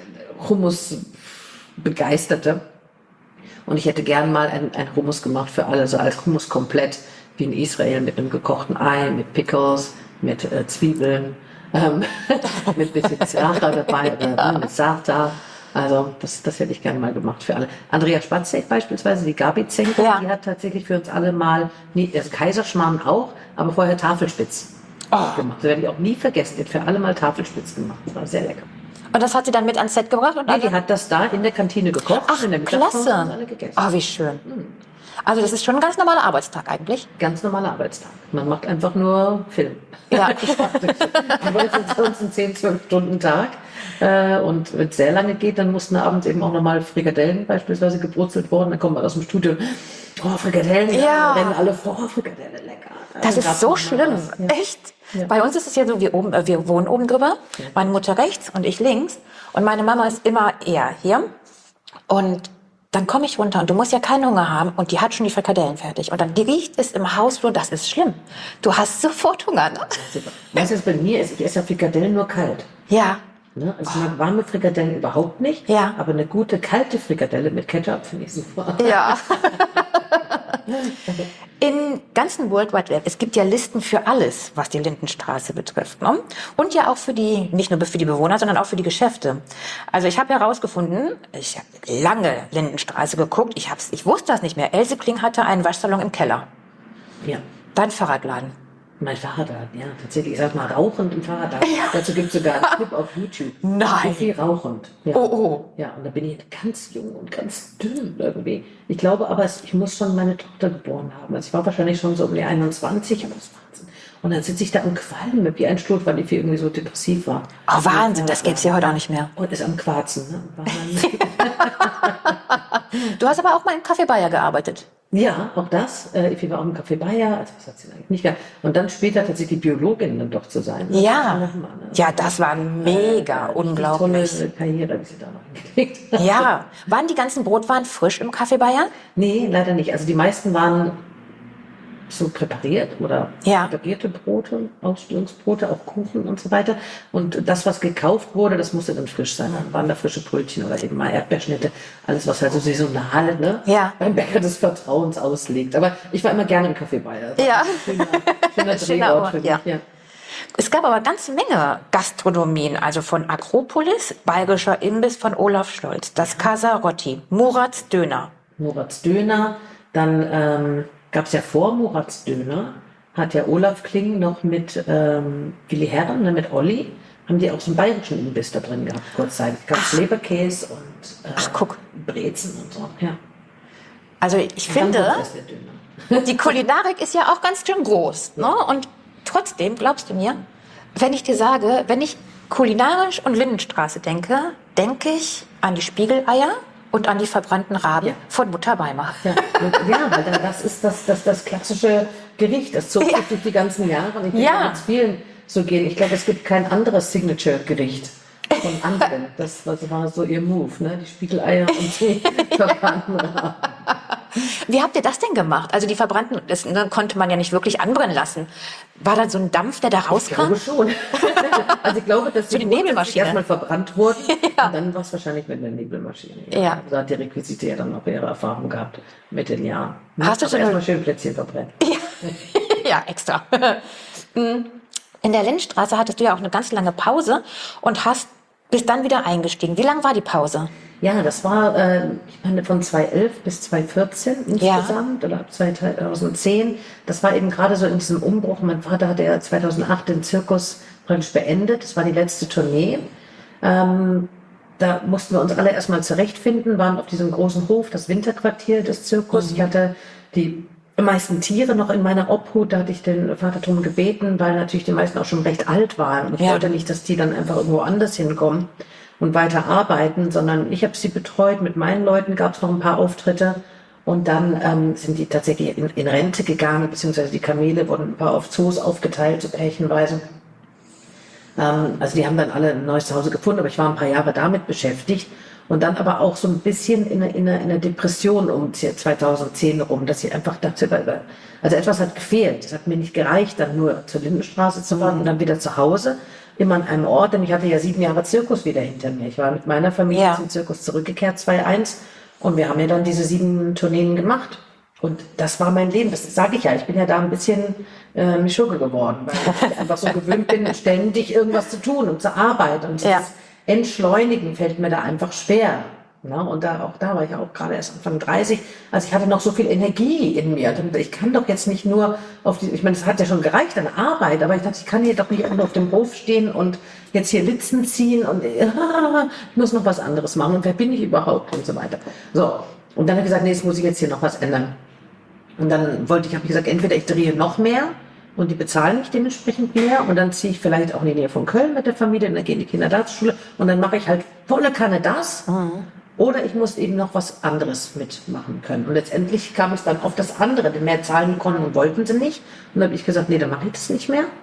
Hummus-Begeisterte. Und ich hätte gern mal ein Hummus gemacht für alle, so als Hummus komplett, wie in Israel, mit einem gekochten Ei, mit Pickles, mit Zwiebeln, mit ein bisschen Zracha dabei, oder mit Sarta. Also das hätte ich gerne mal gemacht für alle. Andrea Spatzek beispielsweise, die Gabi Zenker,
Ja.
die hat tatsächlich für uns alle mal, also Kaiserschmarrn auch, aber vorher Tafelspitz gemacht. Das werde ich auch nie vergessen. Die hat für alle mal Tafelspitz gemacht. Das war sehr lecker.
Und das hat sie dann mit ans Set gebracht? Und
Nee, die hat das da in der Kantine gekocht.
Ach,
in der Mittagspause
klasse.
haben alle gegessen.
Oh, wie schön. Also das ist schon ein ganz normaler Arbeitstag eigentlich.
Ganz normaler Arbeitstag. Man macht einfach nur Film.
Ja.
Die wollen sonst einen 10-12 Stunden Tag. Und wenn es sehr lange geht, dann mussten abends eben auch nochmal Frikadellen beispielsweise gebrutzelt worden. Dann kommt man aus dem Studio, oh, Frikadellen,
Ja.
rennen alle vor, oh, Frikadelle, lecker.
Das ist
gab's
so
noch mal
schlimm.
was. Ja.
Echt?
Ja.
Bei uns ist es ja so, wir wohnen oben drüber, meine Mutter rechts und ich links. Und meine Mama ist immer eher hier. Und dann komme ich runter und du musst ja keinen Hunger haben und die hat schon die Frikadellen fertig. Und dann riecht es im Hausflur, das ist schlimm. Du hast sofort Hunger, ne?
Was jetzt bei mir ist, ich esse ja Frikadellen nur kalt.
Ja.
Ne? Also ich mag warme Frikadellen überhaupt nicht.
Ja.
Aber eine gute kalte Frikadelle mit Ketchup finde ich super.
Ja. Im ganzen World Wide Web, es gibt ja Listen für alles, was die Lindenstraße betrifft. Ne? Und ja auch für die, nicht nur für die Bewohner, sondern auch für die Geschäfte. Also ich habe herausgefunden, ich habe lange Lindenstraße geguckt, ich wusste das nicht mehr. Else Kling hatte einen Waschsalon im Keller.
Ja.
Dein Fahrradladen.
Mein Fahrradladen, ja, tatsächlich. Ich sag mal, rauchend im Fahrradladen. Dazu gibt es sogar einen Clip auf YouTube.
Nein.
So viel rauchend. Ja.
Oh.
Ja, und da bin ich ganz jung und ganz dünn irgendwie. Ich glaube aber, ich muss schon meine Tochter geboren haben. Also ich war wahrscheinlich schon so um die 21, aber das war Wahnsinn. Und dann sitze ich da am Qualmen wie ein Stot, weil ich irgendwie so depressiv war.
Oh, Wahnsinn, das gäbe es ja heute auch nicht mehr.
Und ist am Quarzen. Ne?
Du hast aber auch mal im Café Bayer gearbeitet.
Ja, auch das. Ich war auch im Café Bayer, also was hat sie eigentlich nicht gehabt. Und dann später tatsächlich Biologin dann doch zu sein. Das
Ja.
war schon Hammer, ne?
Ja, das war mega unglaublich.
Tolle Karriere habe ich sie da noch hingelegt.
Ja. Waren die ganzen Brotwaren frisch im Café Bayer?
Nee, leider nicht. Also die meisten waren so präpariert oder
Ja.
präparierte Brote, Ausstellungsbrote, auch Kuchen und so weiter. Und das, was gekauft wurde, das musste dann frisch sein. Dann waren da frische Brötchen oder eben mal Erdbeerschnitte. Alles, was halt so saisonal, ne?
Ja.
Beim Bäcker des Vertrauens auslegt. Aber ich war immer gerne im Café Bayer.
Ja.
Schöner
Schöner
Drehort
Ort,
für mich,
ja.
ja.
Es gab aber ganz Menge Gastronomien, also von Akropolis, bayerischer Imbiss von Olaf Scholz, das Casarotti, Murats Döner.
Murats Döner, dann gab es ja vor Murats Döner, hat ja Olaf Kling noch mit Willi Herren, ne, mit Olli, haben die auch so einen bayerischen Imbiss da drin gehabt, kurzzeitig. Gab es Leberkäse und
Ach, guck.
Brezen und so. Ja.
Also ich
Und dann
finde,
kommt erst der Döner.
die Kulinarik ist ja auch ganz schön groß. Ne? Und trotzdem, glaubst du mir, wenn ich dir sage, wenn ich kulinarisch und Lindenstraße denke, denke ich an die Spiegeleier und an die verbrannten Raben
Ja.
von Mutter Weimar.
Ja, weil das ist das klassische Gericht. Das zog sich
Ja.
durch die ganzen Jahre. Und ich denke,
Ja.
wird es vielen so gehen. Ich glaube, es gibt kein anderes Signature-Gericht von anderen. Das war so ihr Move, ne? Die Spiegeleier und die verbrannten Raben.
Wie habt ihr das denn gemacht? Also die verbrannten, das konnte man ja nicht wirklich anbrennen lassen. War da so ein Dampf, der da
Ich
rauskam?
glaube schon. Also ich glaube, dass
So die Nebelmaschine.
erstmal verbrannt wurden
Ja.
und dann war es wahrscheinlich mit der Nebelmaschine.
Ja.
Da hat die Requisite ja dann auch ihre Erfahrung gehabt mit den Jahren.
Hast du
Aber
so eine-
erstmal schön Plätzchen verbrennen?
Ja, extra. In der Lindenstraße hattest du ja auch eine ganz lange Pause und bist dann wieder eingestiegen. Wie lang war die Pause?
Ja, das war, ich meine, von 2011 bis 2014 insgesamt oder ab 2010. Das war eben gerade so in diesem Umbruch. Mein Vater hatte ja 2008 den Zirkus praktisch beendet. Das war die letzte Tournee. Da mussten wir uns alle erstmal zurechtfinden, waren auf diesem großen Hof, das Winterquartier des Zirkus. Ich hatte die meisten Tiere noch in meiner Obhut. Da hatte ich den Vater drum gebeten, weil natürlich die meisten auch schon recht alt waren. Und ich
Ja.
wollte nicht, dass die dann einfach irgendwo anders hinkommen und weiter arbeiten, sondern ich habe sie betreut. Mit meinen Leuten gab es noch ein paar Auftritte. Und dann sind die tatsächlich in Rente gegangen, beziehungsweise die Kamele wurden ein paar auf Zoos aufgeteilt, so pärchenweise. Also die haben dann alle ein neues Zuhause gefunden, aber ich war ein paar Jahre damit beschäftigt. Und dann aber auch so ein bisschen in einer Depression um 2010 rum, dass ich einfach dachte, also etwas hat gefehlt. Es hat mir nicht gereicht, dann nur zur Lindenstraße zu fahren und dann wieder zu Hause. immer an einem Ort, denn ich hatte ja 7 Jahre Zirkus wieder hinter mir. Ich war mit meiner Familie zum Zirkus zurückgekehrt, 2001, und wir haben ja dann diese 7 Tourneen gemacht. Und das war mein Leben, das sage ich ja, ich bin ja da ein bisschen Mischugge geworden, weil ich einfach so gewöhnt bin, ständig irgendwas zu tun und zur Arbeit. Und dieses Entschleunigen fällt mir da einfach schwer. Ja, und da war ich auch gerade erst Anfang 30, also ich hatte noch so viel Energie in mir. Ich kann doch jetzt nicht nur ich meine, es hat ja schon gereicht an Arbeit, aber ich dachte, ich kann hier doch nicht nur auf dem Hof stehen und jetzt hier Litzen ziehen und ich muss noch was anderes machen und wer bin ich überhaupt und so weiter. So, und dann habe ich gesagt, nee, jetzt muss ich jetzt hier noch was ändern. Und dann habe ich gesagt, entweder ich drehe noch mehr und die bezahlen nicht dementsprechend mehr und dann ziehe ich vielleicht auch in die Nähe von Köln mit der Familie und dann gehen die Kinder da zur Schule und dann mache ich halt volle Kanne das. Oder ich muss eben noch was anderes mitmachen können. Und letztendlich kam es dann auf das andere, denn mehr zahlen konnten und wollten sie nicht. Und dann habe ich gesagt, nee, dann mache ich das nicht mehr.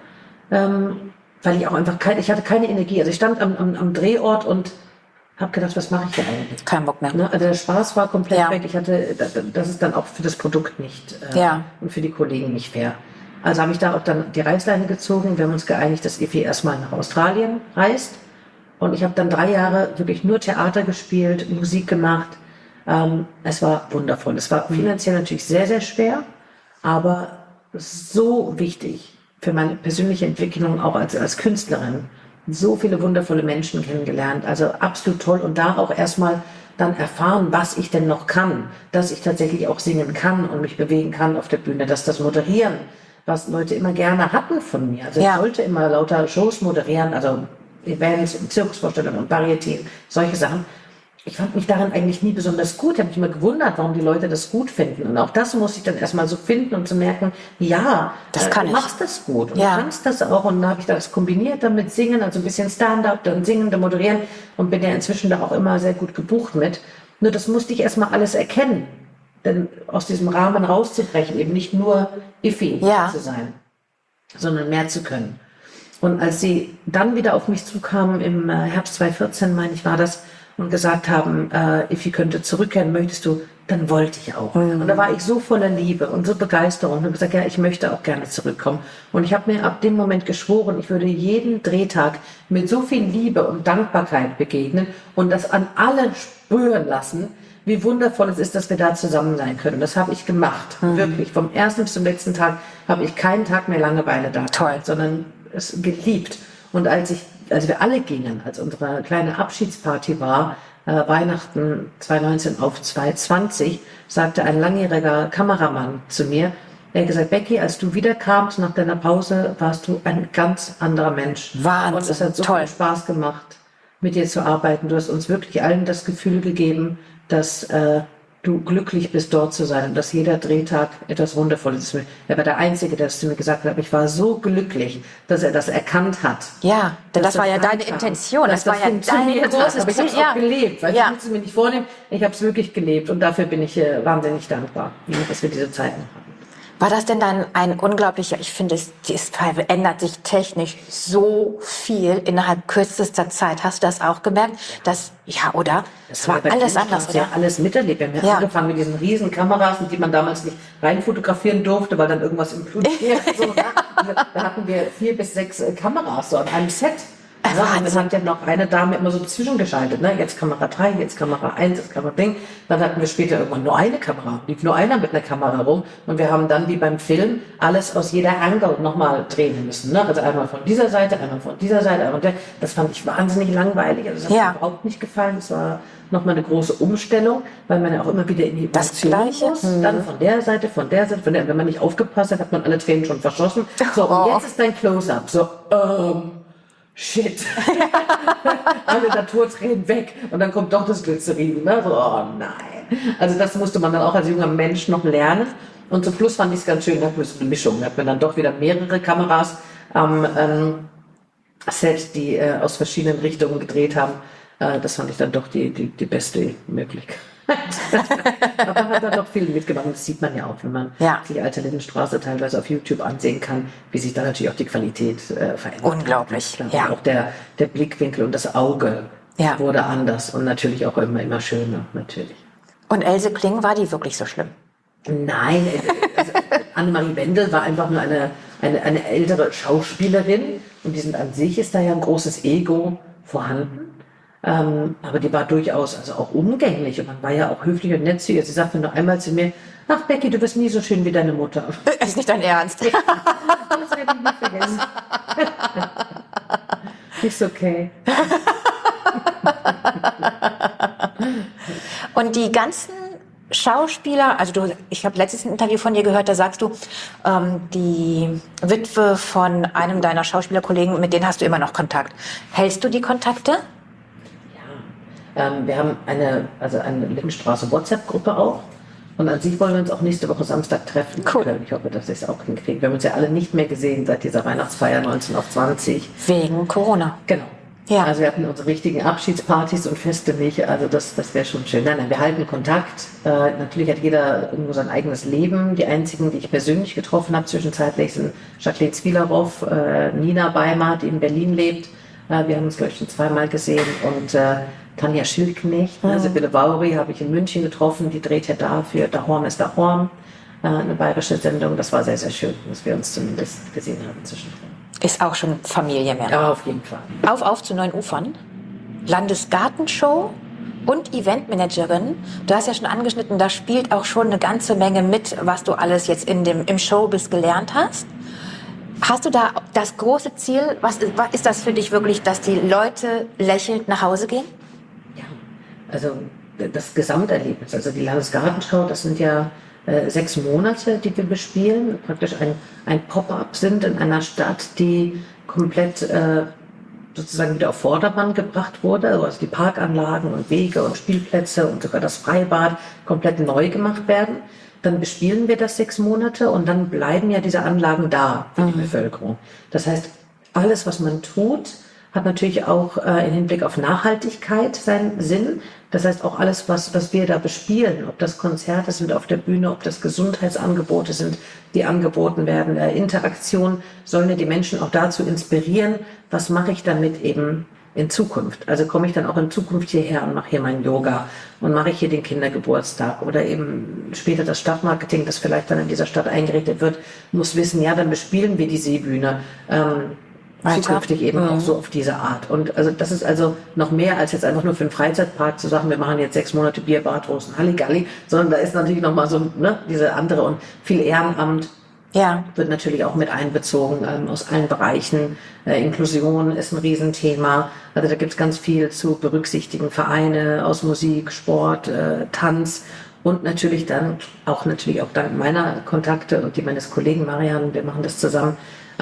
Weil ich auch einfach ich hatte keine Energie. Also ich stand am Drehort und habe gedacht, was mache ich hier eigentlich?
Kein Bock mehr.
Also der Spaß war komplett weg. Das ist dann auch für das Produkt nicht und für die Kollegen nicht fair. Also habe ich da auch dann die Reißleine gezogen. Wir haben uns geeinigt, dass Effi erstmal nach Australien reist. Und ich habe dann 3 Jahre wirklich nur Theater gespielt, Musik gemacht. Es war wundervoll. Es war finanziell natürlich sehr, sehr schwer, aber so wichtig für meine persönliche Entwicklung, auch als Künstlerin. So viele wundervolle Menschen kennengelernt. Also absolut toll. Und da auch erstmal dann erfahren, was ich denn noch kann. Dass ich tatsächlich auch singen kann und mich bewegen kann auf der Bühne. Dass das Moderieren, was Leute immer gerne hatten von mir. Also ich sollte immer lauter Shows moderieren, also Events, Zirkusvorstellungen und Varieté, solche Sachen. Ich fand mich darin eigentlich nie besonders gut. Ich habe mich immer gewundert, warum die Leute das gut finden. Und auch das musste ich dann erstmal so finden und zu merken, du machst das gut und du kannst das auch. Und dann habe ich das kombiniert dann mit Singen, also ein bisschen Stand-up, dann Singen, dann Moderieren und bin ja inzwischen da auch immer sehr gut gebucht mit. Nur das musste ich erstmal alles erkennen. Denn aus diesem Rahmen rauszubrechen, eben nicht nur Effi zu sein, sondern mehr zu können. Und als sie dann wieder auf mich zukamen, im Herbst 2014, meine ich, war das, und gesagt haben, Effi könnte zurückkehren, möchtest du? Dann wollte ich auch. Und da war ich so voller Liebe und so Begeisterung und habe gesagt, ja, ich möchte auch gerne zurückkommen. Und ich habe mir ab dem Moment geschworen, ich würde jeden Drehtag mit so viel Liebe und Dankbarkeit begegnen und das an alle spüren lassen, wie wundervoll es ist, dass wir da zusammen sein können. Und das habe ich gemacht. Wirklich. Vom ersten bis zum letzten Tag habe ich keinen Tag mehr Langeweile da.
Toll.
Sondern es geliebt. Und als wir alle gingen, als unsere kleine Abschiedsparty war, Weihnachten 2019 auf 2020, sagte ein langjähriger Kameramann zu mir, er hat gesagt, Becky, als du wiederkamst nach deiner Pause, warst du ein ganz anderer Mensch.
Wahnsinn.
Und es hat so viel Spaß gemacht, mit dir zu arbeiten. Du hast uns wirklich allen das Gefühl gegeben, dass du glücklich bist, dort zu sein und dass jeder Drehtag etwas Wundervolles ist. Er war der Einzige, der es zu mir gesagt hat. Ich war so glücklich, dass er das erkannt hat.
Ja, denn das war ja deine Intention. Das war ja dein großes
Ziel. Ich habe es auch gelebt. Weil ich will es mir nicht vornehmen. Ich habe es wirklich gelebt und dafür bin ich wahnsinnig dankbar, dass wir diese Zeiten haben.
War das denn dann ein unglaublicher, ich finde, es verändert sich technisch so viel innerhalb kürzester Zeit. Hast du das auch gemerkt? Oder? Es war alles anders, oder?
Ja, alles miterlebt. Wir haben angefangen mit diesen riesen Kameras, in die man damals nicht rein fotografieren durfte, weil dann irgendwas im Blut so, da hatten wir 4 bis 6 Kameras so an einem Set. Ja, und dann hat ja noch eine Dame immer so zwischengeschaltet, ne? Jetzt Kamera 3, jetzt Kamera 1, jetzt Kamera Ding. Dann hatten wir später irgendwann nur eine Kamera, lief nur einer mit einer Kamera rum. Und wir haben dann wie beim Film alles aus jeder Angle nochmal drehen müssen. Ne? Also einmal von dieser Seite, einmal von dieser Seite, einmal von der. Das fand ich wahnsinnig langweilig. Also das hat mir überhaupt nicht gefallen. Das war nochmal eine große Umstellung, weil man ja auch immer wieder in die Emotion muss. Dann von der Seite, von der Seite, von der. Wenn man nicht aufgepasst hat, hat man alle Tränen schon verschossen. So, und jetzt ist dein Close-up. So, shit. Alle Naturtränen weg. Und dann kommt doch das Glycerin. Ne? So, oh nein. Also das musste man dann auch als junger Mensch noch lernen. Und zum Schluss fand ich es ganz schön, da hatten wir so eine Mischung. Da hatten wir dann doch wieder mehrere Kameras am Set, die aus verschiedenen Richtungen gedreht haben. Das fand ich dann doch die beste Möglichkeit. Aber man hat da doch viel mitgemacht. Das sieht man ja auch, wenn man die alte Lindenstraße teilweise auf YouTube ansehen kann, wie sich da natürlich auch die Qualität verändert.
Unglaublich,
ja. Auch der Blickwinkel und das Auge wurde anders und natürlich auch immer schöner, natürlich.
Und Else Kling, war die wirklich so schlimm?
Nein, also Annemarie Wendel war einfach nur eine eine ältere Schauspielerin und die sind an sich ist da ja ein großes Ego vorhanden. Aber die war durchaus also auch umgänglich und man war ja auch höflich und nett zu ihr. Sie sagte noch einmal zu mir, ach Becky, du bist nie so schön wie deine Mutter.
Ist nicht dein Ernst.
Das werde ich nicht vergessen. Ist okay.
Und die ganzen Schauspieler, also ich habe letztens ein Interview von dir gehört, da sagst du, die Witwe von einem deiner Schauspielerkollegen, mit denen hast du immer noch Kontakt. Hältst du die Kontakte?
Ja, wir haben eine Lindenstraße WhatsApp-Gruppe auch. Und an sich wollen wir uns auch nächste Woche Samstag treffen.
Cool.
Ich hoffe, dass ich es auch hinkriege. Wir haben uns ja alle nicht mehr gesehen seit dieser Weihnachtsfeier 19 auf 20.
Wegen Corona.
Genau.
Ja.
Also wir hatten unsere richtigen Abschiedspartys und Feste nicht. Also das wäre schon schön. Nein, wir halten Kontakt. Natürlich hat jeder irgendwo sein eigenes Leben. Die einzigen, die ich persönlich getroffen habe zwischenzeitlich, sind Jacqueline Zwielerow, Nina Beimer, die in Berlin lebt. Wir haben uns, glaube ich, schon zweimal gesehen. Und Tanja Schildknecht, Sibylle Vauri habe ich in München getroffen. Die dreht ja da für Dahorm ist Dahorm, eine bayerische Sendung. Das war sehr, sehr schön, dass wir uns zumindest gesehen haben zwischendrin.
Ist auch schon Familie mehr.
Ja, auf jeden Fall.
Auf zu neuen Ufern. Landesgartenshow und Eventmanagerin. Du hast ja schon angeschnitten, da spielt auch schon eine ganze Menge mit, was du alles jetzt im Showbiz gelernt hast. Hast du da das große Ziel? Was ist das für dich wirklich, dass die Leute lächelnd nach Hause gehen?
Ja, also das Gesamterlebnis, also die Landesgartenschau, das sind ja 6 Monate, die wir bespielen, praktisch ein Pop-up sind in einer Stadt, die komplett sozusagen wieder auf Vordermann gebracht wurde, also die Parkanlagen und Wege und Spielplätze und sogar das Freibad komplett neu gemacht werden. Dann bespielen wir das 6 Monate und dann bleiben ja diese Anlagen da für die Bevölkerung. Das heißt, alles, was man tut, hat natürlich auch im Hinblick auf Nachhaltigkeit seinen Sinn. Das heißt auch alles, was wir da bespielen, ob das Konzerte sind auf der Bühne, ob das Gesundheitsangebote sind, die angeboten werden, Interaktion, sollen ja die Menschen auch dazu inspirieren, was mache ich damit eben in Zukunft. Also komme ich dann auch in Zukunft hierher und mache hier mein Yoga und mache ich hier den Kindergeburtstag oder eben später das Stadtmarketing, das vielleicht dann in dieser Stadt eingerichtet wird, muss wissen, ja, dann bespielen wir die Seebühne. Zukünftig eben auch so auf diese Art. Und also das ist also noch mehr als jetzt einfach nur für einen Freizeitpark zu sagen, wir machen jetzt 6 Monate Bier, Bratwurst und Halligalli, sondern da ist natürlich noch mal so diese andere und viel Ehrenamt. Ja. Wird natürlich auch mit einbezogen aus allen Bereichen. Inklusion ist ein Riesenthema. Also da gibt's ganz viel zu berücksichtigen. Vereine aus Musik, Sport, Tanz und natürlich dann auch dank meiner Kontakte und die meines Kollegen Marian, wir machen das zusammen,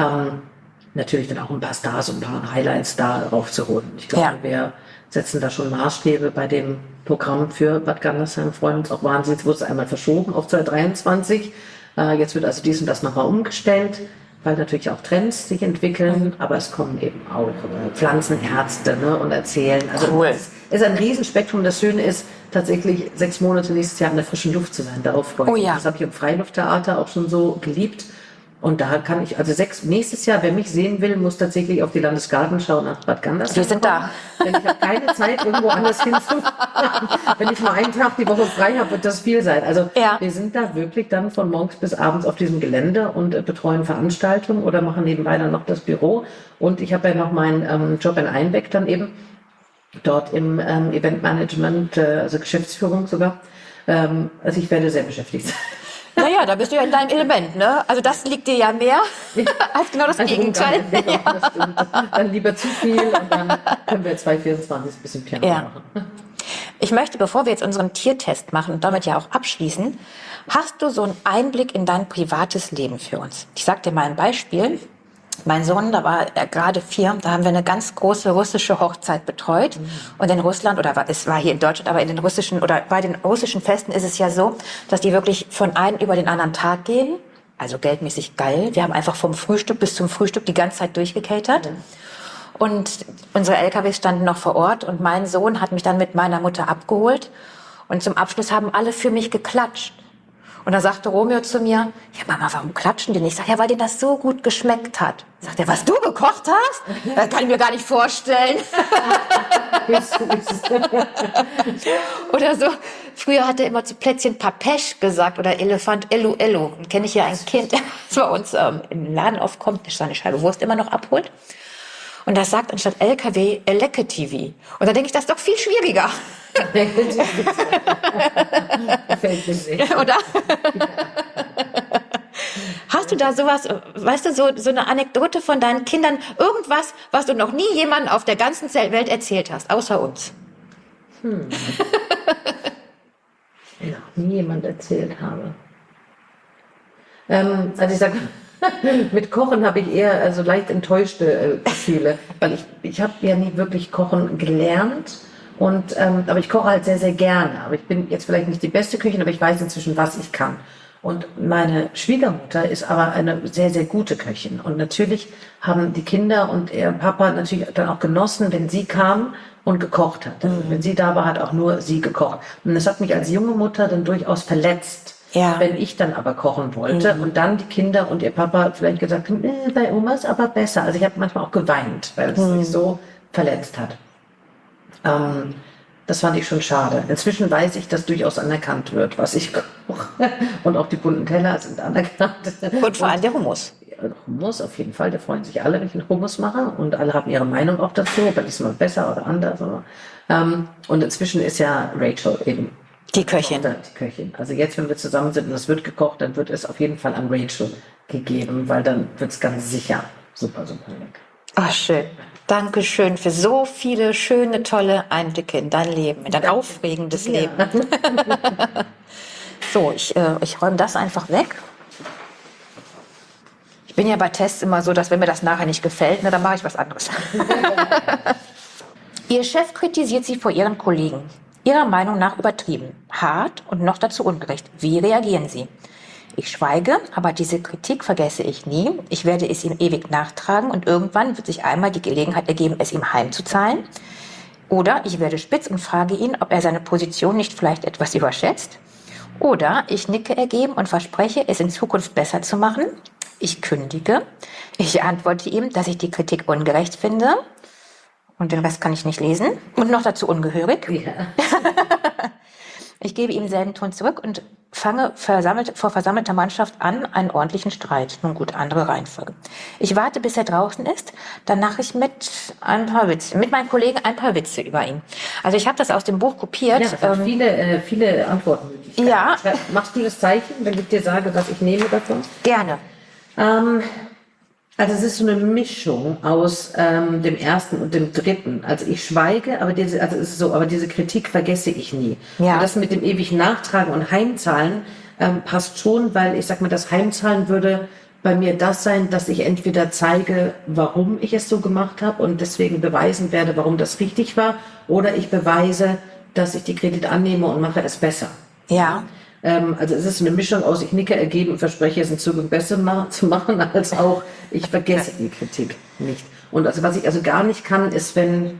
natürlich dann auch ein paar Stars und ein paar Highlights da raufzuholen. Ich glaube, wir setzen da schon Maßstäbe bei dem Programm für Bad Gandersheim. Freuen uns auch wahnsinnig. Jetzt wurde es einmal verschoben auf 2023. Jetzt wird also dies und das nochmal umgestellt, weil natürlich auch Trends sich entwickeln. Aber es kommen eben auch Pflanzenärzte und erzählen. Also cool. Es ist ein Riesenspektrum. Das Schöne ist tatsächlich 6 Monate nächstes Jahr in der frischen Luft zu sein. Darauf freue ich mich. Das habe ich im Freilufttheater auch schon so geliebt. Und da kann ich, also nächstes Jahr, wer mich sehen will, muss tatsächlich auf die Landesgartenschau nach Bad Gandersheim.
Wir sind da.
Denn ich habe keine Zeit, irgendwo anders hinzufahren. Wenn ich nur einen Tag die Woche frei habe, wird das viel sein. Also wir sind da wirklich dann von morgens bis abends auf diesem Gelände und betreuen Veranstaltungen oder machen nebenbei dann noch das Büro. Und ich habe ja noch meinen Job in Einbeck dann eben, dort im Eventmanagement, also Geschäftsführung sogar. Also ich werde sehr beschäftigt sein.
Naja, da bist du ja in deinem Element, ne? Also das liegt dir ja mehr als genau das Gegenteil.
Ja. Das stimmt. Dann lieber zu viel und dann können wir 2024 ein bisschen Piano machen.
Ich möchte, bevor wir jetzt unseren Tiertest machen und damit ja auch abschließen, hast du so einen Einblick in dein privates Leben für uns? Ich sag dir mal ein Beispiel. Mein Sohn, da war er gerade 4, da haben wir eine ganz große russische Hochzeit betreut. Und in Russland, es war hier in Deutschland, aber bei den russischen Festen ist es ja so, dass die wirklich von einem über den anderen Tag gehen. Also geldmäßig geil. Wir haben einfach vom Frühstück bis zum Frühstück die ganze Zeit durchgekatert. Und unsere LKWs standen noch vor Ort und mein Sohn hat mich dann mit meiner Mutter abgeholt. Und zum Abschluss haben alle für mich geklatscht. Und da sagte Romeo zu mir, ja Mama, warum klatschen die nicht? Ich sag, ja, weil denen das so gut geschmeckt hat. Sagt er, was du gekocht hast? Das kann ich mir gar nicht vorstellen. Oder so. Früher hat er immer zu Plätzchen Papesch gesagt oder Elefant Elu Elu. Dann kenne ich ja ein Kind, das bei uns im Laden aufkommt, seine Scheibe Wurst immer noch abholt. Und das sagt anstatt LKW Eleke-TV. Und da denke ich, das ist doch viel schwieriger. Oder? Hast du da sowas, weißt du, so eine Anekdote von deinen Kindern, irgendwas, was du noch nie jemandem auf der ganzen Welt erzählt hast, außer uns?
Noch nie jemand erzählt habe. Also ich sage, mit Kochen habe ich eher also leicht enttäuschte Gefühle, weil ich habe ja nie wirklich kochen gelernt. Aber ich koche halt sehr, sehr gerne. Aber ich bin jetzt vielleicht nicht die beste Köchin, aber ich weiß inzwischen, was ich kann. Und meine Schwiegermutter ist aber eine sehr, sehr gute Köchin. Und natürlich haben die Kinder und ihr Papa natürlich dann auch genossen, wenn sie kam und gekocht hat. Also wenn sie da war, hat auch nur sie gekocht. Und das hat mich als junge Mutter dann durchaus verletzt. Ja. Wenn ich dann aber kochen wollte und dann die Kinder und ihr Papa vielleicht gesagt haben, bei Oma ist aber besser. Also ich habe manchmal auch geweint, weil es mich so verletzt hat. Das fand ich schon schade. Inzwischen weiß ich, dass durchaus anerkannt wird, was ich koche. Und auch die bunten Teller sind anerkannt.
Und vor allem der Hummus.
Hummus auf jeden Fall, da freuen sich alle, wenn ich einen Hummus mache. Und alle haben ihre Meinung auch dazu, ob es mal besser oder anders. Und inzwischen ist ja Rachel eben
die Köchin.
Die Köchin. Also jetzt, wenn wir zusammen sind und es wird gekocht, dann wird es auf jeden Fall an Rachel gegeben, weil dann wird es ganz sicher super, super lecker.
Ach, schön. Dankeschön für so viele schöne, tolle Einblicke in dein Leben, in dein aufregendes Leben. So, ich räume das einfach weg. Ich bin ja bei Tests immer so, dass wenn mir das nachher nicht gefällt, dann mache ich was anderes. Ihr Chef kritisiert Sie vor Ihren Kollegen. Ihrer Meinung nach übertrieben, hart und noch dazu ungerecht. Wie reagieren Sie? Ich schweige, aber diese Kritik vergesse ich nie. Ich werde es ihm ewig nachtragen und irgendwann wird sich einmal die Gelegenheit ergeben, es ihm heimzuzahlen. Oder ich werde spitz und frage ihn, ob er seine Position nicht vielleicht etwas überschätzt. Oder ich nicke ergeben und verspreche, es in Zukunft besser zu machen. Ich kündige. Ich antworte ihm, dass ich die Kritik ungerecht finde. Und den Rest kann ich nicht lesen. Und noch dazu ungehörig. Ja. Ich gebe ihm selben Ton zurück und fange vor versammelter Mannschaft an, einen ordentlichen Streit. Nun gut, andere Reihenfolge. Ich warte, bis er draußen ist. Dann mache ich mit meinen Kollegen ein paar Witze über ihn. Also ich habe das aus dem Buch kopiert.
Ja, viele Antwortmöglichkeiten. Ja. Machst du das Zeichen, wenn ich dir sage, was ich nehme davon?
Gerne.
Also es ist so eine Mischung aus dem ersten und dem dritten. Also ich schweige, aber diese Kritik vergesse ich nie. Ja. Und das mit dem ewig Nachtragen und Heimzahlen passt schon, weil ich sag mal, das Heimzahlen würde bei mir das sein, dass ich entweder zeige, warum ich es so gemacht habe und deswegen beweisen werde, warum das richtig war, oder ich beweise, dass ich die Kredit annehme und mache es besser.
Ja.
Also es ist eine Mischung aus, ich nicke ergeben und verspreche, es in Zukunft besser zu machen, als auch, ich vergesse die Kritik nicht. Und also was ich also gar nicht kann, ist, wenn,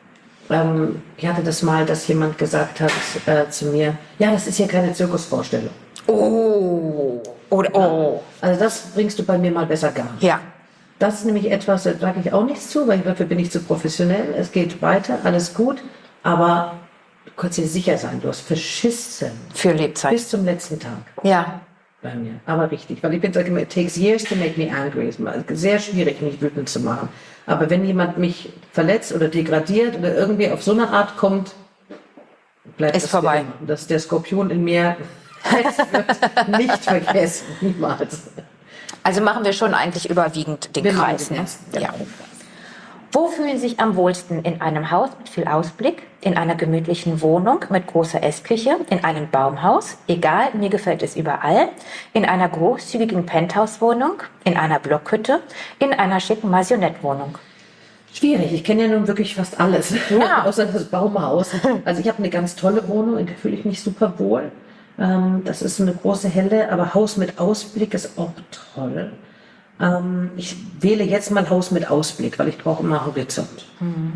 ich hatte das mal, dass jemand gesagt hat zu mir, ja, das ist ja keine Zirkusvorstellung.
Oh. Oder, oh.
Also das bringst du bei mir mal besser gar nicht.
Ja.
Das ist nämlich etwas, da sage ich auch nichts zu, weil dafür bin ich zu professionell. Es geht weiter, alles gut, aber du kannst dir sicher sein, du hast verschissen.
Für Lebzeit.
Bis zum letzten Tag.
Ja.
Bei mir. Aber richtig. Weil ich bin sage immer, it takes years to make me angry. Es ist sehr schwierig, mich wütend zu machen. Aber wenn jemand mich verletzt oder degradiert oder irgendwie auf so eine Art kommt, bleibt es vorbei. Dass der Skorpion in mir wird nicht vergessen. Niemals.
Also machen wir schon eigentlich überwiegend den Kreis. Ne? Ja. Wo fühlen Sie sich am wohlsten? In einem Haus mit viel Ausblick, in einer gemütlichen Wohnung mit großer Essküche, in einem Baumhaus, egal, mir gefällt es überall, in einer großzügigen Penthouse-Wohnung, in einer Blockhütte, in einer schicken Maisonette-Wohnung.
Schwierig, ich kenne ja nun wirklich fast alles, ja. Außer das Baumhaus. Also ich habe eine ganz tolle Wohnung, in der fühle ich mich super wohl. Das ist eine große helle, aber Haus mit Ausblick ist auch toll. Ich wähle jetzt mal Haus mit Ausblick, weil ich brauche immer Horizont.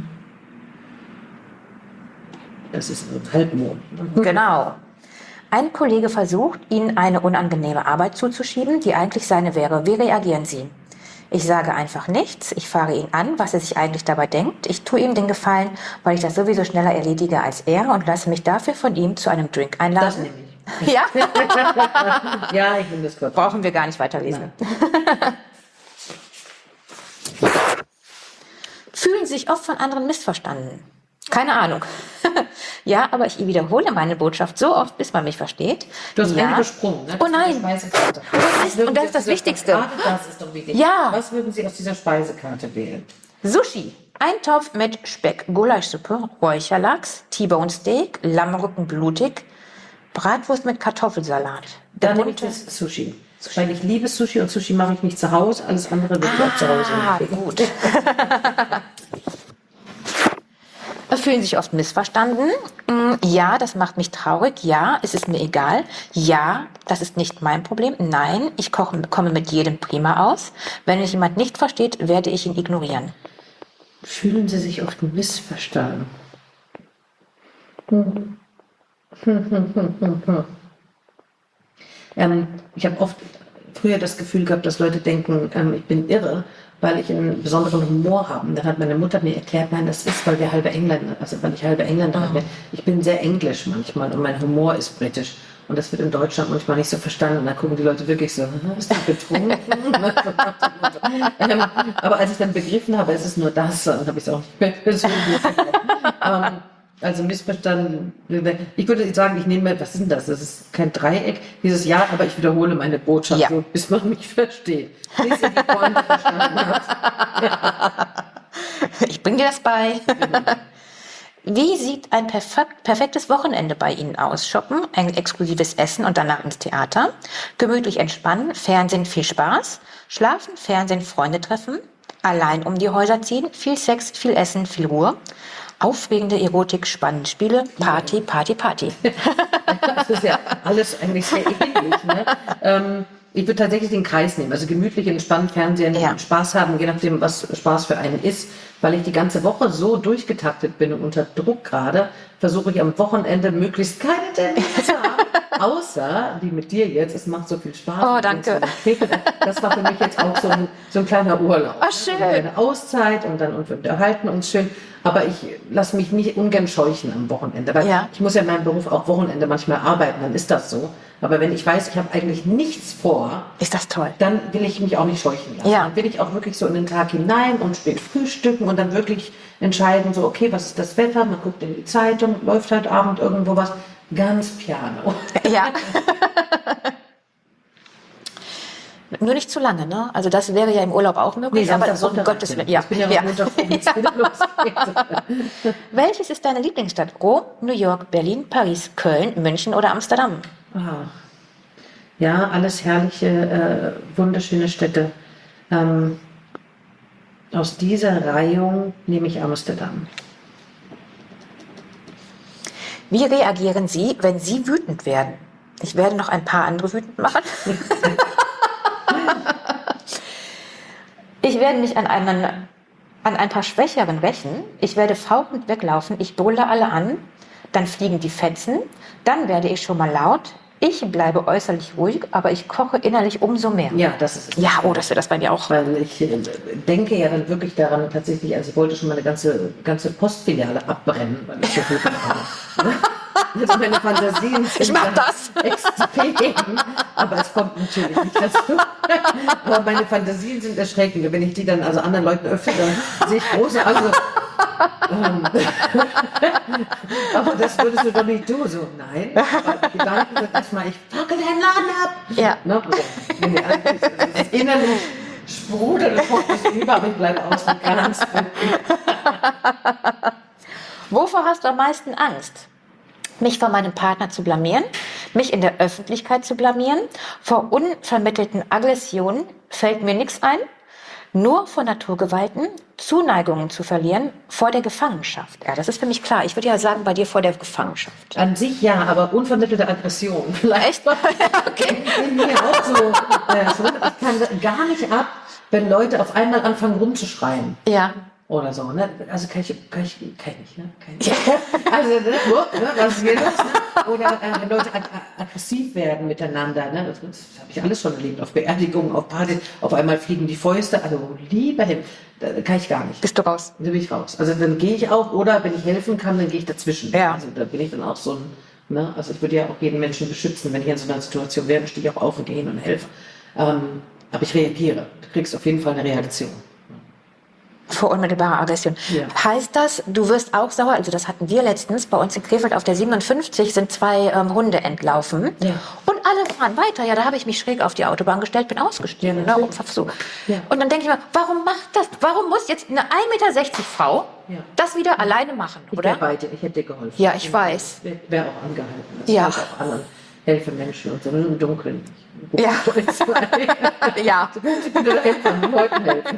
Das ist ein Halbmond.
Genau. Ein Kollege versucht, Ihnen eine unangenehme Arbeit zuzuschieben, die eigentlich seine wäre. Wie reagieren Sie? Ich sage einfach nichts. Ich frage ihn an, was er sich eigentlich dabei denkt. Ich tue ihm den Gefallen, weil ich das sowieso schneller erledige als er und lasse mich dafür von ihm zu einem Drink
Das
einladen.
nehme ich.
Ja,
Ja, ich nehme das kurz.
brauchen wir gar nicht weiterlesen. Fühlen sich oft von anderen missverstanden. Keine Ahnung. Ja, aber ich wiederhole meine Botschaft so oft, bis man mich versteht.
Du hast
ja.
einen übersprungen, ne?
Oh nein.
Speisekarte.
Und das ist das Wichtigste.
Gerade das ist doch wichtig.
Ja.
Was würden Sie aus dieser Speisekarte wählen?
Sushi. Ein Topf mit Speck, Gulaschsuppe, Räucherlachs, T-Bone Steak, Lammrücken blutig, Bratwurst mit Kartoffelsalat.
Dann nehme ich das Sushi. Weil ich liebe Sushi und Sushi mache ich nicht zu Hause. Alles andere wird ich auch zu Hause hinkriegen.
Gut. Fühlen sich oft missverstanden. Ja, das macht mich traurig. Ja, es ist mir egal. Ja, das ist nicht mein Problem. Nein, ich komme mit jedem prima aus. Wenn mich jemand nicht versteht, werde ich ihn ignorieren.
Fühlen Sie sich oft missverstanden? Ich habe oft früher das Gefühl gehabt, dass Leute denken, ich bin irre, weil ich einen besonderen Humor habe. Und dann hat meine Mutter mir erklärt, nein, das ist, weil wir halbe Engländer, also weil ich halbe Engländer bin. Ich bin sehr englisch manchmal und mein Humor ist britisch. Und das wird in Deutschland manchmal nicht so verstanden. Und dann gucken die Leute wirklich so, ist die betrunken? Aber als ich dann begriffen habe, es ist nur das, dann habe ich es auch nicht mehr persönlich also missverstanden. Ich würde sagen, ich nehme, was ist denn das? Das ist kein Dreieck, dieses Ja, aber ich wiederhole meine Botschaft, so, bis man mich versteht. Bis ihr die Pointe verstanden habt.
Ich bringe dir das bei. Wie sieht ein perfektes Wochenende bei Ihnen aus? Shoppen, ein exklusives Essen und danach ins Theater, gemütlich entspannen, Fernsehen, viel Spaß, schlafen, Fernsehen, Freunde treffen, allein um die Häuser ziehen, viel Sex, viel Essen, viel Ruhe, aufregende Erotik, spannende Spiele, Party, Party, Party.
Das ist ja alles eigentlich sehr ähnlich. Ne? Ich würde tatsächlich den Kreis nehmen, also gemütlich, entspannt, Fernsehen, Spaß haben, je nachdem, was Spaß für einen ist. Weil ich die ganze Woche so durchgetaktet bin und unter Druck gerade, versuche ich am Wochenende möglichst keine Termine zu haben. Außer die mit dir jetzt, es macht so viel Spaß.
Oh, danke.
Das war für mich jetzt auch so ein kleiner Urlaub.
Ach, schön.
Eine Auszeit und wir unterhalten uns schön. Aber ich lasse mich nicht ungern scheuchen am Wochenende. Weil ich muss ja in meinem Beruf auch Wochenende manchmal arbeiten, dann ist das so. Aber wenn ich weiß, ich habe eigentlich nichts vor,
ist das toll.
Dann will ich mich auch nicht scheuchen lassen.
Ja.
Dann will ich auch wirklich so in den Tag hinein und spät frühstücken und dann wirklich entscheiden, so okay, was ist das Wetter? Man guckt in die Zeitung, läuft heute Abend irgendwo was. Ganz piano.
Ja. Nur nicht zu lange, ne? Also das wäre ja im Urlaub auch möglich,
Nee,
aber
um
Gottes Willen. Ja.
Ich bin ja Montag froh, wenn es wieder losgeht.
Welches ist deine Lieblingsstadt? Rom, New York, Berlin, Paris, Köln, München oder Amsterdam?
Ja, alles herrliche, wunderschöne Städte. Aus dieser Reihung nehme ich Amsterdam.
Wie reagieren Sie, wenn Sie wütend werden? Ich werde noch ein paar andere wütend machen. Ich werde mich an ein paar Schwächeren rächen. Ich werde fauchend weglaufen. Ich brülle alle an. Dann fliegen die Fetzen. Dann werde ich schon mal laut. Ich bleibe äußerlich ruhig, aber ich koche innerlich umso mehr.
Ja, das ist es.
Ja, oh, das wäre das bei mir auch.
Weil ich denke ja dann wirklich daran, tatsächlich, also ich wollte schon mal eine ganze Postfiliale abbrennen, weil ich so viel habe. Also meine Fantasien sind
Ich mach das.
extrem, aber es kommt natürlich nicht dazu. Aber meine Fantasien sind erschreckend. Wenn ich die dann also anderen Leuten öffne, dann sehe ich große, aber das würdest du doch nicht tun. So, nein. Aber die Gedanken sind erstmal, ich fackel deinen Laden ab.
Ja.
Ne? Das ist innerlich sprudelt, es über, aber ich bleibe außen ganz.
Wovor hast du am meisten Angst? Mich vor meinem Partner zu blamieren, mich in der Öffentlichkeit zu blamieren, vor unvermittelten Aggressionen fällt mir nichts ein, nur vor Naturgewalten, Zuneigungen zu verlieren, vor der Gefangenschaft. Ja, das ist für mich klar. Ich würde ja sagen, bei dir vor der Gefangenschaft.
An sich ja, aber unvermittelte Aggression. Vielleicht.
Okay.
Ich bin mir auch so. Ich kann gar nicht ab, wenn Leute auf einmal anfangen rumzuschreien.
Ja.
Oder so, ne? Also kann ich nicht, ne? Also, ne? Was ist hier los? Ne? Oder wenn Leute aggressiv werden miteinander. Ne? Das habe ich alles schon erlebt. Auf Beerdigungen, auf Partys. Auf einmal fliegen die Fäuste. Also lieber Himmel, da kann ich gar nicht.
Bist du raus?
Da bin ich raus. Also dann gehe ich auch. Oder wenn ich helfen kann, dann gehe ich dazwischen.
Ja.
Also da bin ich dann auch so ein... Ne? Also ich würde ja auch jeden Menschen beschützen. Wenn ich in so einer Situation wäre, stehe ich auch auf und gehe hin und helfe. Aber ich reagiere. Du kriegst auf jeden Fall eine Reaktion.
Vor unmittelbarer Aggression.
Ja.
Heißt das, du wirst auch sauer? Also das hatten wir letztens. Bei uns in Krefeld auf der 57 sind 2 Hunde entlaufen.
Ja.
Und alle fahren weiter. Ja, da habe ich mich schräg auf die Autobahn gestellt, bin ausgestiegen.
Ja,
Ne, so.
Ja.
Und dann denke ich mir, warum macht das? Warum muss jetzt eine 1,60 Meter Frau das wieder alleine machen,
Ich
oder?
wäre bei dir, ich hätte dir geholfen.
Ja, ich weiß.
Wäre auch angehalten. Das
Ja.
heißt auch anderen helfe Menschen und so im Dunkeln.
Ja. Ja.
Ich bitte helfen, Leuten helfen.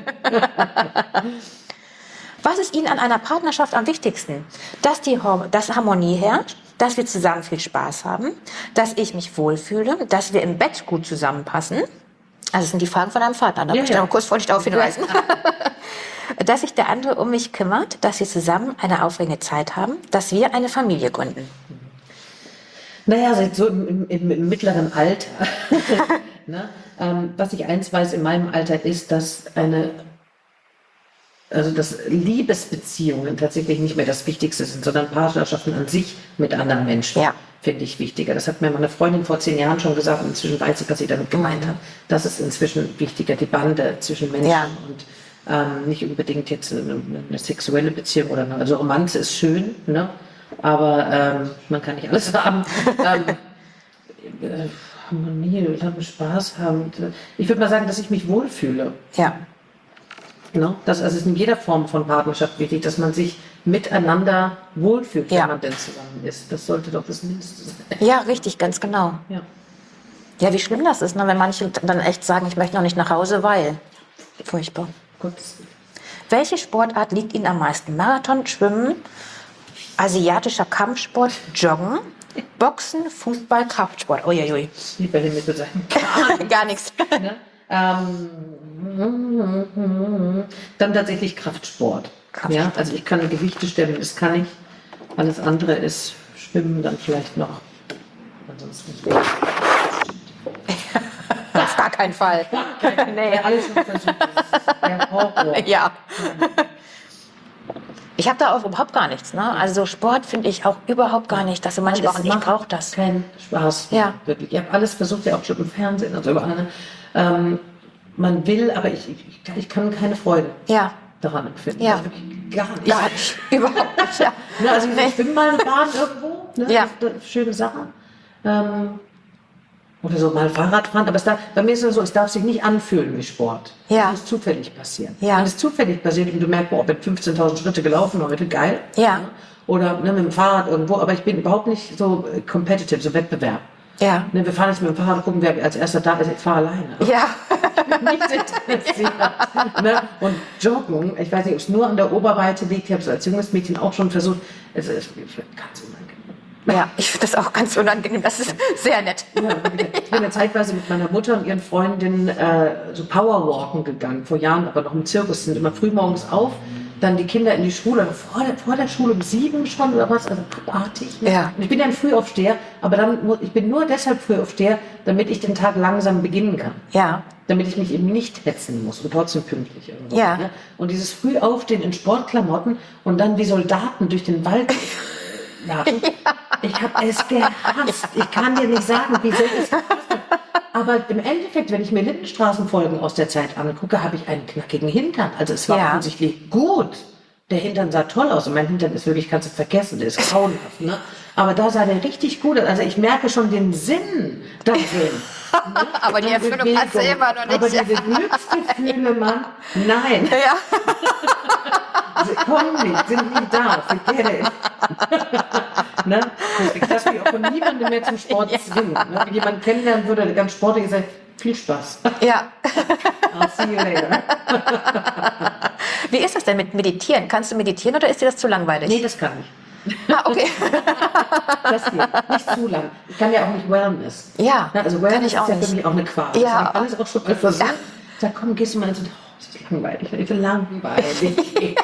Was ist Ihnen an einer Partnerschaft am wichtigsten? Dass Harmonie herrscht, dass wir zusammen viel Spaß haben, dass ich mich wohlfühle, dass wir im Bett gut zusammenpassen. Also das sind die Fragen von einem Vater. Da möchte ich noch kurz freundlich darauf hinweisen. Dass sich der andere um mich kümmert, dass wir zusammen eine aufregende Zeit haben, dass wir eine Familie gründen.
Naja, so im mittleren Alter. Ne? Was ich eins weiß in meinem Alter ist, dass dass Liebesbeziehungen tatsächlich nicht mehr das Wichtigste sind, sondern Partnerschaften an sich mit anderen Menschen.
Ja.
Finde ich wichtiger. Das hat mir meine Freundin vor 10 Jahren schon gesagt und inzwischen weiß ich, was sie damit gemeint hat. Das ist inzwischen wichtiger, die Bande zwischen Menschen
Ja.
und nicht unbedingt jetzt eine sexuelle Beziehung oder also Romanze ist schön, ne? Aber man kann nicht alles haben. Harmonie, Spaß haben. Ich würde mal sagen, dass ich mich wohlfühle.
Ja.
Ne? Das ist in jeder Form von Partnerschaft wichtig, dass man sich miteinander wohlfühlt,
Ja.
wenn man denn zusammen ist. Das sollte doch das Mindeste sein.
Ja, richtig, ganz genau.
Ja.
Ja, wie schlimm das ist, ne, wenn manche dann echt sagen, ich möchte noch nicht nach Hause, weil. Furchtbar.
Gottes Willen.
Welche Sportart liegt Ihnen am meisten? Marathon, Schwimmen, asiatischer Kampfsport, Joggen, Boxen, Fußball, Kraftsport. Uiuiui.
Lieber Himmel zu sein.
Gar nichts.
Ne? Dann tatsächlich Kraftsport.
Kraftsport.
Ja? Also ich kann Gewichte stemmen, das kann ich. Alles andere ist Schwimmen, dann vielleicht noch. Ansonsten
Auf gar keinen Fall. Nee.
alles schon versucht. Der Horror.
Ja. Ich habe da auch überhaupt gar nichts. Ne? Also Sport finde ich auch überhaupt gar nicht. Dass so manche
Es
sagen, ich
macht
brauche das.
Keinen Spaß.
Ja.
Wirklich. Ich habe alles versucht, ja auch schon im Fernsehen und so überall. Man will, aber ich kann keine Freude
Ja.
daran empfinden.
Ja.
Also wirklich gar nicht.
Ja, überhaupt nicht. Ja.
Ne, also
Nee.
ich schwimme mal eine Bahn irgendwo. Ne?
Ja.
Das ist eine schöne Sache. Oder so mal Fahrrad fahren. Aber bei mir ist es so, es darf sich nicht anfühlen wie Sport.
Ja.
Es muss zufällig passieren.
Ja.
Wenn es zufällig passiert und du merkst, boah, ich bin 15.000 Schritte gelaufen, heute geil.
Ja.
Ne? Oder mit dem Fahrrad irgendwo. Aber ich bin überhaupt nicht so competitive, so Wettbewerb.
Ja.
Ne, wir fahren jetzt mit dem Fahrrad, gucken, wer als erster da ist. Ich fahre alleine.
Ja.
Nicht interessiert. Ne? Und Joggen, ich weiß nicht, ob es nur an der Oberweite liegt. Ich habe es als junges Mädchen auch schon versucht. Es ist ganz unangenehm.
Ja, ich finde das auch ganz unangenehm. Das ist sehr nett.
Ja, ich bin ja zeitweise mit meiner Mutter und ihren Freundinnen so Powerwalken gegangen, vor Jahren, aber noch im Zirkus, sind immer früh morgens auf, dann die Kinder in die Schule, vor der Schule um 7 schon oder was, also abartig. Ne?
Ja.
Und ich bin ja ein Frühaufsteher, aber ich bin nur deshalb Frühaufsteher, damit ich den Tag langsam beginnen kann.
Ja.
Damit ich mich eben nicht hetzen muss und trotzdem pünktlich irgendwo.
Ja.
Ne? Und dieses Frühaufstehen in Sportklamotten und dann wie Soldaten durch den Wald. Ja. Ich habe es gehasst. Ich kann dir nicht sagen, wie sehr ich es gehasst habe. Aber im Endeffekt, wenn ich mir Lindenstraßenfolgen aus der Zeit angucke, habe ich einen knackigen Hintern. Also es war
Ja.
offensichtlich gut. Der Hintern sah toll aus. Und mein Hintern ist wirklich, kannst du vergessen, der ist grauenhaft. Ne? Aber da sah der richtig gut aus. Also ich merke schon den Sinn da drin. Ne?
Aber die Erfüllung hat sie immer noch nicht.
Aber diese Glücksgefühle, Mann, nein.
Ja.
Sie kommen nicht, sind nicht da, forget it. Ne? Ich lasse mich auch von niemandem mehr zum Sport zwingen. Ne? Wenn jemand kennenlernen würde, der ganz sportlich ist, viel Spaß.
Ja.
I'll see you later.
Wie ist das denn mit Meditieren? Kannst du meditieren oder ist dir das zu langweilig?
Nee, das kann ich.
Ah, okay.
Das hier, nicht zu lang. Ich kann ja auch nicht Wellness.
Ja,
Ne? Also
kann
Wellness
ich auch
ist ja
nicht.
für mich auch eine Qual.
Ja.
Das habe ich alles auch schon mal versucht.
Ja.
Ich sag, komm, gehst du mal ins das ist langweilig. Ich will langweilig.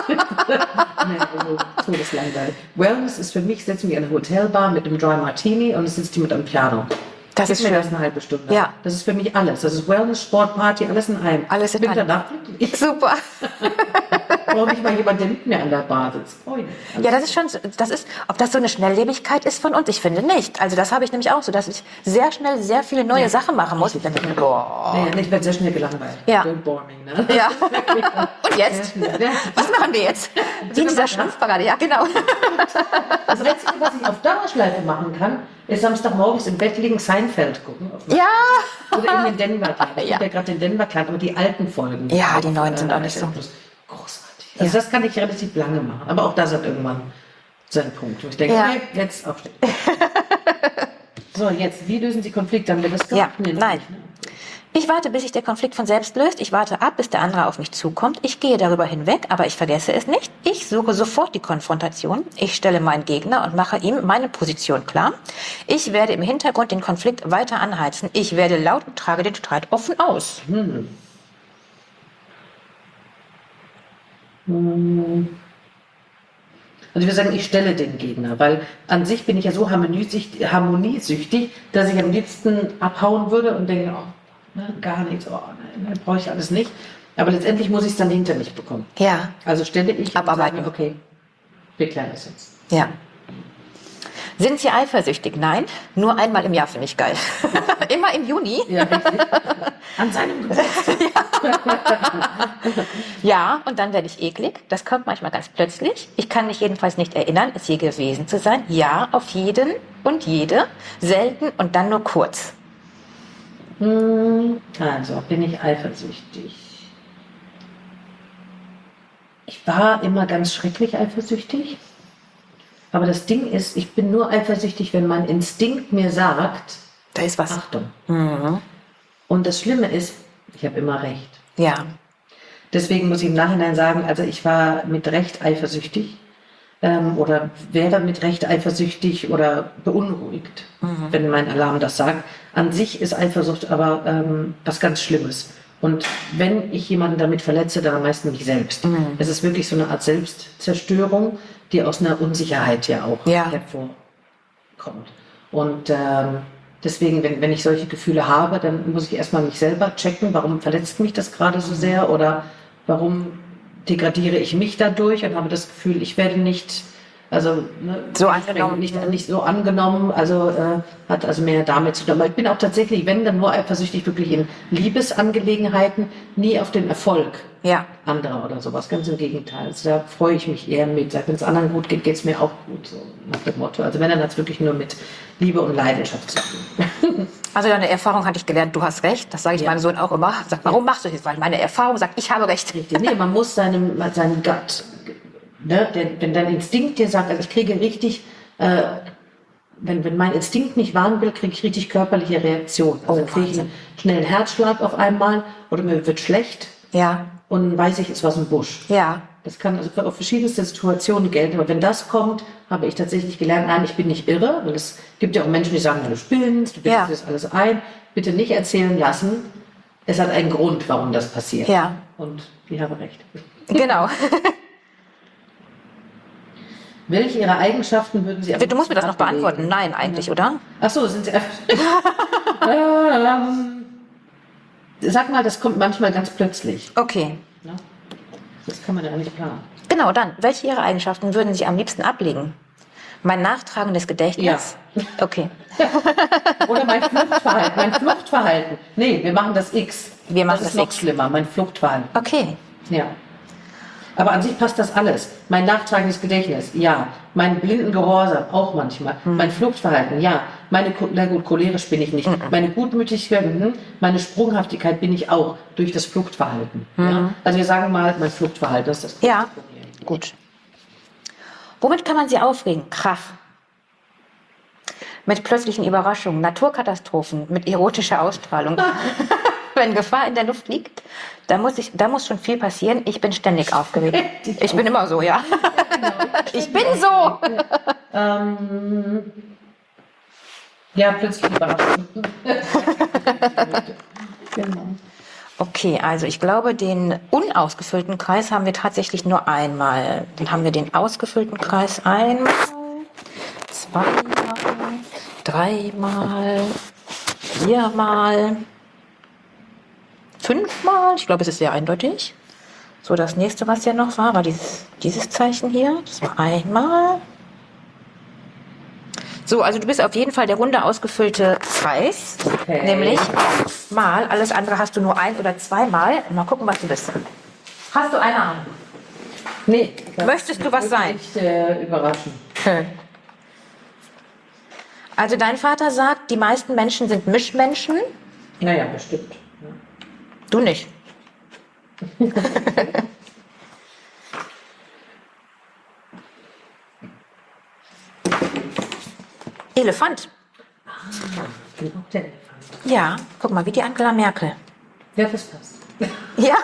Nee, also, todeslangweilig. Wellness ist für mich, setze mich in eine Hotelbar mit einem Dry Martini und es sitzt jemand am Piano.
Das
Gib
ist
mir
schön.
das eine halbe Stunde.
Ja.
Das ist für mich alles. Das ist Wellness, Sport, Party, alles in einem.
Alles in
Bin
einem.
danach
Super.
brauche ich mal jemand, der mit mir an der Bar sitzt. Oh, ja.
Ja, das ist schon, das ist, ob das so eine Schnelllebigkeit ist von uns, ich finde nicht. Also das habe ich nämlich auch so, dass ich sehr schnell sehr viele neue Sachen machen muss. Ich denke, boah.
Nee, ich werde sehr schnell gelangweilt.
Ja.
Don't bore me, ne?
Ja. Und jetzt? Was machen wir jetzt? Wie in dieser Schrumpfbar gerade, ja, genau.
Das Einzige, was ich auf Dauerschleife machen kann, ist Samstagmorgens im Bett liegen Seinfeld gucken.
Ja.
Oder in den Denver-Kleid. Ich
Ja.
habe ja gerade den Denver-Kleid, aber die alten Folgen.
Ja, die neuen sind auch nicht so.
Großartig. Also das kann ich relativ lange machen. Aber auch das hat irgendwann seinen Punkt. Und ich denke,
Ja.
okay, jetzt aufstehen. So, jetzt, wie lösen Sie Konflikte? Haben wir das
Ja,
gemacht? Nee,
nein.
nicht, ne?
Ich warte, bis sich der Konflikt von selbst löst. Ich warte ab, bis der andere auf mich zukommt. Ich gehe darüber hinweg, aber ich vergesse es nicht. Ich suche sofort die Konfrontation. Ich stelle meinen Gegner und mache ihm meine Position klar. Ich werde im Hintergrund den Konflikt weiter anheizen. Ich werde laut und trage den Streit offen aus.
Also wir sagen, ich stelle den Gegner, weil an sich bin ich ja so harmoniesüchtig, dass ich am liebsten abhauen würde und denke, oh, ne, gar nichts, oh, nein, brauche ich alles nicht. Aber letztendlich muss ich es dann hinter mich bekommen.
Ja,
Also stelle ich
Abarbeiten.
und sage, okay, wir klären das jetzt.
ja. Sind Sie eifersüchtig? Nein, nur einmal im Jahr finde ich geil. Immer im Juni.
Ja, richtig. An seinem Geburtstag.
Ja, und dann werde ich eklig. Das kommt manchmal ganz plötzlich. Ich kann mich jedenfalls nicht erinnern, es je gewesen zu sein. Ja, auf jeden und jede. Selten und dann nur kurz.
Also, bin ich eifersüchtig? Ich war immer ganz schrecklich eifersüchtig. Aber das Ding ist, ich bin nur eifersüchtig, wenn mein Instinkt mir sagt,
Da ist was.
Achtung. Und das Schlimme ist, ich habe immer recht.
Ja,
Deswegen muss ich im Nachhinein sagen, also ich war mit Recht eifersüchtig oder wäre mit Recht eifersüchtig oder beunruhigt, wenn mein Alarm das sagt. An sich ist Eifersucht aber was ganz Schlimmes. Und wenn ich jemanden damit verletze, dann am meisten mich selbst. Es ist wirklich so eine Art Selbstzerstörung, die aus einer Unsicherheit ja auch
Ja.
hervorkommt. Und deswegen, wenn ich solche Gefühle habe, dann muss ich erstmal mich selber checken, warum verletzt mich das gerade so sehr oder warum degradiere ich mich dadurch und habe das Gefühl, ich werde nicht, also
So angenommen.
nicht so angenommen, also hat also mehr damit zu tun. Aber ich bin auch tatsächlich, wenn dann nur eifersüchtig, wirklich in Liebesangelegenheiten, nie auf den Erfolg
ja,
anderer oder sowas. Ganz im Gegenteil. Also da freue ich mich eher mit. Wenn es anderen gut geht, geht es mir auch gut, so nach dem Motto. Also wenn, dann hat es wirklich nur mit Liebe und Leidenschaft zu tun.
also deine Erfahrung hatte ich gelernt, du hast recht. Das sage ich meinem Sohn auch immer. Sag, warum machst du das? Weil meine Erfahrung sagt, ich habe recht.
Richtig. Nee, man muss seinen Gut, ne, wenn dein Instinkt dir sagt, also ich kriege richtig, wenn mein Instinkt nicht warnen will, kriege ich richtig körperliche Reaktionen. Also
Oh,
kriege ich
Wahnsinn.
einen schnellen Herzschlag auf einmal oder mir wird schlecht
Ja,
und dann weiß ich, es war so ein Busch.
ja,
Das kann also auf verschiedenste Situationen gelten. Aber wenn das kommt, habe ich tatsächlich gelernt, nein, ich bin nicht irre. Weil es gibt ja auch Menschen, die sagen, du spinnst, du bildest
Ja.
das alles ein. Bitte nicht erzählen lassen. Es hat einen Grund, warum das passiert.
Ja.
Und ich habe recht.
genau.
Welche Ihrer Eigenschaften würden Sie...
Du musst mir das noch beantworten. Nein, eigentlich, oder?
Ach so, sind Sie... Sag mal, das kommt manchmal ganz plötzlich.
Okay.
Ne? Das kann man ja nicht planen.
Genau, dann. Welche Ihrer Eigenschaften würden Sie am liebsten ablegen? Mein nachtragendes Gedächtnis? Okay.
Oder mein Fluchtverhalten. Nee, wir machen das X.
Wir machen
das
das
ist noch
X.
schlimmer, mein Fluchtverhalten.
Okay.
Ja. Aber an sich passt das alles. Mein nachtragendes Gedächtnis, ja. Mein blinden Gehorsam, auch manchmal. Mein Fluchtverhalten, ja. Na gut, cholerisch bin ich nicht. Meine Gutmütigkeit, meine Sprunghaftigkeit bin ich auch durch das Fluchtverhalten. Ja? Also wir sagen mal, mein Fluchtverhalten, das ist das
Ja.
Problem.
Gut. Womit kann man Sie aufregen? Krach. Mit plötzlichen Überraschungen, Naturkatastrophen, mit erotischer Ausstrahlung. Wenn Gefahr in der Luft liegt, da muss schon viel passieren. Ich bin ständig aufgeregt. Ich bin immer so, ja. Ich bin so.
Ja, plötzlich überraschend. Genau.
Okay, also ich glaube, den unausgefüllten Kreis haben wir tatsächlich nur einmal. Dann haben wir den ausgefüllten Kreis einmal, zweimal, dreimal, viermal, fünfmal. Ich glaube, es ist sehr eindeutig. So, das nächste, was ja noch war dieses Zeichen hier. Das war einmal. So, also du bist auf jeden Fall der runde ausgefüllte Kreis.
Okay.
Nämlich mal. Alles andere hast du nur ein- oder zweimal. Mal gucken, was du bist. Hast du eine Ahnung?
Nee.
Möchtest du was sein?
Ich überraschen.
Also dein Vater sagt, die meisten Menschen sind Mischmenschen.
Naja, bestimmt. Ja.
Du nicht. Elefant.
Ich bin auch der Elefant.
Ja, guck mal, wie die Angela Merkel.
Ja, das passt.
Ja.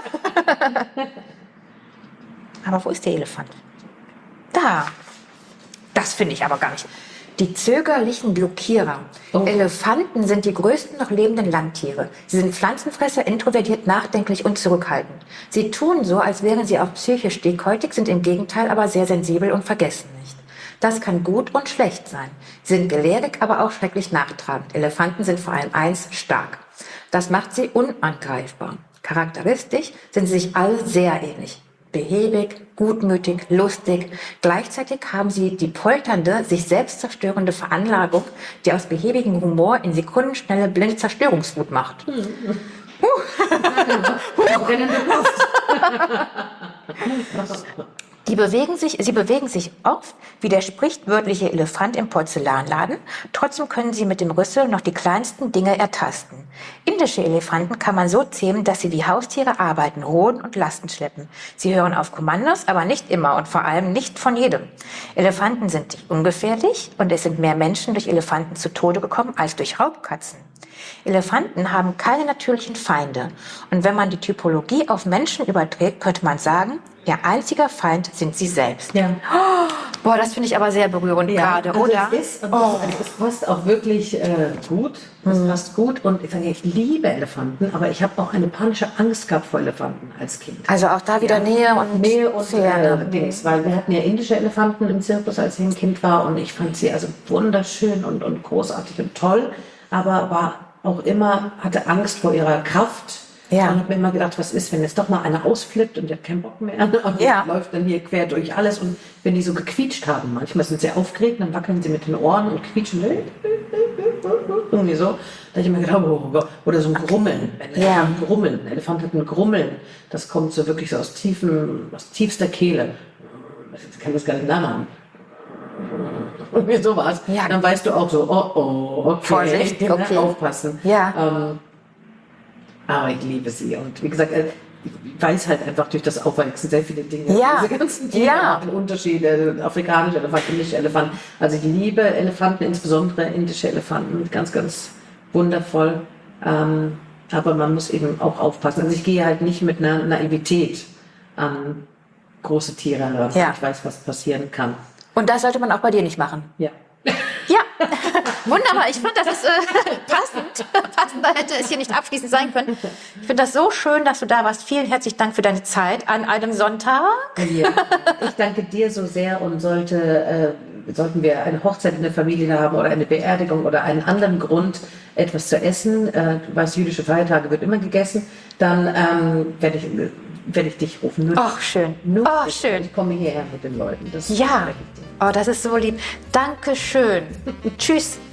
Aber wo ist der Elefant? Da. Das finde ich aber gar nicht. Die zögerlichen Blockierer.
Oh.
Elefanten sind die größten noch lebenden Landtiere. Sie sind Pflanzenfresser, introvertiert, nachdenklich und zurückhaltend. Sie tun so, als wären sie auch psychisch dickhäutig, sind im Gegenteil aber sehr sensibel und vergessen nicht. Das kann gut und schlecht sein. Sie sind gelehrig, aber auch schrecklich nachtragend. Elefanten sind vor allem eins, stark. Das macht sie unangreifbar. Charakteristisch sind sie sich alle sehr ähnlich. Behäbig, gutmütig, lustig. Gleichzeitig haben sie die polternde, sich selbst zerstörende Veranlagung, die aus behäbigem Humor in Sekundenschnelle blinde Zerstörungswut macht. Sie bewegen sich oft wie der sprichwörtliche Elefant im Porzellanladen. Trotzdem können sie mit dem Rüssel noch die kleinsten Dinge ertasten. Indische Elefanten kann man so zähmen, dass sie wie Haustiere arbeiten, roden und Lasten schleppen. Sie hören auf Kommandos, aber nicht immer und vor allem nicht von jedem. Elefanten sind nicht ungefährlich und es sind mehr Menschen durch Elefanten zu Tode gekommen als durch Raubkatzen. Elefanten haben keine natürlichen Feinde. Und wenn man die Typologie auf Menschen überträgt, könnte man sagen, ihr einziger Feind sind sie selbst.
Ja.
Boah, das finde ich aber sehr berührend gerade,
also
oder?
Es passt auch wirklich gut. Das passt gut. Und ich liebe Elefanten, aber ich habe auch eine panische Angst gehabt vor Elefanten als Kind.
Also auch da wieder Nähe und Ferne.
Dings, weil wir hatten ja indische Elefanten im Zirkus, als ich ein Kind war, und ich fand sie also wunderschön und großartig und toll, aber war auch immer, hatte Angst vor ihrer Kraft.
Ja.
Und habe mir immer gedacht, was ist, wenn jetzt doch mal einer ausflippt und der hat keinen Bock mehr und läuft dann hier quer durch alles, und wenn die so gequietscht haben, manchmal sind sie aufgeregt, dann wackeln sie mit den Ohren und quietschen irgendwie so, da habe ich immer gedacht, oh, oder so ein Grummeln, ein Elefant hat ein Grummeln, das kommt so wirklich so aus tiefster Kehle, ich kann das gar nicht nachmachen. Irgendwie sowas.
Ja.
Dann weißt du auch so, okay,
Vorsicht, okay.
Aufpassen.
Ja.
Aber ich liebe sie. Und wie gesagt, ich weiß halt einfach durch das Aufwachsen sehr viele Dinge.
Ja.
Diese ganzen Tiere haben Unterschiede, afrikanische Elefant, indische Elefant. Also ich liebe Elefanten, insbesondere indische Elefanten, ganz, ganz wundervoll. Aber man muss eben auch aufpassen. Also ich gehe halt nicht mit einer Naivität an große Tiere heran.
Ja.
Ich weiß, was passieren kann.
Und das sollte man auch bei dir nicht machen.
Ja.
Ja, wunderbar. Ich finde, das ist passend. Passender hätte es hier nicht abschließend sein können. Ich finde das so schön, dass du da warst. Vielen herzlichen Dank für deine Zeit an einem Sonntag.
Ja. Ich danke dir so sehr, und sollten wir eine Hochzeit in der Familie haben oder eine Beerdigung oder einen anderen Grund, etwas zu essen, du weißt, jüdische Feiertage wird immer gegessen, dann werde ich dich rufen.
Ach, schön. Schön.
Ich komme hierher mit den Leuten. Das
Ja. Oh, das ist so lieb. Dankeschön. Tschüss.